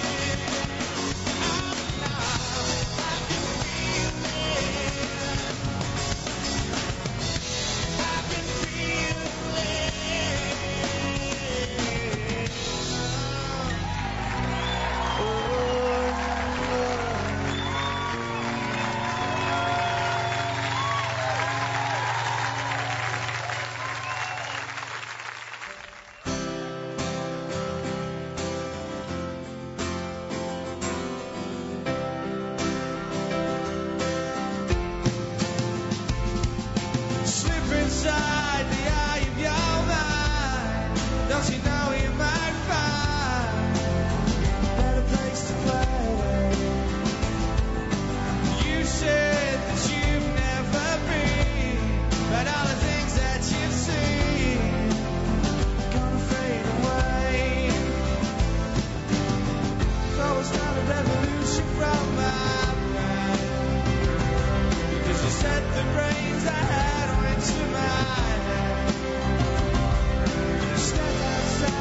S17: Slip inside the eye of your mind. Don't you know you might find a better place to play? You said that you've never been, but all the things that you've seen gonna fade away. So it's not a revolution from my mind, because you said the brains I had went to my head. Step outside.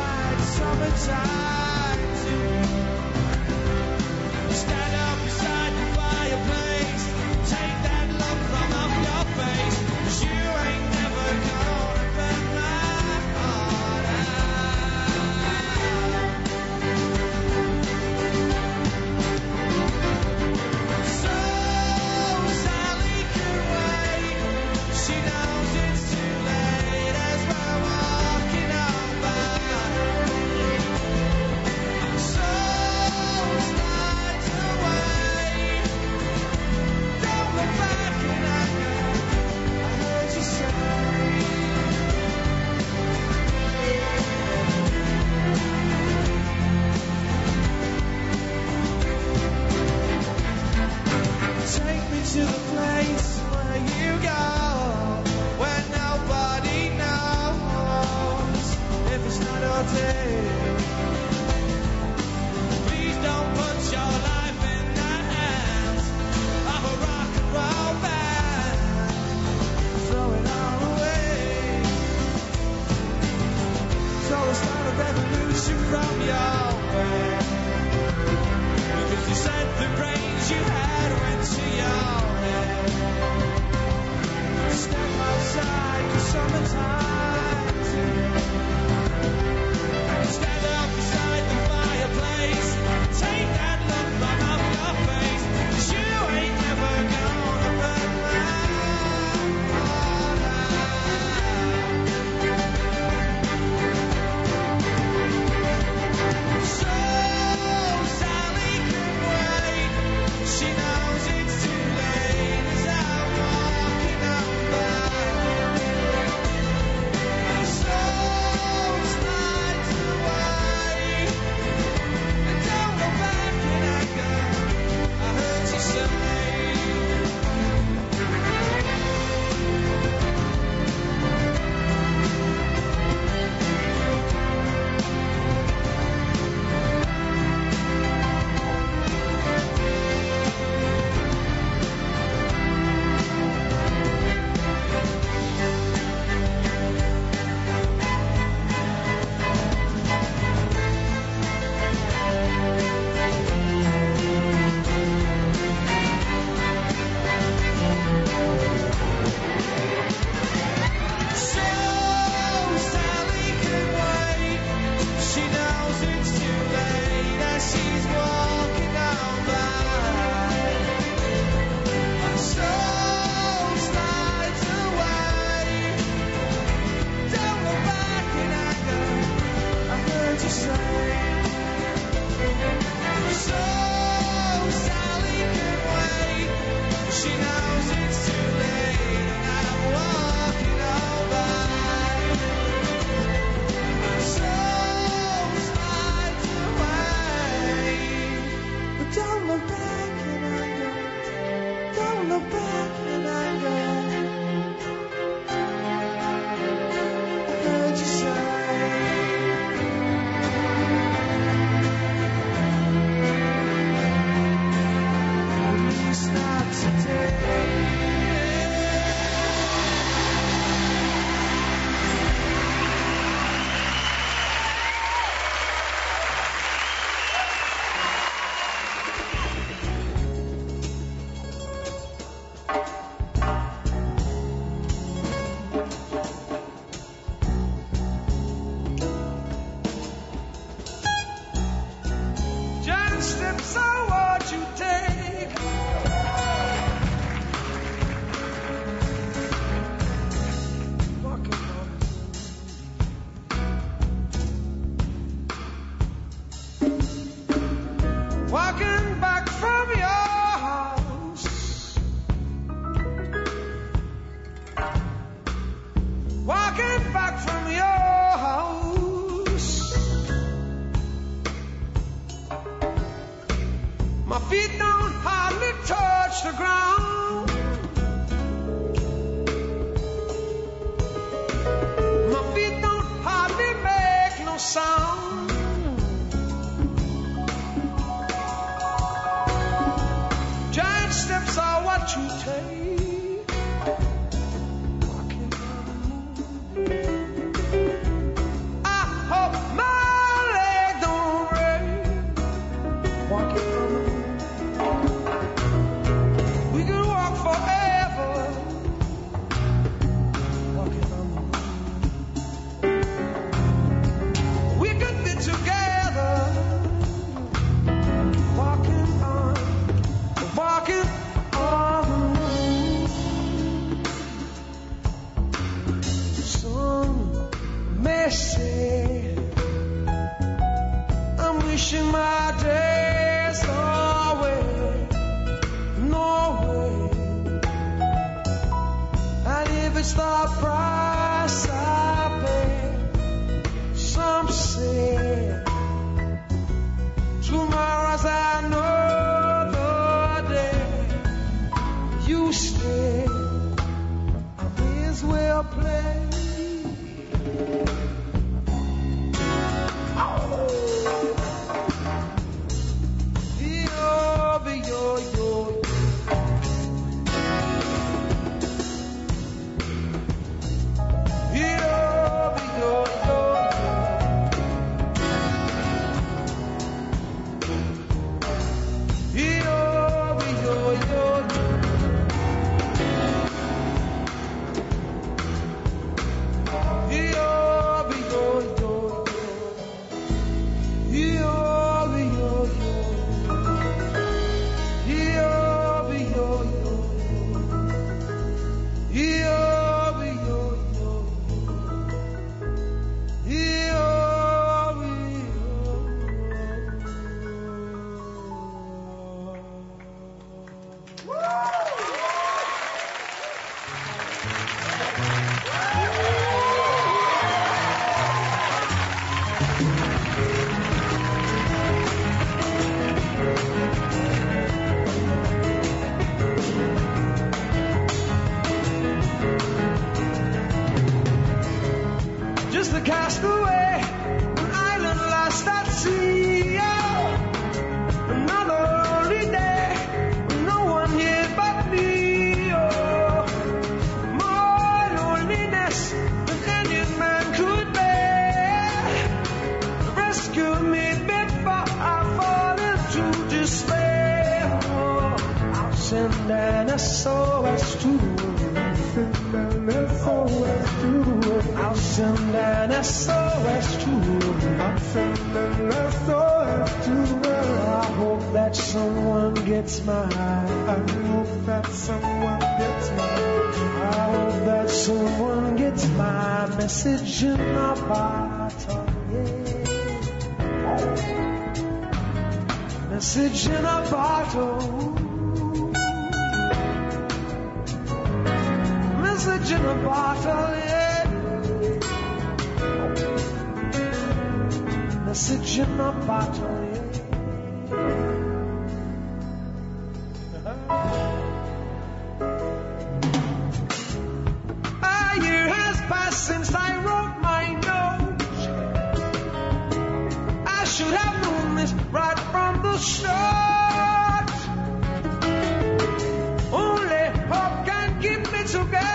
S17: is the castaway, an island lost at sea. Oh, another lonely day, no one here but me. Oh, more loneliness than any man could bear. Rescue me before I fall into despair. Oh, I'll send an SOS to her. I'll send an SOS to her. I'll send an SOS to her. I hope that someone gets mine. I hope that someone gets mine. I hope that someone gets my message in a bottle. Yeah. Message in a bottle. Message in a bottle, yeah. Message in a bottle, yeah. A year has passed since I wrote my note. I should have known this right from the start. Only hope can keep me together.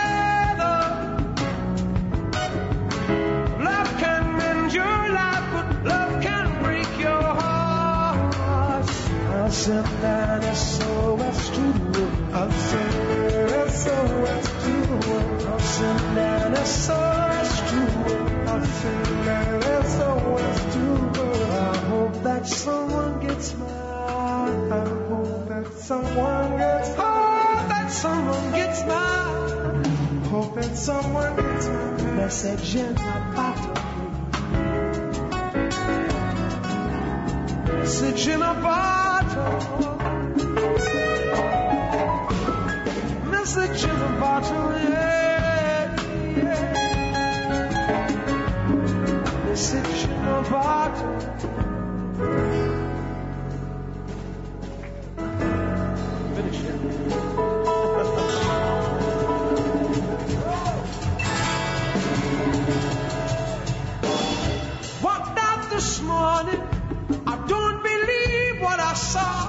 S17: I'll send an SOS to her. I'll send an SOS to her. I'll send an SOS to her. I'll send an SOS to her. I hope that someone gets mine. I hope that someone gets mine. Hope that someone gets mine. Hope that someone gets mine. Message in a bottle. Message in a bottle. Message in a bottle, yeah, yeah. Message in a bottle. Finish it. Walked out this morning. I don't believe what I saw.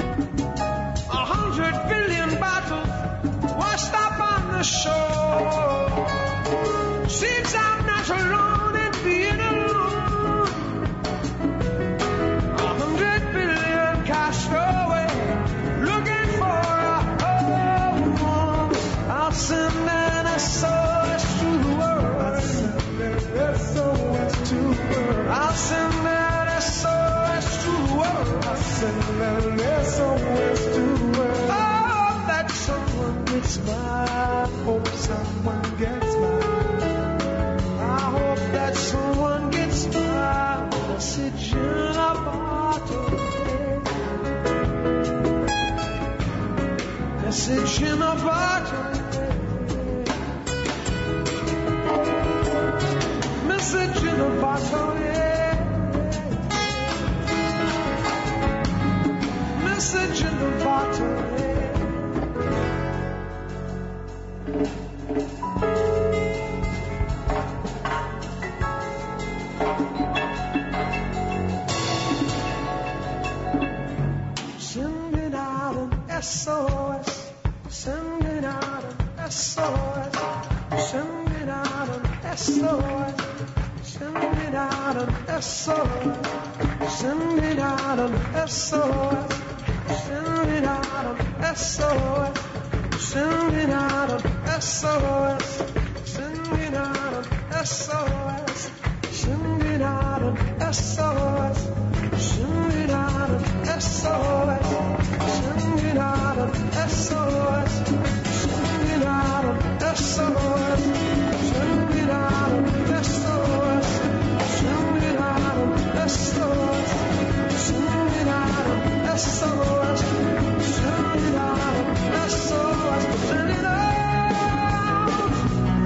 S17: 100 billion bottles washed up on the shore. Seems I'm not alone in being alone. 100 billion cast away, looking for a home. I'll send an SOS to her. I'll send an SOS to her. I'll send an SOS to her. I'll send an SOS to her. I hope that someone gets mine. Hope someone gets mine. I hope that someone gets mine. Message in a bottle. Message in a bottle. Message in a bottle, yeah. Message in the bottle, yeah. Sending out an SOS. Sending out an SOS. Sending out an SOS. Sending out an SOS. Sending out an SOS. Sending out an SOS. Sending out an SOS. Sending out an SOS. Sending out an SOS. Sending out an SOS. Sending out an SOS. Sending out an SOS. Sending out an SOS. Sending out an SOS. Sending out an SOS. Sending out an SOS. Sending out.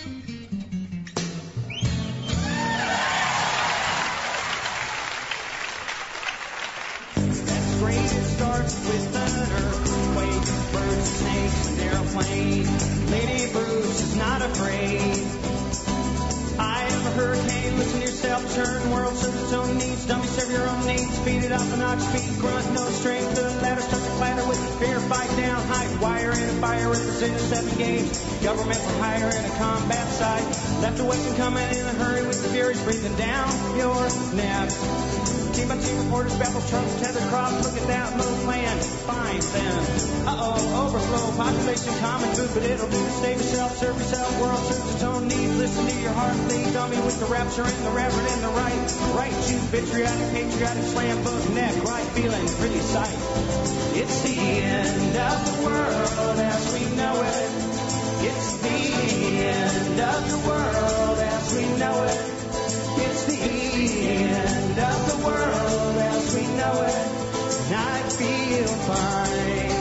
S19: With an earthquake, birds, snakes, and airplane. Lady Bruce is not afraid. I am a hurricane, listen to yourself, turn, world serves its own needs, dummy serve your own needs, beat it up a notch, speed, grunt, no strength, the ladder starts to clatter with fear, fight down, hide, wire in a fire, representing 7 games, government for hire in a combat site, left a weapon coming in a hurry with the furies breathing down your neck. Team by team reporters, babble trunks, tethered cross, look at that little plan, fine then. Overflow, population, common food, but it'll do. Save yourself, serve yourself, world serves its own needs, listen to your heart bleed, dummy with the rapture and the reverend and the right you, patriotic, slam book, neck, right feeling, pretty sight. It's the end of the world as we know it. It's the end of the world as we know it. It's the end of the world as we know it, and I feel fine.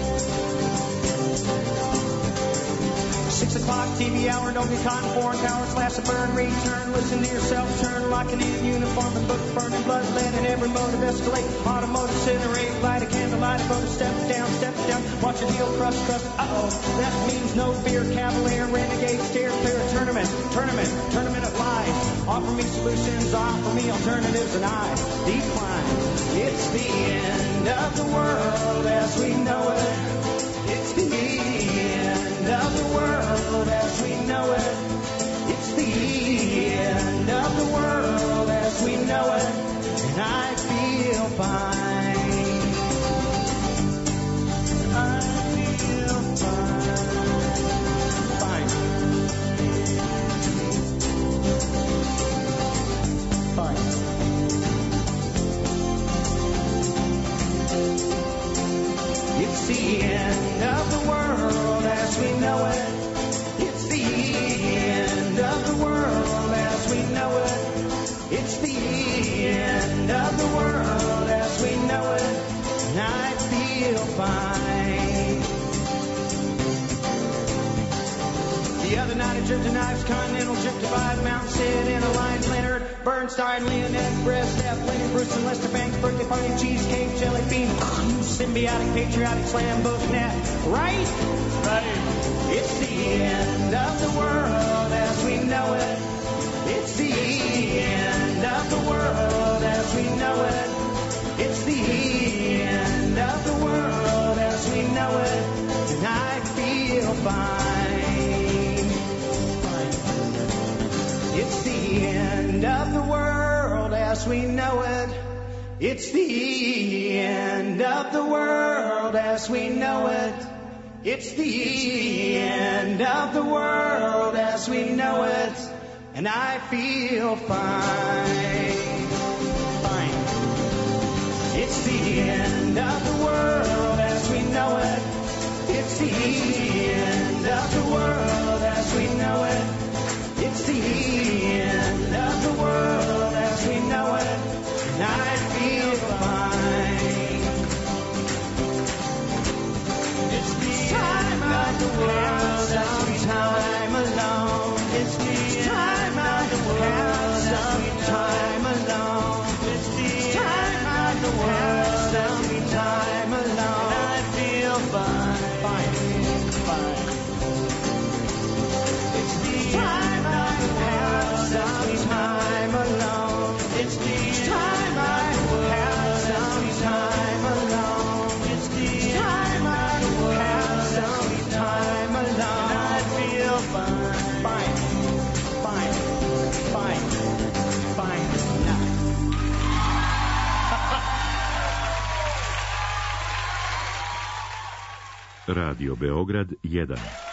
S19: 6 o'clock TV hour, don't get caught in foreign power, slash a burn, return, listen to yourself, turn, locking in uniform and book, burning blood, lead in every motive, escalate, automotive, incinerate, light a candle, light a photo, step down, watch a deal, crust, that means no fear, cavalier, renegade, steer clear, tournament of lies, offer me solutions, offer me alternatives, and I decline. It's the end of the world as we know it. It's the end of the world as we know it. It's the end of the world as we know it, and I feel fine. I feel fine. It's the end of the world as we know it. It's the end of the world as we know it. It's the end of the world as we know it, and I feel fine. The other night I jerked a knife's continental drip divide, Mount Sid in a line, Leonard, Bernstein, Leonette, Brest, F, Lenny, Bruce, and Lester Banks, birthday party, cheesecake, jelly bean, symbiotic, patriotic, slam book, net, right? It's the end of the world as we know it. It's the end of the world as we know it. It's the end of the world as we know it, and I feel fine. It's the end of the world as we know it. It's the end of the world as we know it. It's the end of the world as we know it, and I feel fine. It's the end of the world as we know it. It's the end of the world as we know it. It's the end of the world as we know it, and I feel fine. It's the time of the world, time alone. It's the time of the world, time alone. It's the time of the world, time alone. I feel fine. It's the time of the world, time alone. It's the time of the world, time alone. It's the time of the world, time alone. I feel fine.
S1: Radio Beograd 1.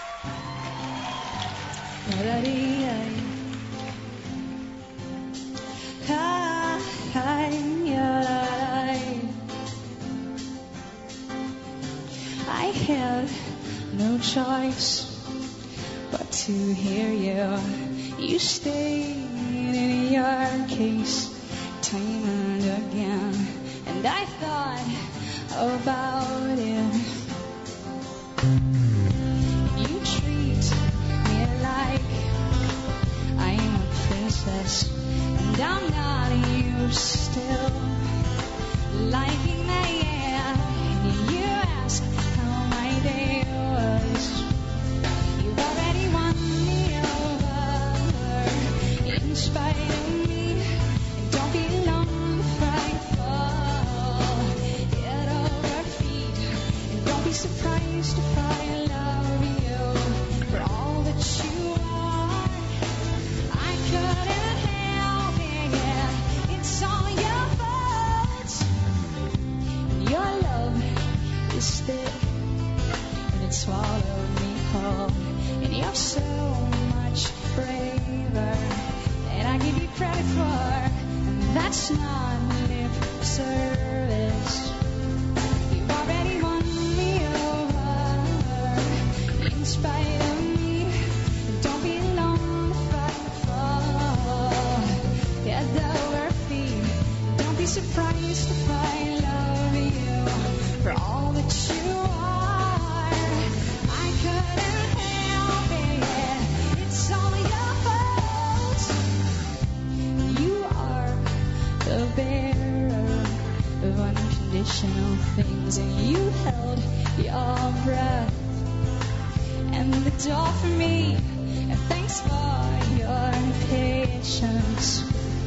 S20: I had no choice but to hear you. You stayed in your case time and again, and I thought about it. You treat me like in spite of me. And don't be alone if I fall. Head over feet. And don't be surprised if I love you for all that you are. I couldn't help it. It's all your fault. Your love is thick and it swallowed me whole. And you're so much braver than I give you credit for. And that's not lip service. You've already won me over in spite of me. And don't be alone if I fall. Head over feet. Don't be surprised if I love you for all that you are. I couldn't help it. It's all your fault. You are the bearer of unconditional things, and you held your breath and the door for me. And thanks for your patience.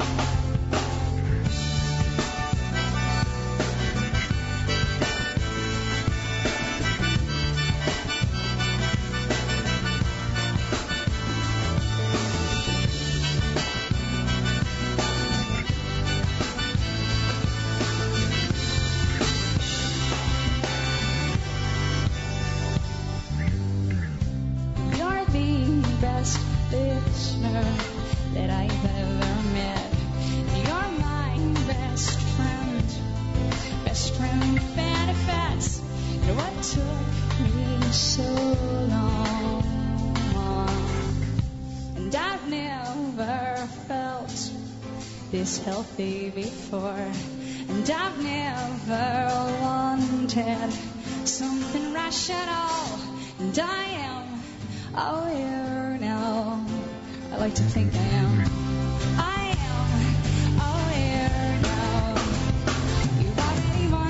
S20: You're the best listener that I've ever met. You're my best friend with benefits. And what took me so long? And I've never felt this healthy before. And I've never wanted something rational. And I am aware now. I like to think I am. I am aware now. You've already won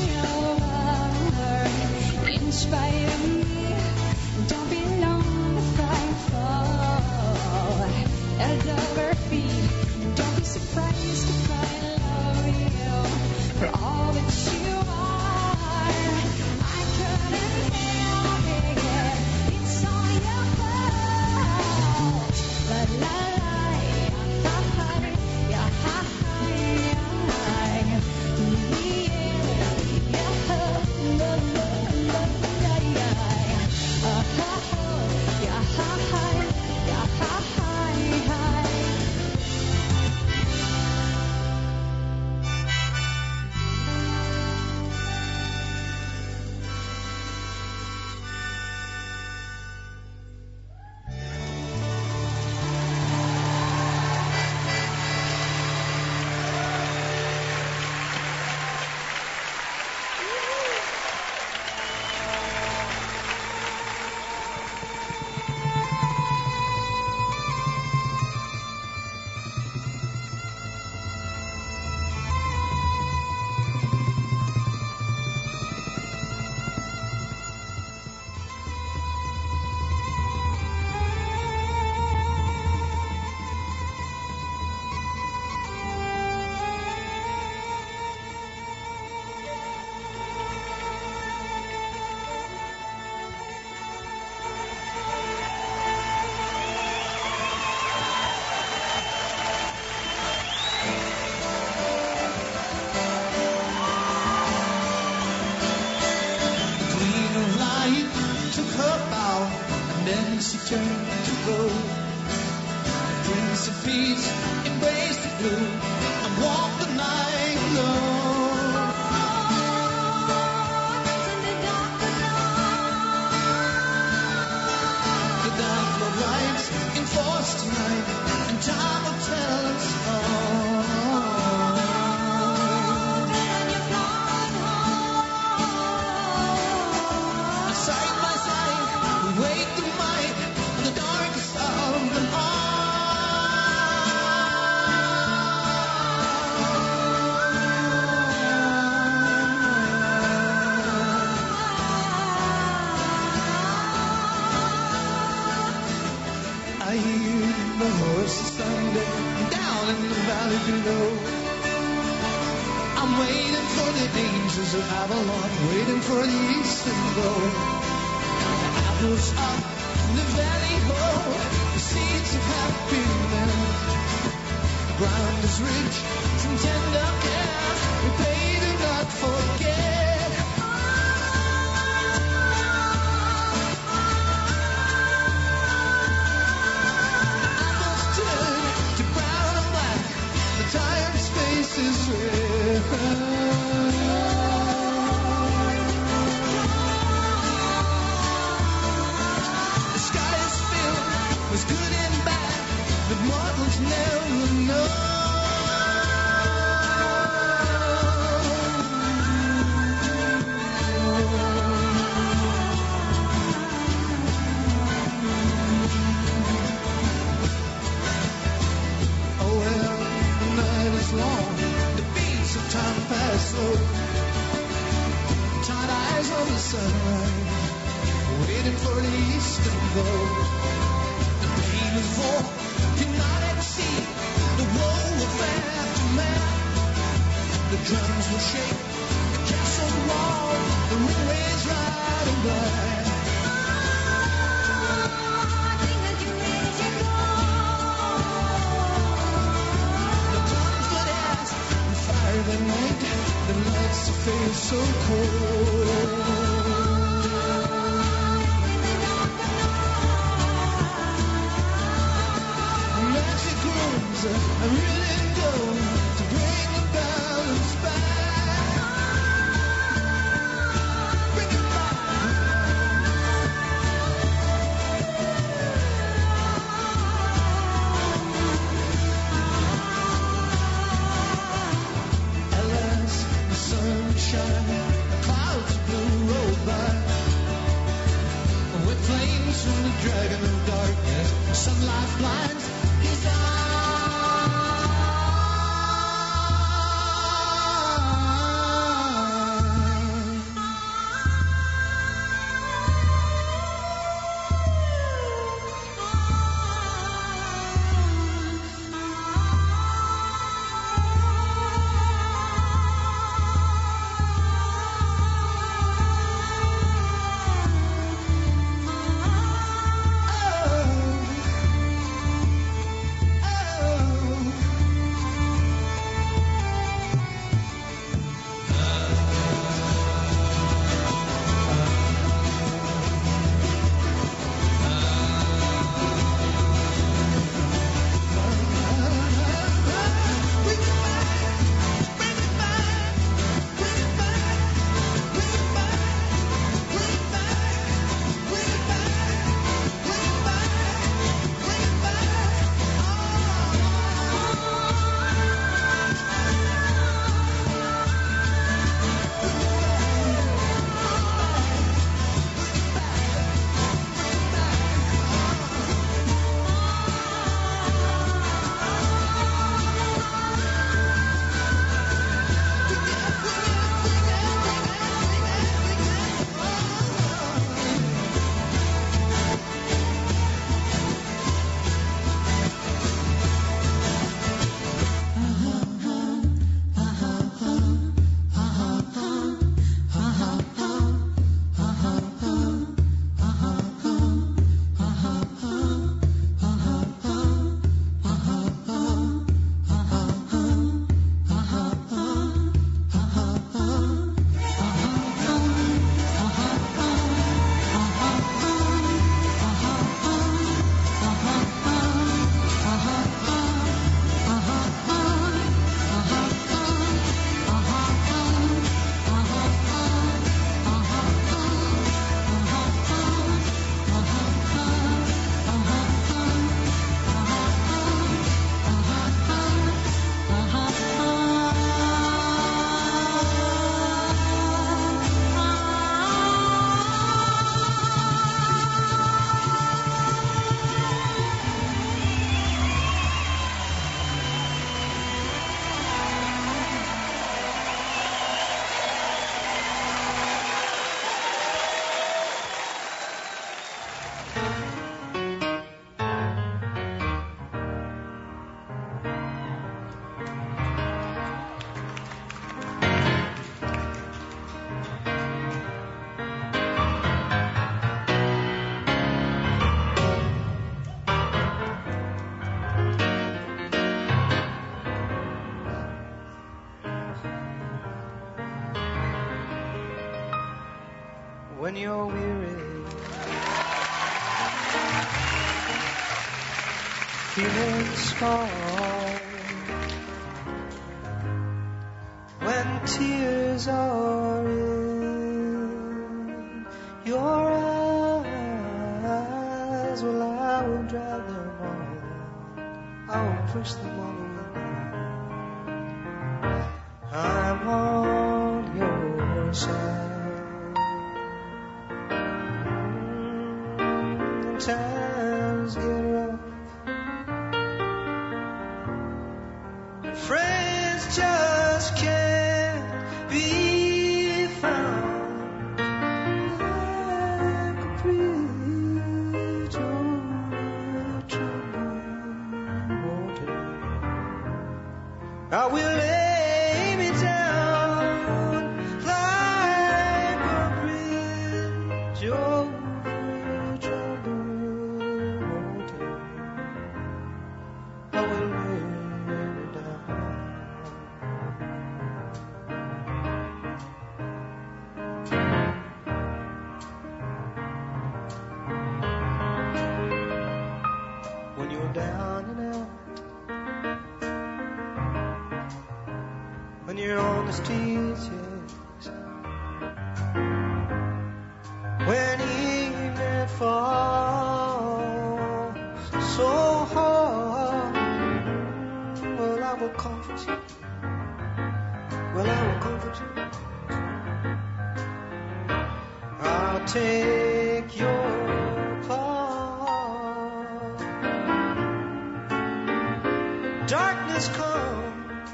S20: me over in spite of me. Don't be alone if I fall. Head over feet. Don't be surprised if I love you for all that you are. I couldn't help it. It's all your fault. La la la, ha ha, yeah ha ha, yeah. Yeah, la la la, yeah. Ha ha, yeah ha ha, yeah ha ha.
S15: then she turned to gold. Prince of Peace embraced the blue and walked the night alone. The dark floodlights enforced tonight, and time will tell us all. Side by side, we wake the might in the darkest of them all. below. I'm waiting for the dangers of Avalon, waiting for the eastern glow. The apples up, the valley low, the seeds of happiness. The ground is rich from tender care, we pray do not forget. Apples turn to brown and black, the tired space is red. The sky is filled with good and bad, but mortals never know. Oh well, the night is long, the beats of time pass slow. Tired eyes on the sunrise, waiting for the eastern glow. The pain of war cannot exceed the woe of aftermath. The drums will shake, the castle wall, the runways right and black. The clouds would ask and fire the night, the lights to fade so cold. Magic rooms are really go to bring the balance back. Bring it back. Alas, the sunshine, the clouds of blue roll by. With flames from the dragon of darkness, sunlight blinds his eyes.
S17: when you're weary, feeling small, when tears are in your eyes, well, I will dry them all, I will push them all away. I'm on your side. Times get rough, and friends just can't be found. Like a bridge over troubled water, I will lay me down like a bridge over troubled water. I will lay me down. When you're down and out, when you're on the streets, yes, when evening falls so hard, well, I will comfort you, well, I will comfort you. I'll take your part. Darkness comes,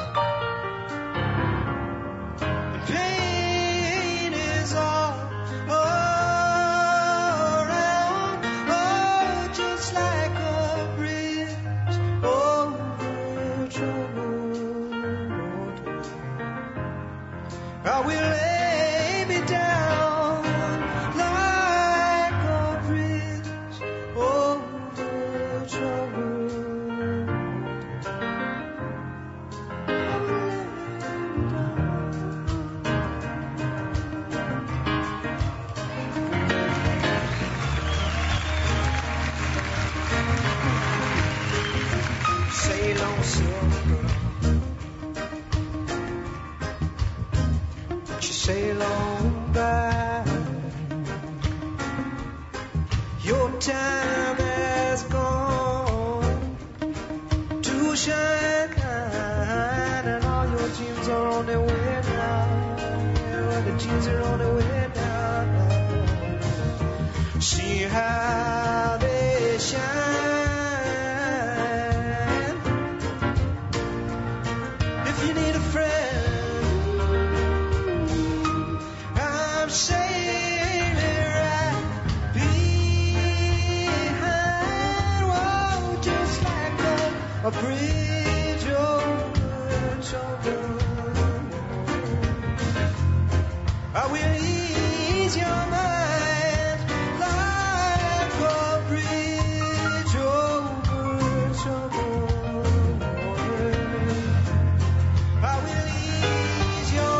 S17: and pain is all around. Oh, just like a bridge over troubled water, I will lay me down like a bridge over troubled water. I will lay me down. Sail on, silver girl, won't you sail on by? Your time has gone to shine, and all your dreams are on their way now. Yeah, the dreams are on their way now. See how they shine. If you need a friend, I'm sailing right behind. Whoa, just like a bridge over troubled water. I will ease your mind like a bridge over troubled water. I will ease your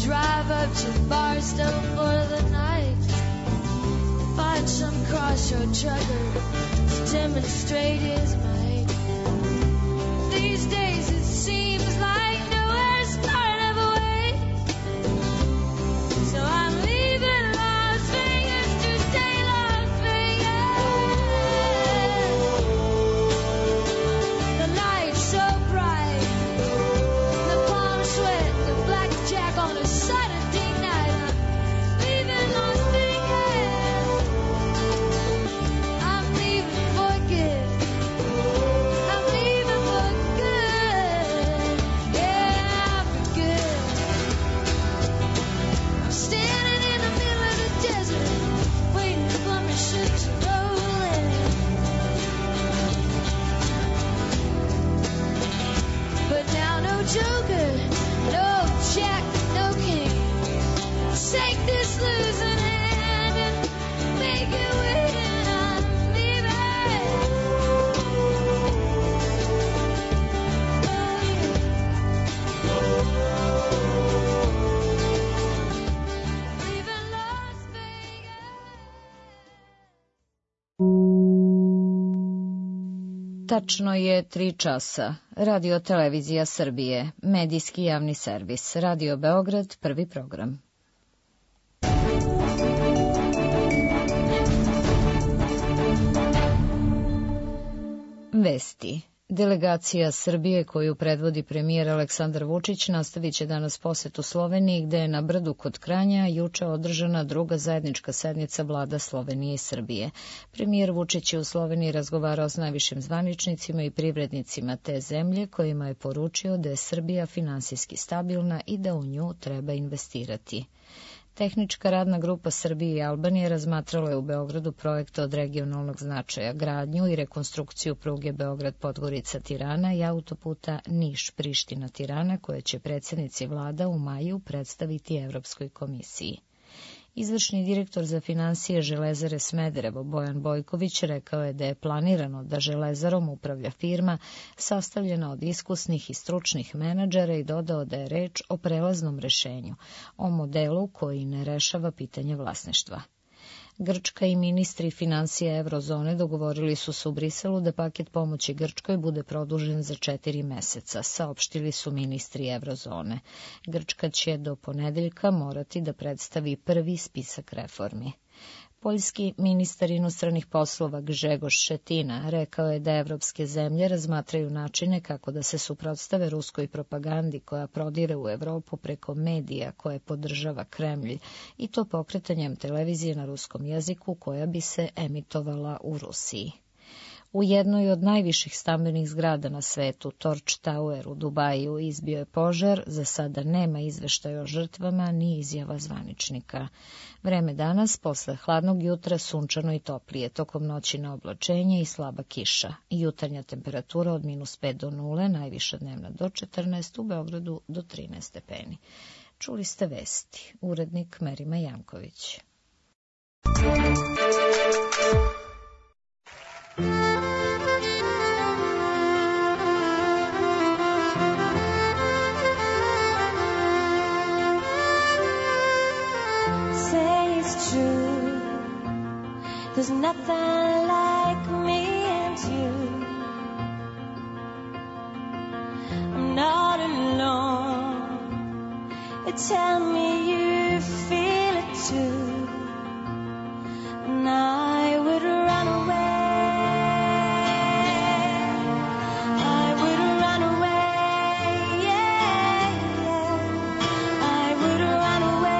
S16: drive up to Barstow for the night. Find some crossroad trucker to demonstrate his might. These days it seems like nowhere's far enough away. So I'm leaving Las Vegas to stay Las Vegas. The lights so bright, the palm sweat, the blackjack on a Saturday night. I'm leaving Las Vegas. I'm leaving for good. I'm leaving for good. Yeah, for good. I'm standing in the middle of the desert, waiting for my ship to roll in. But now no joker, no jack, no king. Take this losing hand and make it win. I'm leaving. Leaving Las Vegas.
S14: Tačno je 3 časa. Radio Televizija Srbije, medijski javni servis. Radio Beograd, prvi program. Vesti. Delegacija Srbije koju predvodi premijer Aleksandar Vučić nastavit će danas posetu Sloveniji, gde je na Brdu kod Kranja juče održana druga zajednička sednica vlada Slovenije i Srbije. Premijer Vučić je u Sloveniji razgovarao s najvišim zvaničnicima i privrednicima te zemlje, kojima je poručio da je Srbija finansijski stabilna i da u nju treba investirati. Tehnička radna grupa Srbije i Albanije razmatrala je u Beogradu projekte od regionalnog značaja, gradnju i rekonstrukciju pruge Beograd-Podgorica-Tirana i autoputa Niš-Priština-Tirana, koje će predsjednici vlada u maju predstaviti Evropskoj komisiji. Izvršni direktor za finansije Železare Smederevo Bojan Bojković rekao je da je planirano da Železarom upravlja firma sastavljena od iskusnih i stručnih menadžera i dodao da je reč o prelaznom rešenju, o modelu koji ne rešava pitanje vlasništva. Grčka i ministri finansija Eurozone dogovorili su se u Briselu da paket pomoći Grčkoj bude produžen za 4 meseca, saopštili su ministri Eurozone. Grčka će do ponedeljka morati da predstavi prvi spisak reformi. Poljski ministar inostranih poslova Grzegorz Šetina rekao je da evropske zemlje razmatraju načine kako da se suprotstave ruskoj propagandi koja prodire u Evropu preko medija koje podržava Kremlj, i to pokretanjem televizije na ruskom jeziku koja bi se emitovala u Rusiji. U jednoj od najviših stambenih zgrada na svetu, Torch Tower u Dubaju, izbio je požar, za sada nema izveštaja o žrtvama ni izjava zvaničnika. Vreme danas, posle hladnog jutra, sunčano i toplije, tokom noći na oblačenje i slaba kiša. Jutarnja temperatura od -5 do 0, najviša dnevna do 14, u Beogradu do 13 stepeni. Čuli ste vesti. Urednik Merima Janković.
S16: There's nothing like me and you. I'm not alone. Tell me you feel it too. And I would run away. I would run away. Yeah, yeah. I would run away.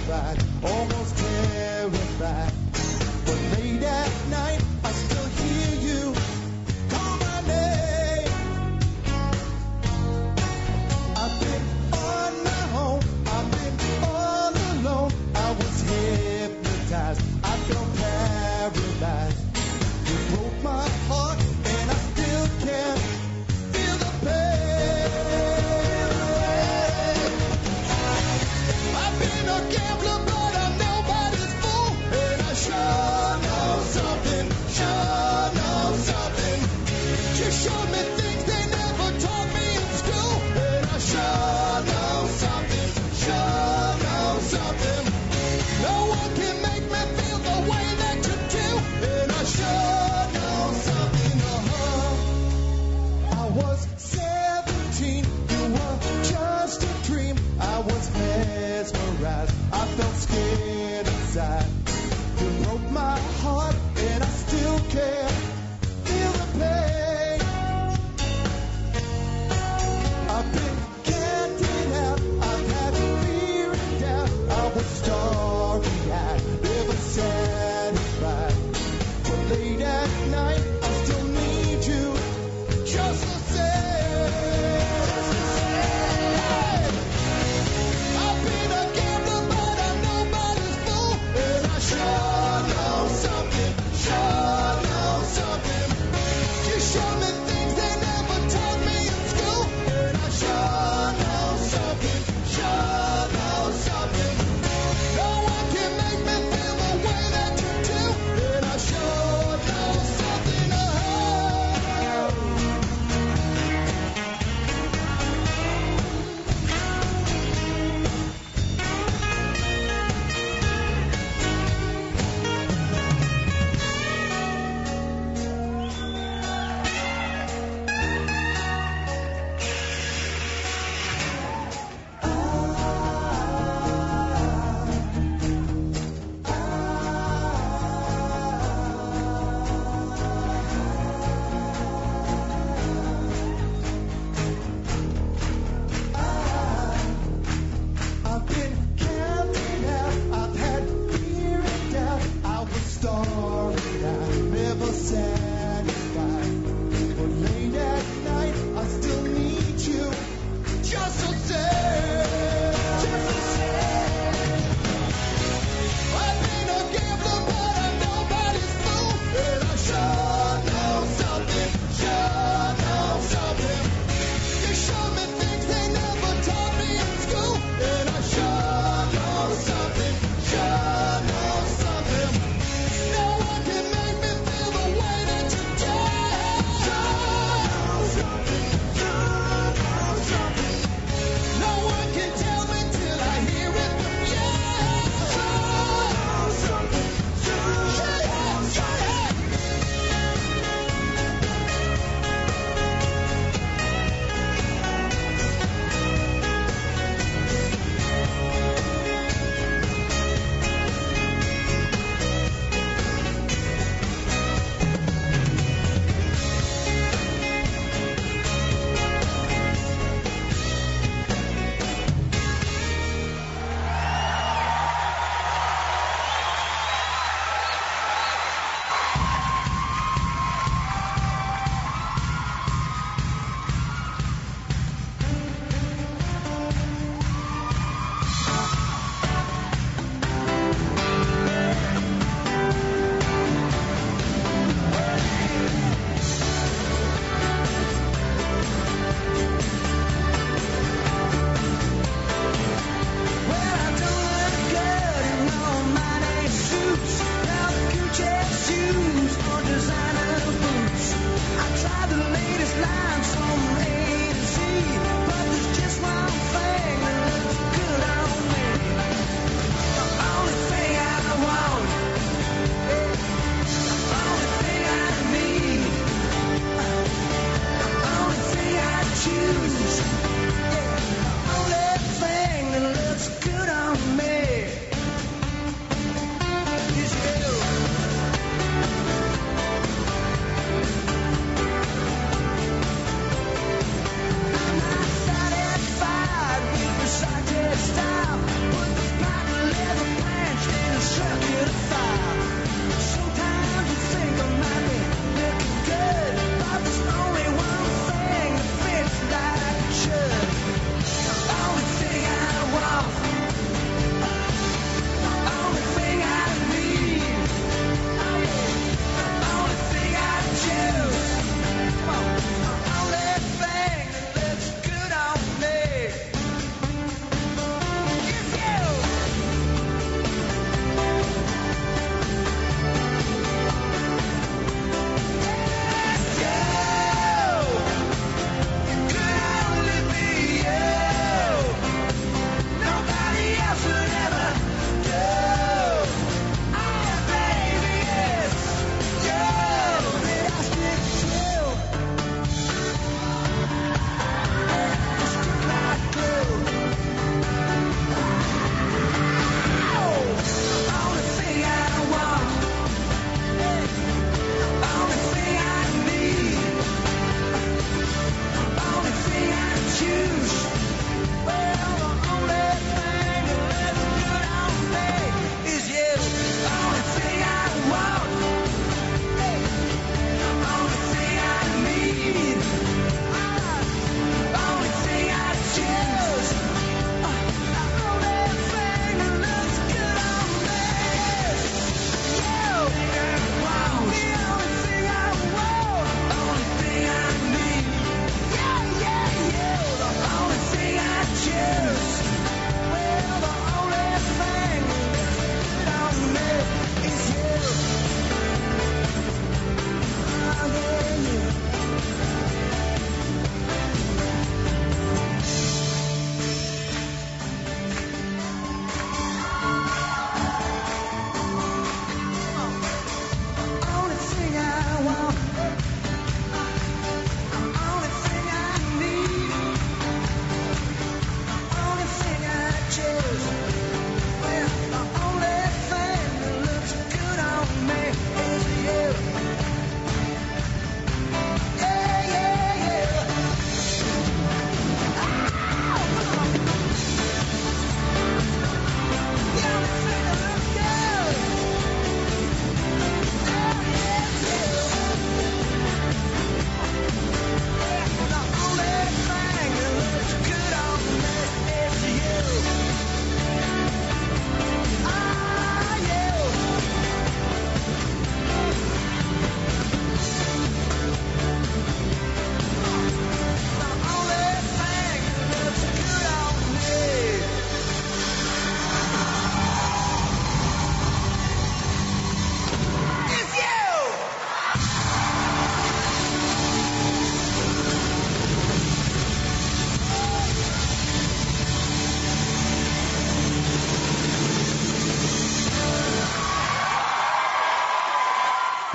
S17: terrified, almost terrified. But late at night, I still hear you call my name. I've been on my own, I've been all alone. I was hypnotized, I felt paralyzed. You broke my heart, and I still can't feel the pain. I've been a gambler, but I'm nobody's fool, and I sure know something, sure know something. You showed me things they never taught me in school, and I sure know something, sure know something. No one can make me feel the way that you do, and I sure know something. I was 17, you were just a dream. I was mesmerized, I felt scared inside. You broke my heart, and I still can't feel the pain. I've been canting out, I've had fear and doubt. I was starry-eyed, never satisfied. But late at night, I still need you, just the same. I've been a gambler, but I'm nobody's fool, and I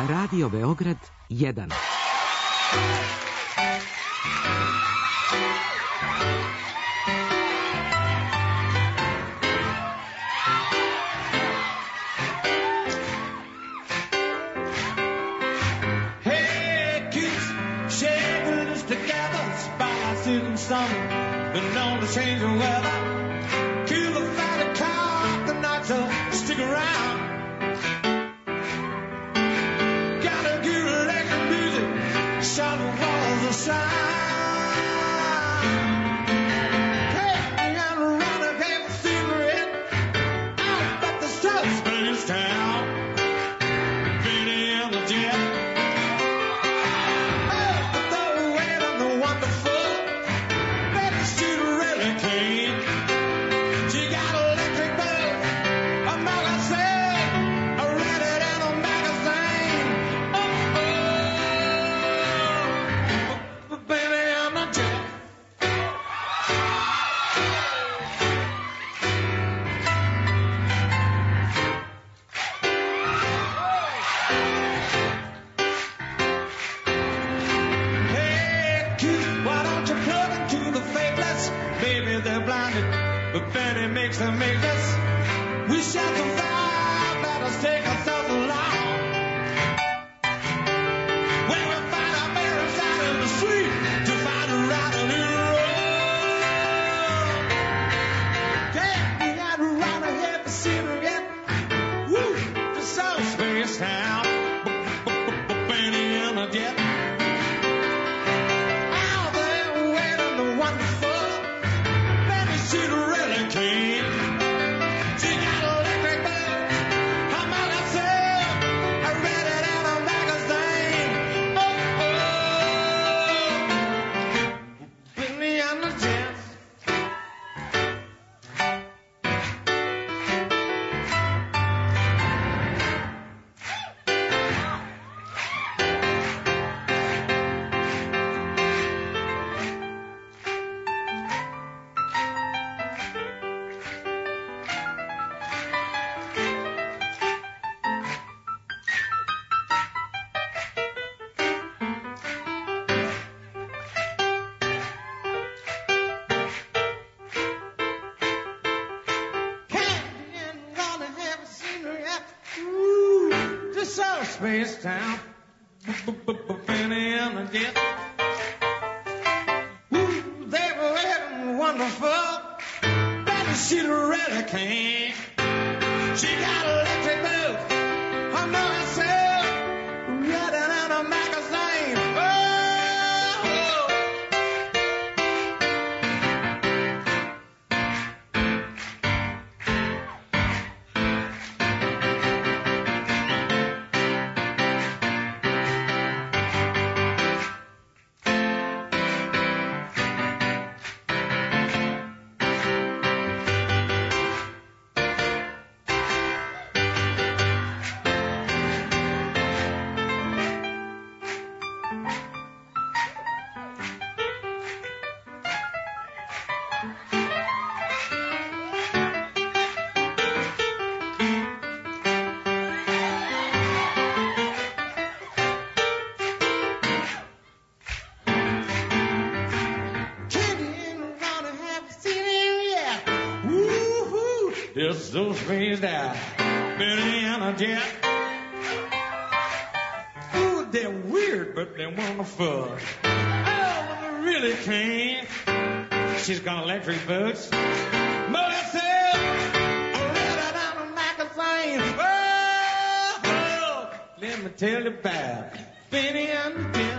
S19: Radio Beograd 1.
S15: Hey, kids, shake us together. Spice in summer, been known to change the weather. Kill the fatty cow, the nights will stick around. Gotta get electric music, shut the walls of sound. Take me on a run and have a cigarette. Out at the South Space town. Benny and the Jet. Oh, but the weird and the wonderful. Betty she really came. She got electric bell, a magazine. I read it in a magazine. Oh, baby, I'm not Jet. Hey, kid, why don't you plug into the fakeless? Baby, they're blinded, but Benny makes them make us. We shall survive, let us take ourselves along. When we find our parents out in the street to find a right a little road. Take me out around a happy cigarette. Woo, to South Space Town. Benny and the Jet. Out there waiting the wonderful. Benny she really came. She got electric bell. I'm out myself. I read it in a magazine. Oh, Benny and the Jet. Candy and gonna have a cigarette. Ooh, to South Space Town. Benny and the Jet. Ooh, they were living wonderful. Betty she really came. She got electric bell. I know herself. Read it in a magazine. Oh. Candy and gonna have a cigarette. Woo-hoo, it's so spaced out. Benny and a Jet. Ooh, they're weird, but they're wonderful. Oh, when they really came. She's got electric boots. Melissa, I read it on a magazine. Oh, let me tell you about Benny and the Jet.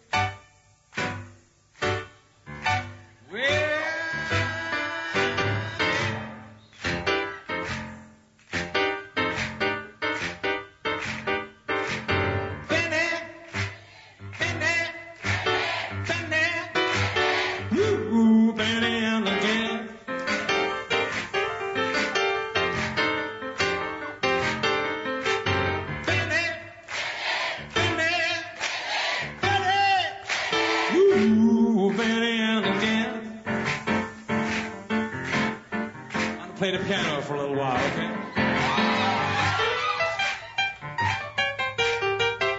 S15: Well, Benny, ooh, Benny and the Jet. Benny, ooh, Benny and the Jet. I'm gonna play the piano for a little while, okay?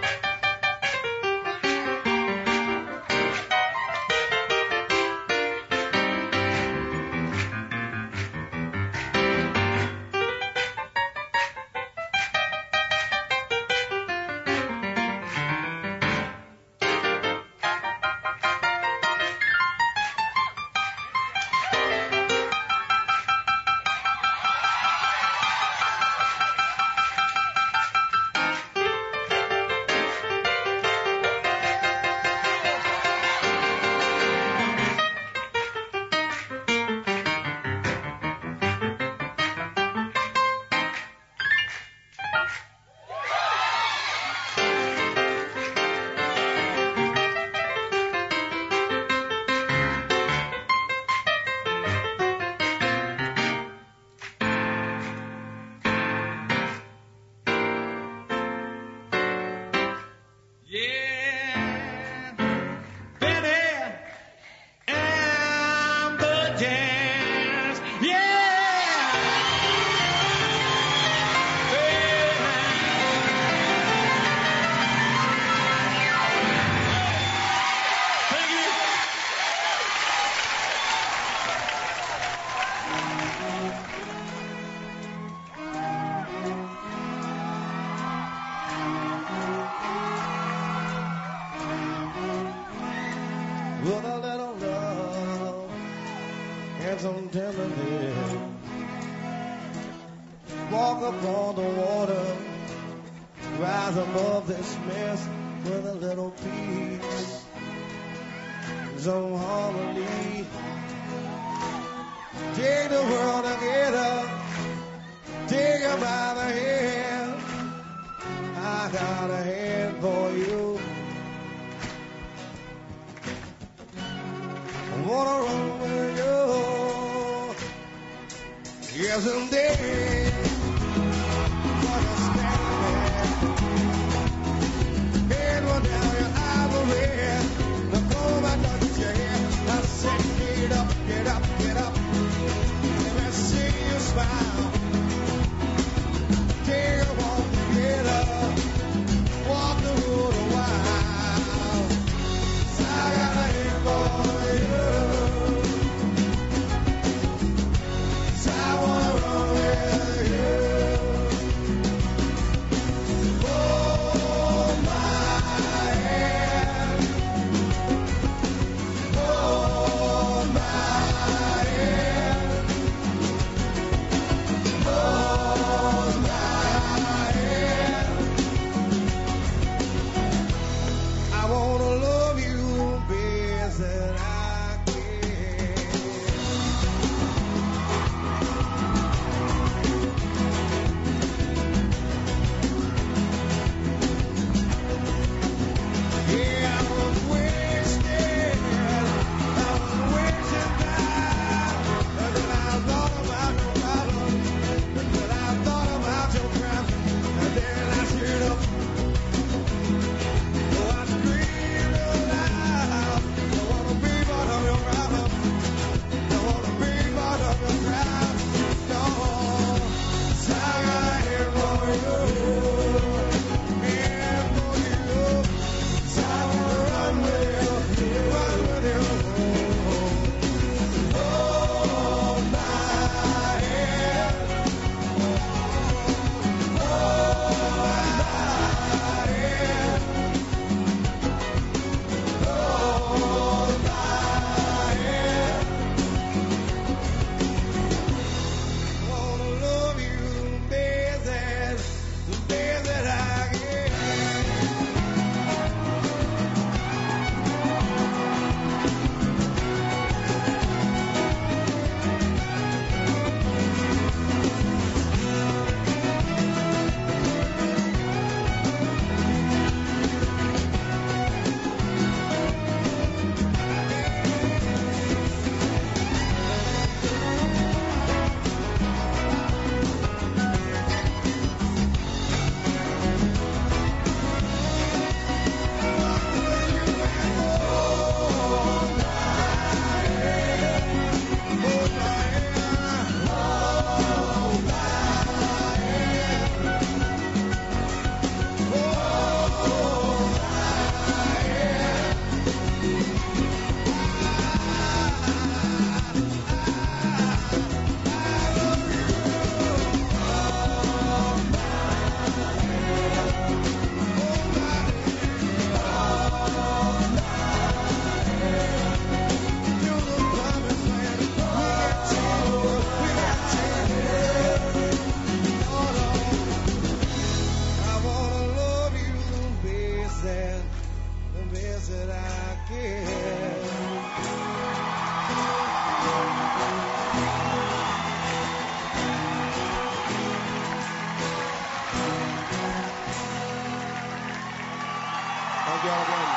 S17: hands on Timothy. Walk upon the water, rise above this mess with a little peace, some harmony. Take the world together, take it by the hand. I got a hand for you. I wanna run with you. Yes, indeed. Like a Spider-Man. Head one down your ivory. Now go back down to your head. I said, get up, get up, get up. Let me see you smile. Take a walk together. Walk the road a while. I got a hand for you. I wanna run with you. Hold my hand. Hold my hand. Hold my hand. I wanna love you best that I can. Yeah, I was wasted. I was wasted now. Until I thought about your problem. Until I thought about your crime. And then I stood up. Oh, I screamed aloud. I wanna be part of your problem. I wanna be part of your crime. No, I got a hand for you. Hand for you. I wanna run with you. Run with you. Hold my hand. Hold my hand. Hold my hand. Wanna love you best that I can. I wanna love you best that I can. Thank y'all again.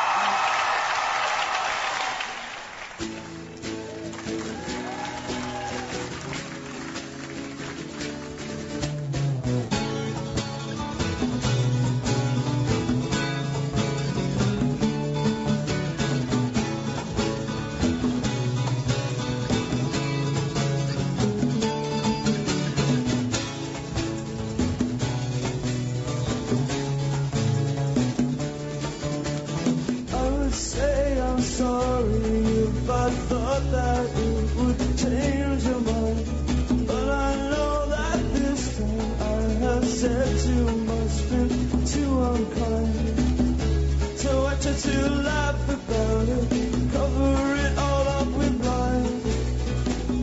S17: I would say I'm sorry if I thought that it would change your mind. But I know that this time I have said too much, been too unkind. So I try to laugh about it, cover it all up with lies.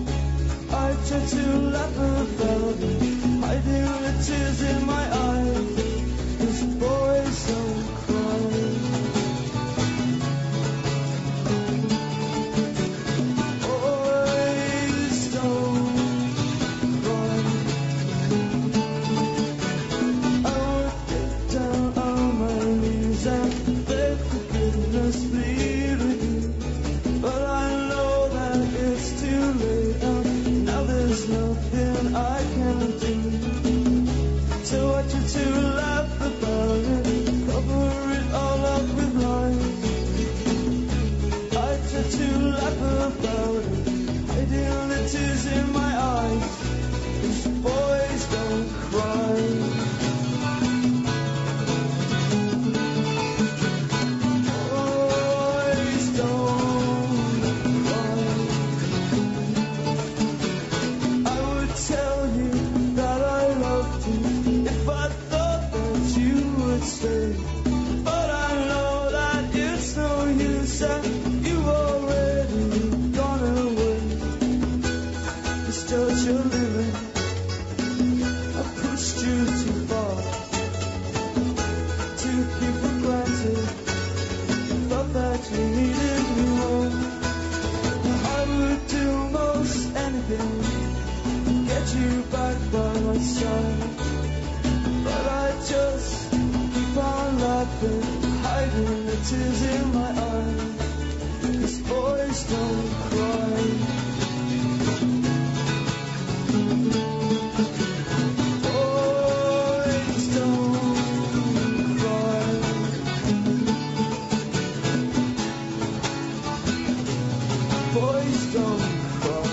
S17: inside. But I just keep on laughing, hiding the tears in my eyes. 'Cause boys don't cry. Boys don't cry. Boys don't cry.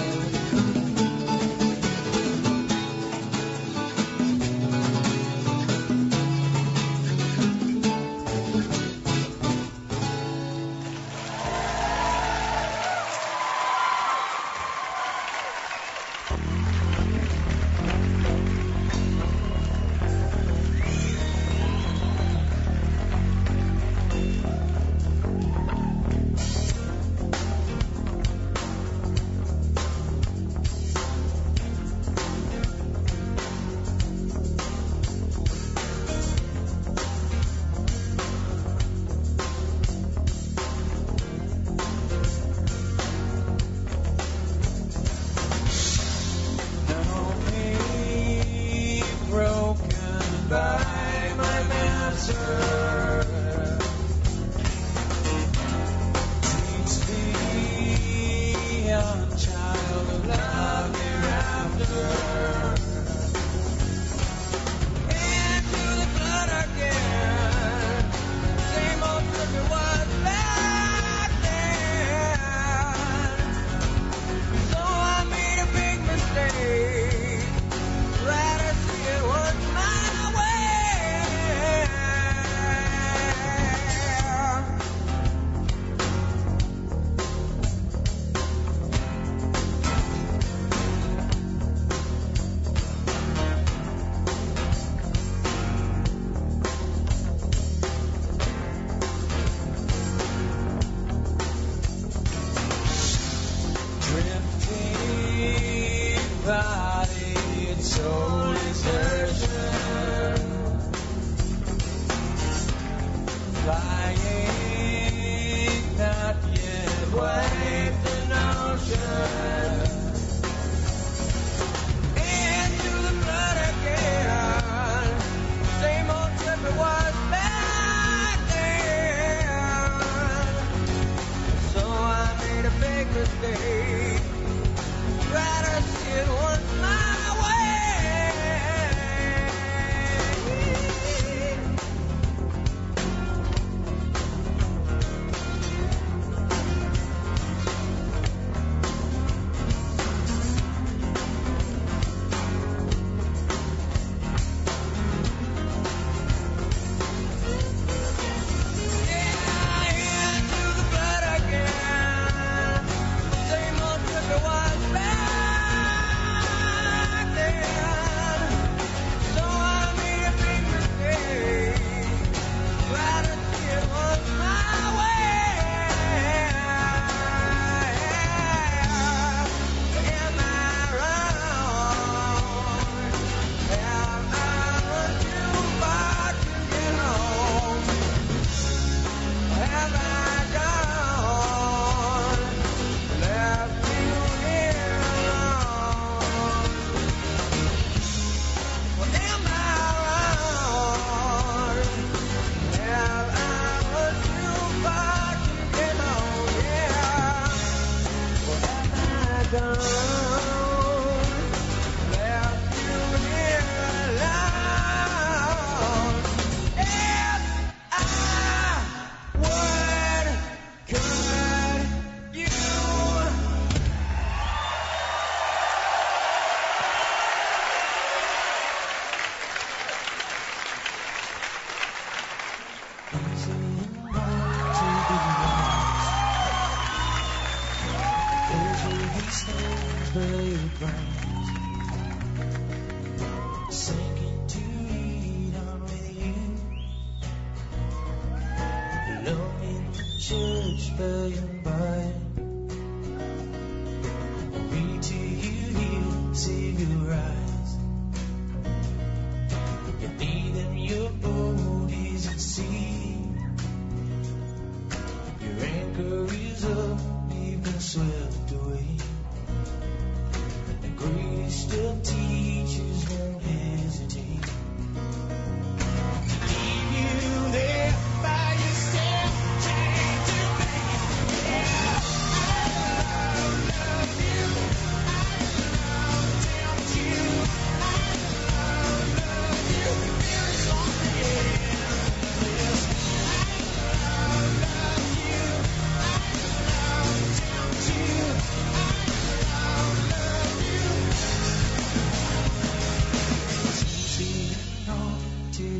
S17: Still teaches one head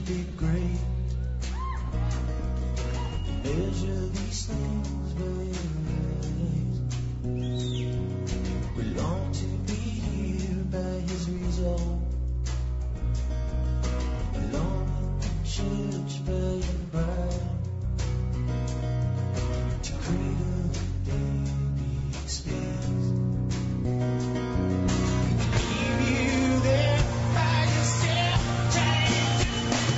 S17: be great. Measure these things, babe. We long to be here by his result. Along with the church by and by. To cradle the baby expense. Leave you there by yourself, trying to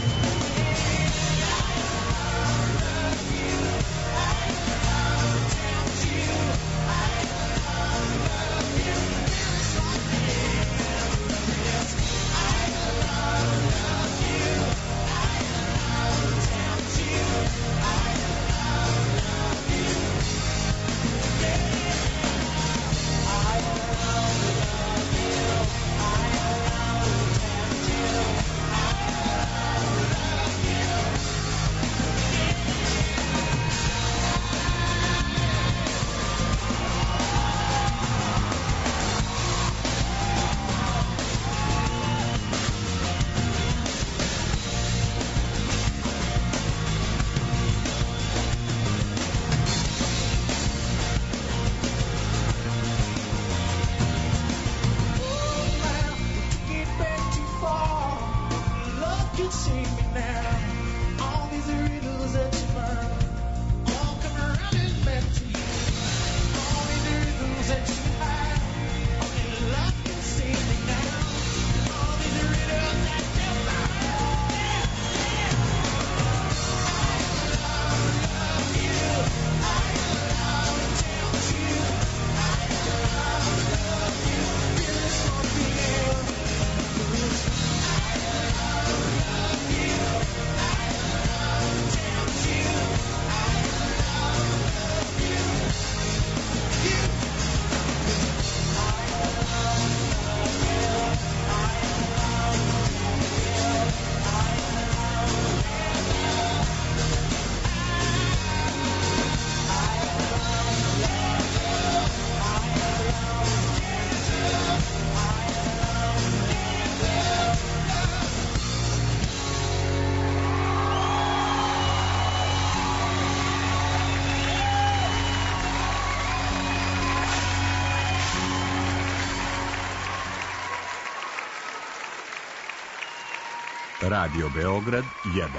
S1: Radio Beograd 1.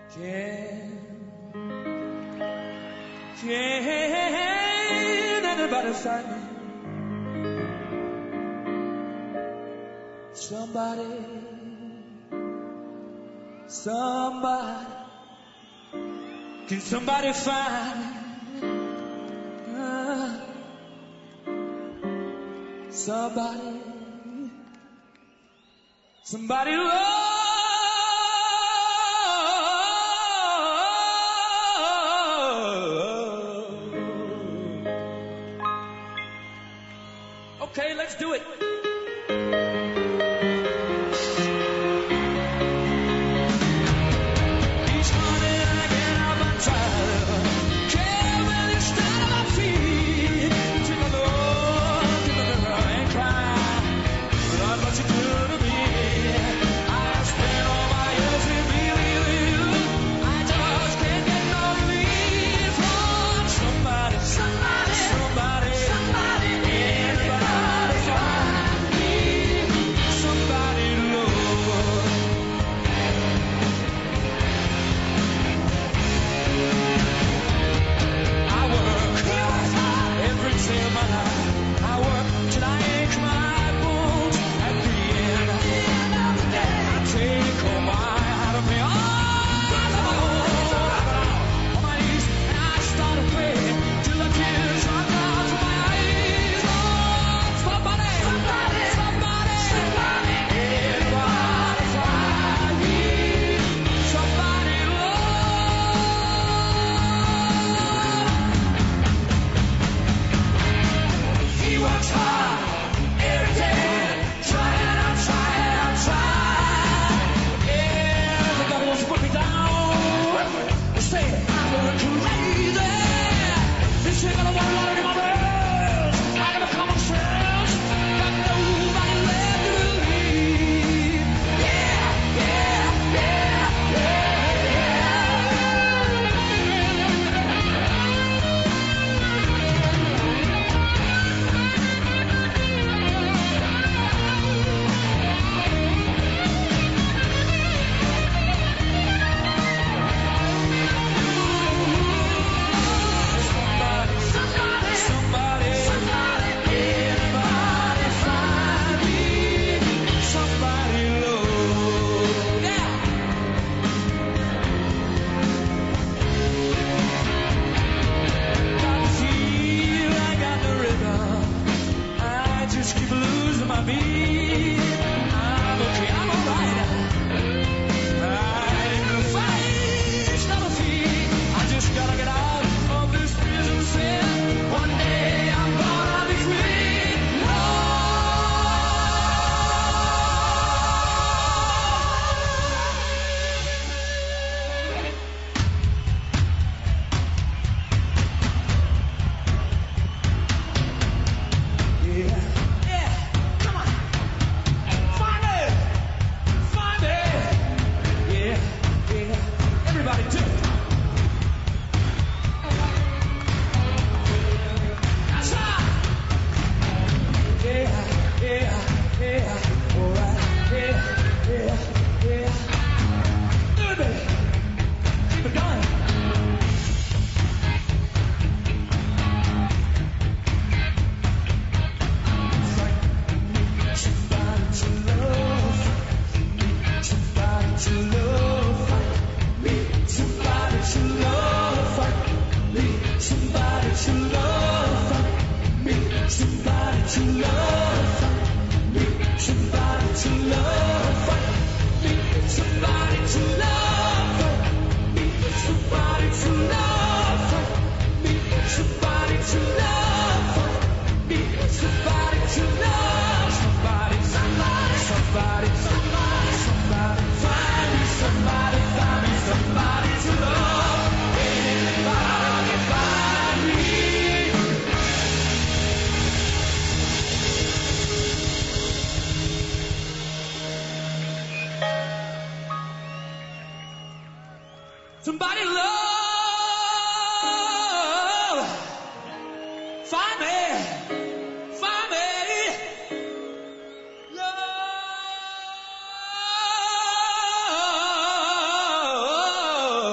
S15: Can anybody find me? Somebody, can somebody find me? Somebody love. Okay, let's do it. Each morning I get up and try to care when you stand on my feet. Take a look in the mirror and cry. Lord, what you do to me. I spent all my years with you. I just can't get no relief from somebody. I work till I ache my bones. At the end of the day, I take all my out of me. On my knees, and I start to pray till the tears run down to my eyes. Oh, somebody, anybody find me? Somebody, he works hard every day, trying. Yeah, the devil wants to put me down. They say I'm crazy. They say I'm gonna run in my bills. I got a common sense, got nobody left to believe. Just keep losing my beat. I'm okay, I'm alright. I ain't gonna fight, not a feat. I just gotta get out of this prison cell. One day I'm gonna be free. Everybody do it. That's right. Yeah. All right. Yeah. Do it, baby. Keep it going. Somebody to love. Somebody to love. Somebody to love me, somebody to love me, somebody to love me, somebody to love me, somebody to love me, somebody to love me, somebody to love me, somebody to love somebody, find me somebody, find me somebody to love. Anybody find me? Somebody love. Find me. Love.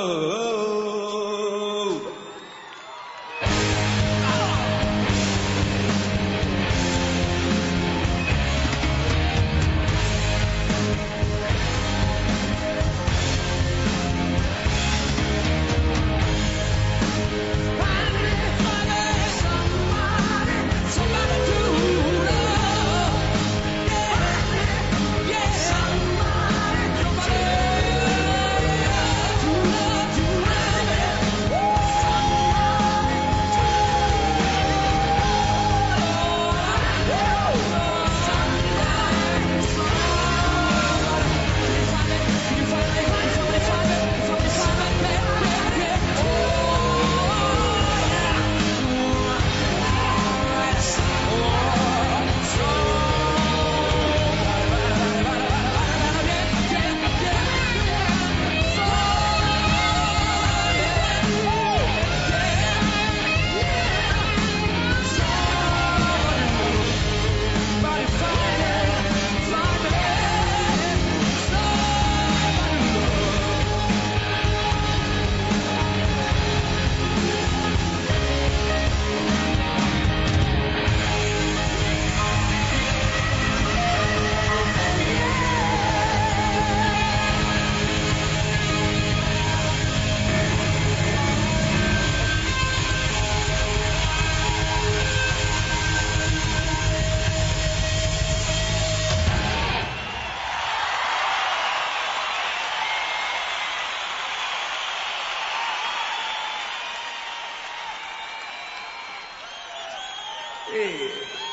S19: Hey.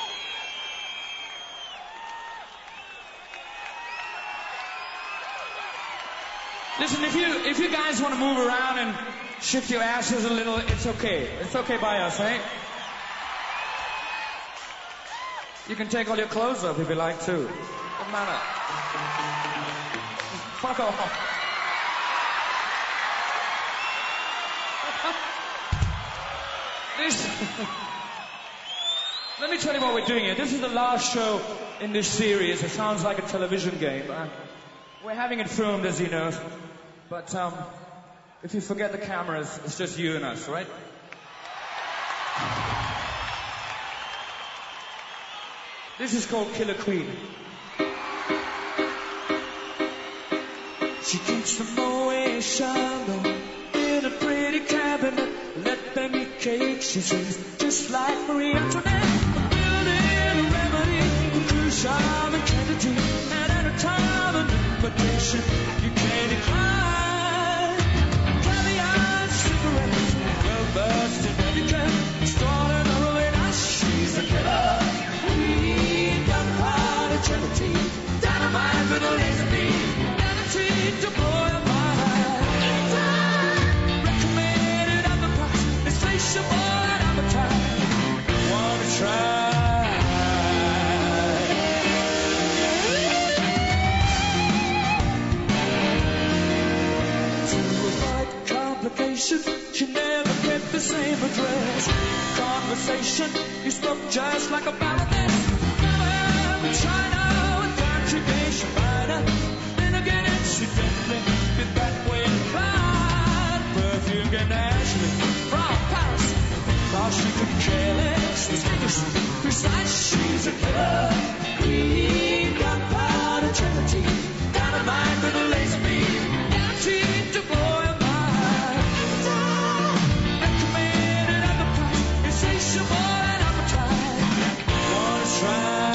S19: Listen, if you guys want to move around and shift your asses a little, it's okay. It's okay by us, right? You can take all your clothes off if you like to. Doesn't matter. Fuck off. Let me tell you what we're doing here. This is the last show in this series. It sounds like a television game. We're having it filmed, as you know. But if you forget the cameras, it's just you and us, right? This is called Killer Queen. She keeps the Moet Chandon in a pretty cabinet. Let them eat cake, she says, just like Marie Antoinette. Building a remedy, cruise charm and Kennedy. And at a time of invitation, you can't decline. Caviar, cigarettes, well-versed in etiquette. Starting her with us, she's a killer. Queen, gunpowder, gelatine. Dynamite with a laser beam. And a treat to blow your mind. Recommended at the price. Insatiable and appetite. Wanna try? To avoid complication, she never kept the same address. Conversation, you spoke just like a baroness. Never in China with conjugation minor. Then again, incidentally, been that way inclined. Perfume came naturally from Paris. Thought she could care less. Distinguished, precise, she's a killer. Queen, gunpowder, gelatine. Dynamite with a laser beam. Guaranteed to blow your mind. Recommended at the price. Insatiable and appetite. Wanna try?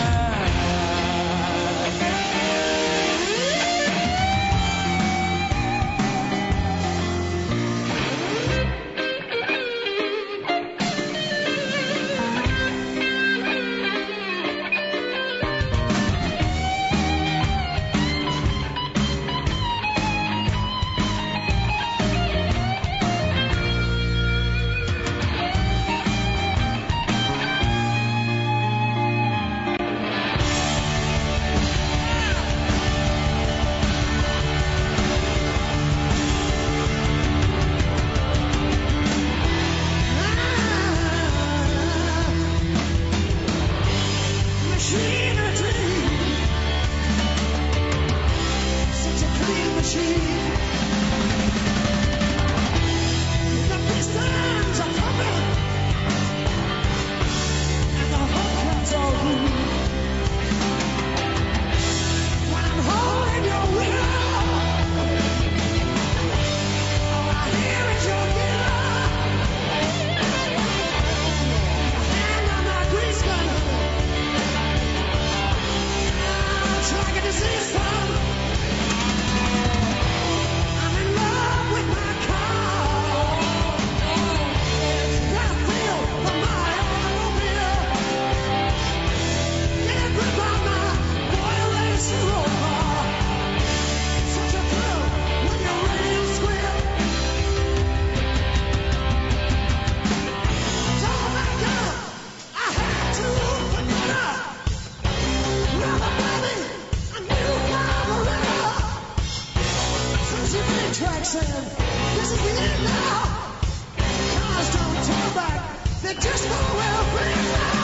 S15: This is the end now. Cars don't turn back. They just go well.